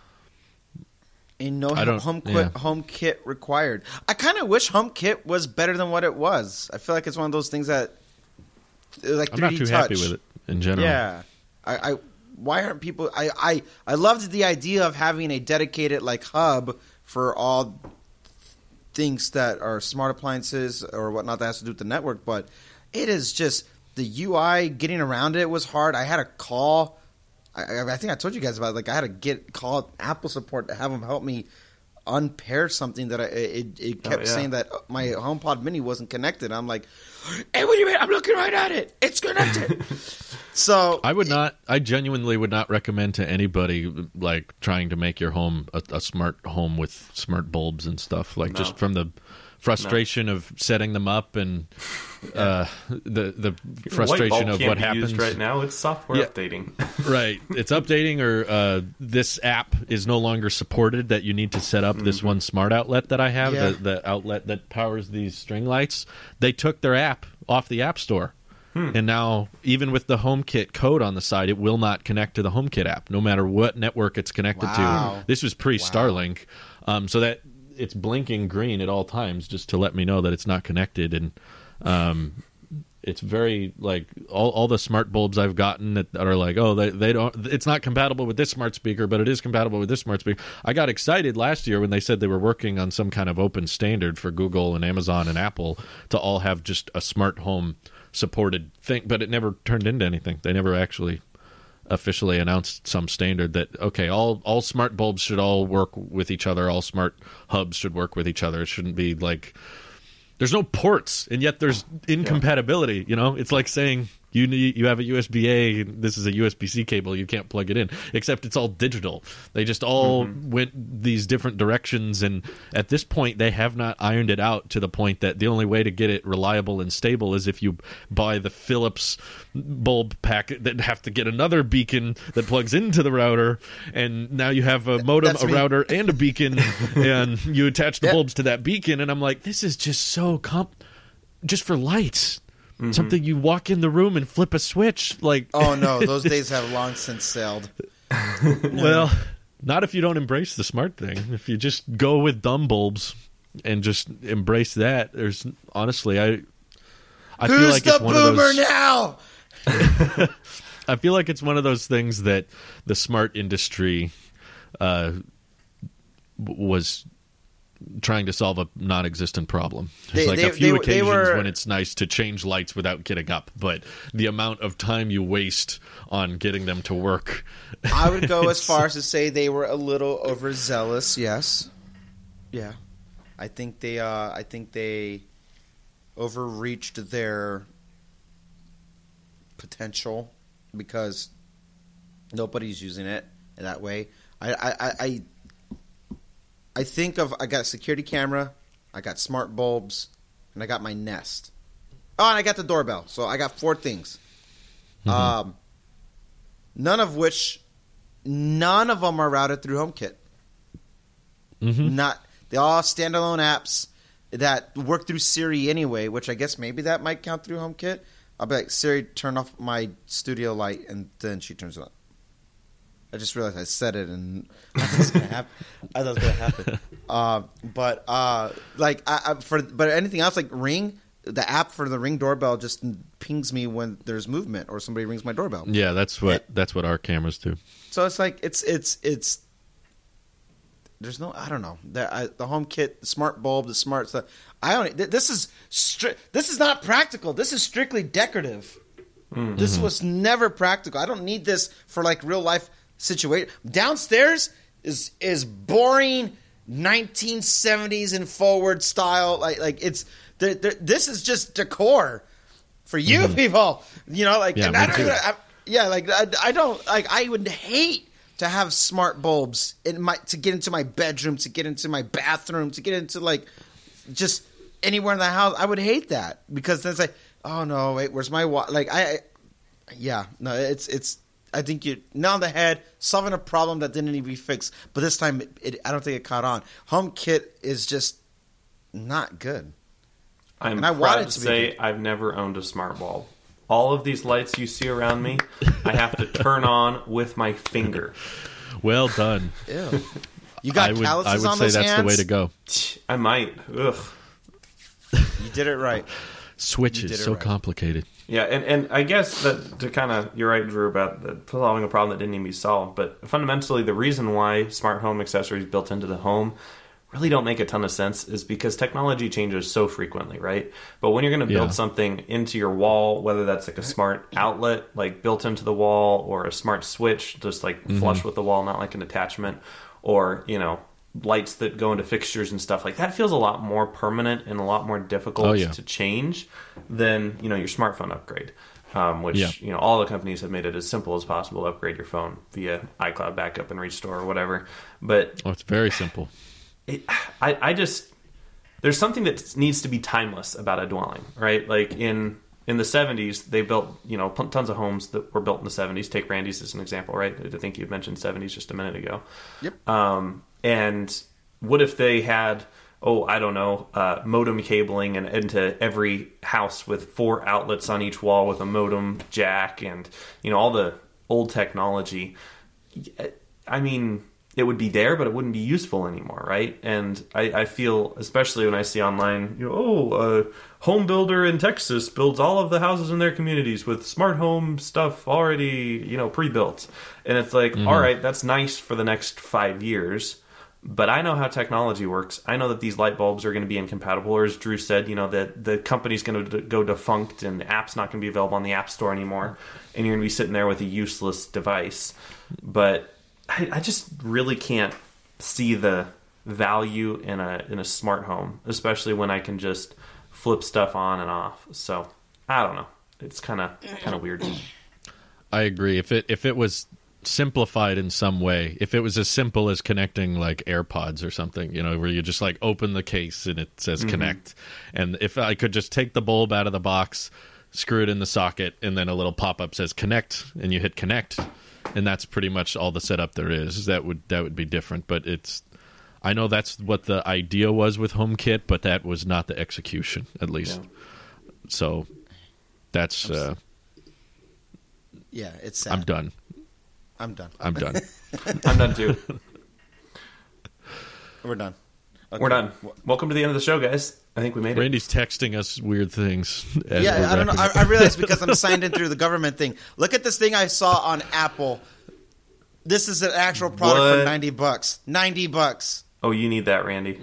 [SPEAKER 2] And no
[SPEAKER 1] I don't-
[SPEAKER 2] home,
[SPEAKER 1] yeah.
[SPEAKER 2] quit, home kit required. I kind of wish HomeKit was better than what it was. I feel like it's one of those things that, like
[SPEAKER 1] I'm
[SPEAKER 2] three
[SPEAKER 1] not
[SPEAKER 2] D
[SPEAKER 1] too
[SPEAKER 2] touch.
[SPEAKER 1] happy with it in general.
[SPEAKER 2] Yeah, I, I why aren't people? I, I I loved the idea of having a dedicated like hub for all things that are smart appliances or whatnot that has to do with the network. But it is just the U I getting around it was hard. I had to call. I, I think I told you guys about it. Like I had to get call Apple support to have them help me unpair something that I it, it kept
[SPEAKER 3] oh, yeah.
[SPEAKER 2] saying that my HomePod Mini wasn't connected. I'm like, hey, what do you mean? I'm looking right at it. It's connected. So
[SPEAKER 1] I would not. I genuinely would not recommend to anybody like trying to make your home a, a smart home with smart bulbs and stuff. Like
[SPEAKER 3] No.
[SPEAKER 1] just from the frustration no. of setting them up and uh, the the
[SPEAKER 3] Your
[SPEAKER 1] frustration
[SPEAKER 3] light bulb
[SPEAKER 1] of
[SPEAKER 3] can't
[SPEAKER 1] what
[SPEAKER 3] be
[SPEAKER 1] happens
[SPEAKER 3] used right now. It's software
[SPEAKER 1] Yeah.
[SPEAKER 3] updating.
[SPEAKER 1] Right, it's updating, or uh, this app is no longer supported. That you need to set up mm-hmm. this one smart outlet that I have,
[SPEAKER 2] Yeah.
[SPEAKER 1] the, the outlet that powers these string lights. They took their app off the App Store. Hmm. And now, even with the HomeKit code on the side, it will not connect to the HomeKit app, no matter what network it's connected
[SPEAKER 2] Wow.
[SPEAKER 1] to. This was pre-Starlink, wow. um, so that it's blinking green at all times just to let me know that it's not connected. And um, it's very, like, all, all the smart bulbs I've gotten that, that are like, oh, they, they don't, it's not compatible with this smart speaker, but it is compatible with this smart speaker. I got excited last year when they said they were working on some kind of open standard for Google and Amazon and Apple to all have just a smart home supported thing, but it never turned into anything. They never actually officially announced some standard that, okay, all all smart bulbs should all work with each other, all smart hubs should work with each other. It shouldn't be like there's no ports and yet there's incompatibility. Yeah. You know, it's like saying you need, you have a U S B A, this is a U S B C cable, you can't plug it in, except it's all digital. They just all mm-hmm. went these different directions, and at this point they have not ironed it out to the point that the only way to get it reliable and stable is if you buy the Philips bulb packet that have to get another beacon that plugs into the router, and now you have a modem,
[SPEAKER 2] That's
[SPEAKER 1] a
[SPEAKER 2] me.
[SPEAKER 1] router, and a beacon, and you attach the
[SPEAKER 2] Yep.
[SPEAKER 1] bulbs to that beacon, and I'm like, this is just so comp just for lights. Mm-hmm. Something you walk in the room and flip a switch. Like,
[SPEAKER 2] oh no, those days have long since sailed.
[SPEAKER 1] Well, not if you don't embrace the smart thing. If you just go with dumb bulbs and just embrace that, there's honestly, I, I
[SPEAKER 2] Who's
[SPEAKER 1] feel like
[SPEAKER 2] the
[SPEAKER 1] it's one
[SPEAKER 2] boomer
[SPEAKER 1] of those.
[SPEAKER 2] now?
[SPEAKER 1] I feel like it's one of those things that the smart industry uh, was trying to solve a non-existent problem. There's
[SPEAKER 2] They-
[SPEAKER 1] like
[SPEAKER 2] they-
[SPEAKER 1] a few
[SPEAKER 2] they were- they
[SPEAKER 1] occasions
[SPEAKER 2] were-
[SPEAKER 1] when it's nice to change lights without getting up, but the amount of time you waste on getting them to work.
[SPEAKER 2] I would go as
[SPEAKER 1] it's-
[SPEAKER 2] far as to say they were a little overzealous. Yes, yeah. I think they. Uh, I think they overreached their potential because nobody's using it that way. I. I. I, I I think of I got a security camera, I got smart bulbs, and I got my Nest. Oh, and I got the doorbell. So I got four things.
[SPEAKER 1] Mhm.
[SPEAKER 2] Um, none of which, none of them are routed through HomeKit.
[SPEAKER 1] Mhm.
[SPEAKER 2] Not they all standalone apps that work through Siri anyway. Which I guess maybe that might count through HomeKit. I'll be like, Siri, turn off my studio light, and then she turns it on. I just realized I said it, and I thought it was gonna happen. I thought it was gonna happen. Uh, but uh, like I, I, for but anything else like Ring, the app for the Ring doorbell just pings me when there's movement or somebody rings my doorbell.
[SPEAKER 1] Yeah, that's what that's what our cameras do.
[SPEAKER 2] So it's like it's it's it's. There's no I don't know the I, the HomeKit, the smart bulb, the smart stuff. I don't. This is stri- this is not practical. This is strictly decorative.
[SPEAKER 3] Mm.
[SPEAKER 2] This was never practical. I don't need this for like real life situation. Downstairs is is boring nineteen seventies and forward style. Like like it's they're, they're, this is just decor for you
[SPEAKER 1] Mhm.
[SPEAKER 2] people. You know, like
[SPEAKER 1] Yeah,
[SPEAKER 2] and
[SPEAKER 1] me
[SPEAKER 2] I don't
[SPEAKER 1] too.
[SPEAKER 2] even, I, yeah, like I, I don't like. I would hate to have smart bulbs in my to get into my bedroom, to get into my bathroom, to get into like just anywhere in the house. I would hate that because then it's like, oh no, wait, where's my wa-? like I, I yeah, no, it's it's. I think you now on the head solving a problem that didn't need to be fixed, but this time it, it, I don't think it caught on. HomeKit is just not good.
[SPEAKER 3] I'm
[SPEAKER 2] And I
[SPEAKER 3] proud
[SPEAKER 2] want it
[SPEAKER 3] to
[SPEAKER 2] to be
[SPEAKER 3] say
[SPEAKER 2] good.
[SPEAKER 3] I've never owned a smart bulb. All of these lights you see around me, I have to turn on with my finger.
[SPEAKER 1] Well done.
[SPEAKER 2] Ew. You got
[SPEAKER 1] I would,
[SPEAKER 2] calluses
[SPEAKER 1] I would
[SPEAKER 2] on
[SPEAKER 1] say
[SPEAKER 2] those
[SPEAKER 1] that's
[SPEAKER 2] hands?
[SPEAKER 1] the way to go.
[SPEAKER 3] I might. Ugh.
[SPEAKER 2] You did it right.
[SPEAKER 1] Switch
[SPEAKER 2] You did
[SPEAKER 1] is
[SPEAKER 2] it
[SPEAKER 1] so
[SPEAKER 2] right.
[SPEAKER 1] complicated.
[SPEAKER 3] Yeah, and, and I guess that to kind of, you're right, Drew, about the, solving a problem that didn't need to be solved. But fundamentally, the reason why smart home accessories built into the home really don't make a ton of sense is because technology changes so frequently, right? But when you're going to build
[SPEAKER 1] Yeah.
[SPEAKER 3] something into your wall, whether that's like a smart outlet, like built into the wall, or a smart switch, just like flush with the wall, not like an attachment, or, you know, lights that go into fixtures and stuff like that, feels a lot more permanent and a lot more difficult
[SPEAKER 1] Oh, yeah.
[SPEAKER 3] to change than, you know, your smartphone upgrade. Um, which,
[SPEAKER 1] Yeah.
[SPEAKER 3] you know, all the companies have made it as simple as possible to upgrade your phone via iCloud backup and restore or whatever. But
[SPEAKER 1] Oh, it's very simple.
[SPEAKER 3] it, I, I just, there's something that needs to be timeless about a dwelling, right? Like in in the seventies, they built, you know, p- tons of homes that were built in the seventies. Take Randy's as an example, right? I think you mentioned seventies just a minute ago.
[SPEAKER 2] Yep.
[SPEAKER 3] Um, and what if they had, oh, I don't know, uh, modem cabling and into every house with four outlets on each wall with a modem jack and, you know, all the old technology. I mean, it would be there, but it wouldn't be useful anymore, right? And I, I feel, especially when I see online, you know, oh, a home builder in Texas builds all of the houses in their communities with smart home stuff already, you know, pre-built. And it's like, all right, that's nice for the next five years. But I know how technology works. I know that these light bulbs are going to be incompatible. Or as Drew said, you know, that the company's going to go defunct and the app's not going to be available on the App Store anymore. And you're going to be sitting there with a useless device. But I, I just really can't see the value in a in a smart home, especially when I can just flip stuff on and off. So I don't know. It's kind of kind of weird.
[SPEAKER 1] I agree. If it if it was simplified in some way, if it was as simple as connecting like AirPods or something, you know, where you just like open the case and it says
[SPEAKER 3] Mm-hmm.
[SPEAKER 1] connect, and if I could just take the bulb out of the box, screw it in the socket, and then a little pop-up says connect, and you hit connect, and that's pretty much all the setup there is. That would that would be different, but it's I know that's what the idea was with HomeKit, but that was not the execution, at least.
[SPEAKER 3] Yeah.
[SPEAKER 1] So that's uh,
[SPEAKER 2] Yeah, it's sad.
[SPEAKER 1] I'm done.
[SPEAKER 2] I'm done.
[SPEAKER 1] I'm done.
[SPEAKER 3] I'm done too.
[SPEAKER 2] We're done. Okay.
[SPEAKER 3] We're done. Welcome to the end of the show, guys. I think we made it.
[SPEAKER 1] Randy's texting us weird things. as
[SPEAKER 2] Yeah,
[SPEAKER 1] we're
[SPEAKER 2] I don't know. I,
[SPEAKER 1] wrapping
[SPEAKER 2] I
[SPEAKER 1] up.
[SPEAKER 2] realized because I'm signed in through the government thing. Look at this thing I saw on Apple. This is an actual product
[SPEAKER 3] What?
[SPEAKER 2] for ninety bucks. Ninety bucks.
[SPEAKER 3] Oh, you need that, Randy.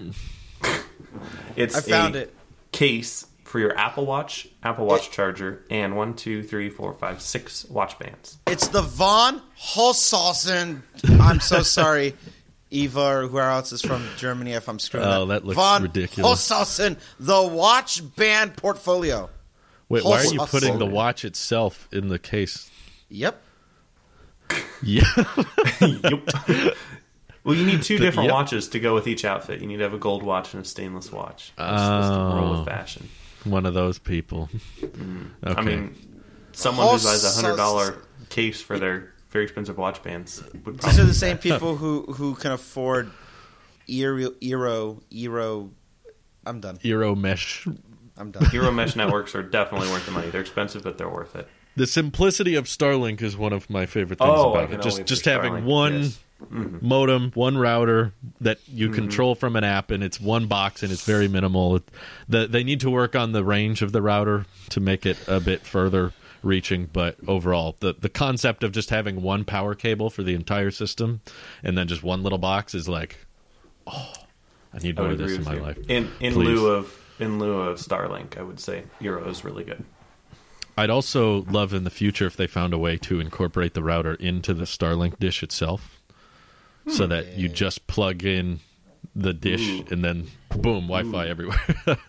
[SPEAKER 3] It's
[SPEAKER 2] I found
[SPEAKER 3] a
[SPEAKER 2] it.
[SPEAKER 3] case for your Apple Watch, Apple Watch charger, and one, two, three, four, five, six watch bands.
[SPEAKER 2] It's the Von Holzhausen. I'm so sorry, Eva, or whoever else is from Germany. If I'm screwing
[SPEAKER 1] Oh,
[SPEAKER 2] up.
[SPEAKER 1] that looks
[SPEAKER 2] Von
[SPEAKER 1] ridiculous.
[SPEAKER 2] Holzhausen, the watch band portfolio.
[SPEAKER 1] Wait, why are you
[SPEAKER 2] Holzhausen.
[SPEAKER 1] putting the watch itself in the case?
[SPEAKER 2] Yep.
[SPEAKER 1] Yeah.
[SPEAKER 3] Yep. Well, you need two
[SPEAKER 1] But,
[SPEAKER 3] different
[SPEAKER 1] yep.
[SPEAKER 3] watches to go with each outfit. You need to have a gold watch and a stainless watch. That's, that's the rule
[SPEAKER 1] Oh.
[SPEAKER 3] with fashion.
[SPEAKER 1] One of those people. Okay.
[SPEAKER 3] I mean, someone who buys a hundred dollar case for their very expensive watch bands would probably.
[SPEAKER 2] These are the same people who, who can afford Eero, Eero, Eero. I'm done.
[SPEAKER 1] Eero mesh.
[SPEAKER 2] I'm done.
[SPEAKER 3] Euro Mesh networks are definitely worth the money. They're expensive, but they're worth it.
[SPEAKER 1] The simplicity of Starlink is one of my favorite things
[SPEAKER 3] Oh, I
[SPEAKER 1] about
[SPEAKER 3] can
[SPEAKER 1] it. Just
[SPEAKER 3] only
[SPEAKER 1] just
[SPEAKER 3] for
[SPEAKER 1] having
[SPEAKER 3] Starlink,
[SPEAKER 1] one
[SPEAKER 3] yes. Mm-hmm.
[SPEAKER 1] modem, one router that you control from an app, and it's one box, and it's very minimal. It, the, they need to work on the range of the router to make it a bit further reaching, but overall, the, the concept of just having one power cable for the entire system and then just one little box is like, oh, I need
[SPEAKER 3] I
[SPEAKER 1] more
[SPEAKER 3] would
[SPEAKER 1] of this
[SPEAKER 3] agree
[SPEAKER 1] in
[SPEAKER 3] with
[SPEAKER 1] my
[SPEAKER 3] you.
[SPEAKER 1] life.
[SPEAKER 3] In in
[SPEAKER 1] Please.
[SPEAKER 3] lieu of in lieu of Starlink, I would say Euro is really good.
[SPEAKER 1] I'd also love in the future if they found a way to incorporate the router into the Starlink dish itself, so that you just plug in the dish
[SPEAKER 3] Ooh.
[SPEAKER 1] and then boom, Wi-Fi everywhere.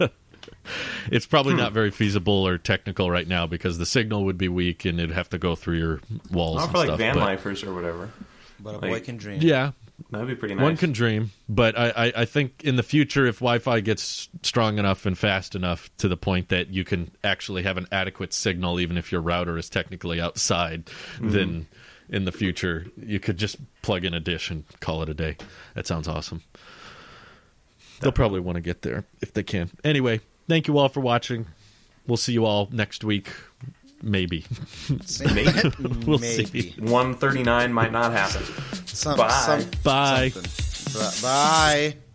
[SPEAKER 1] It's probably not very feasible or technical right now because the signal would be weak and it'd have to go through your walls
[SPEAKER 3] Not
[SPEAKER 1] and
[SPEAKER 3] for like
[SPEAKER 1] stuff.
[SPEAKER 3] van
[SPEAKER 1] but-
[SPEAKER 3] lifers or whatever.
[SPEAKER 2] But a
[SPEAKER 3] Like-
[SPEAKER 2] boy can dream.
[SPEAKER 1] yeah,
[SPEAKER 3] That'd be pretty nice.
[SPEAKER 1] one can dream, but I, I, I think in the future, if Wi-Fi gets strong enough and fast enough to the point that you can actually have an adequate signal, even if your router is technically outside,
[SPEAKER 3] Mm-hmm.
[SPEAKER 1] then in the future you could just plug in a dish and call it a day. That sounds awesome. They'll probably want to get there if they can. Anyway, thank you all for watching. We'll see you all next week, maybe.
[SPEAKER 3] Maybe.
[SPEAKER 1] We'll
[SPEAKER 2] Maybe.
[SPEAKER 1] see.
[SPEAKER 3] one thirty-nine might not happen.
[SPEAKER 2] Some,
[SPEAKER 3] Bye.
[SPEAKER 2] some-
[SPEAKER 1] Bye.
[SPEAKER 2] something. Bye.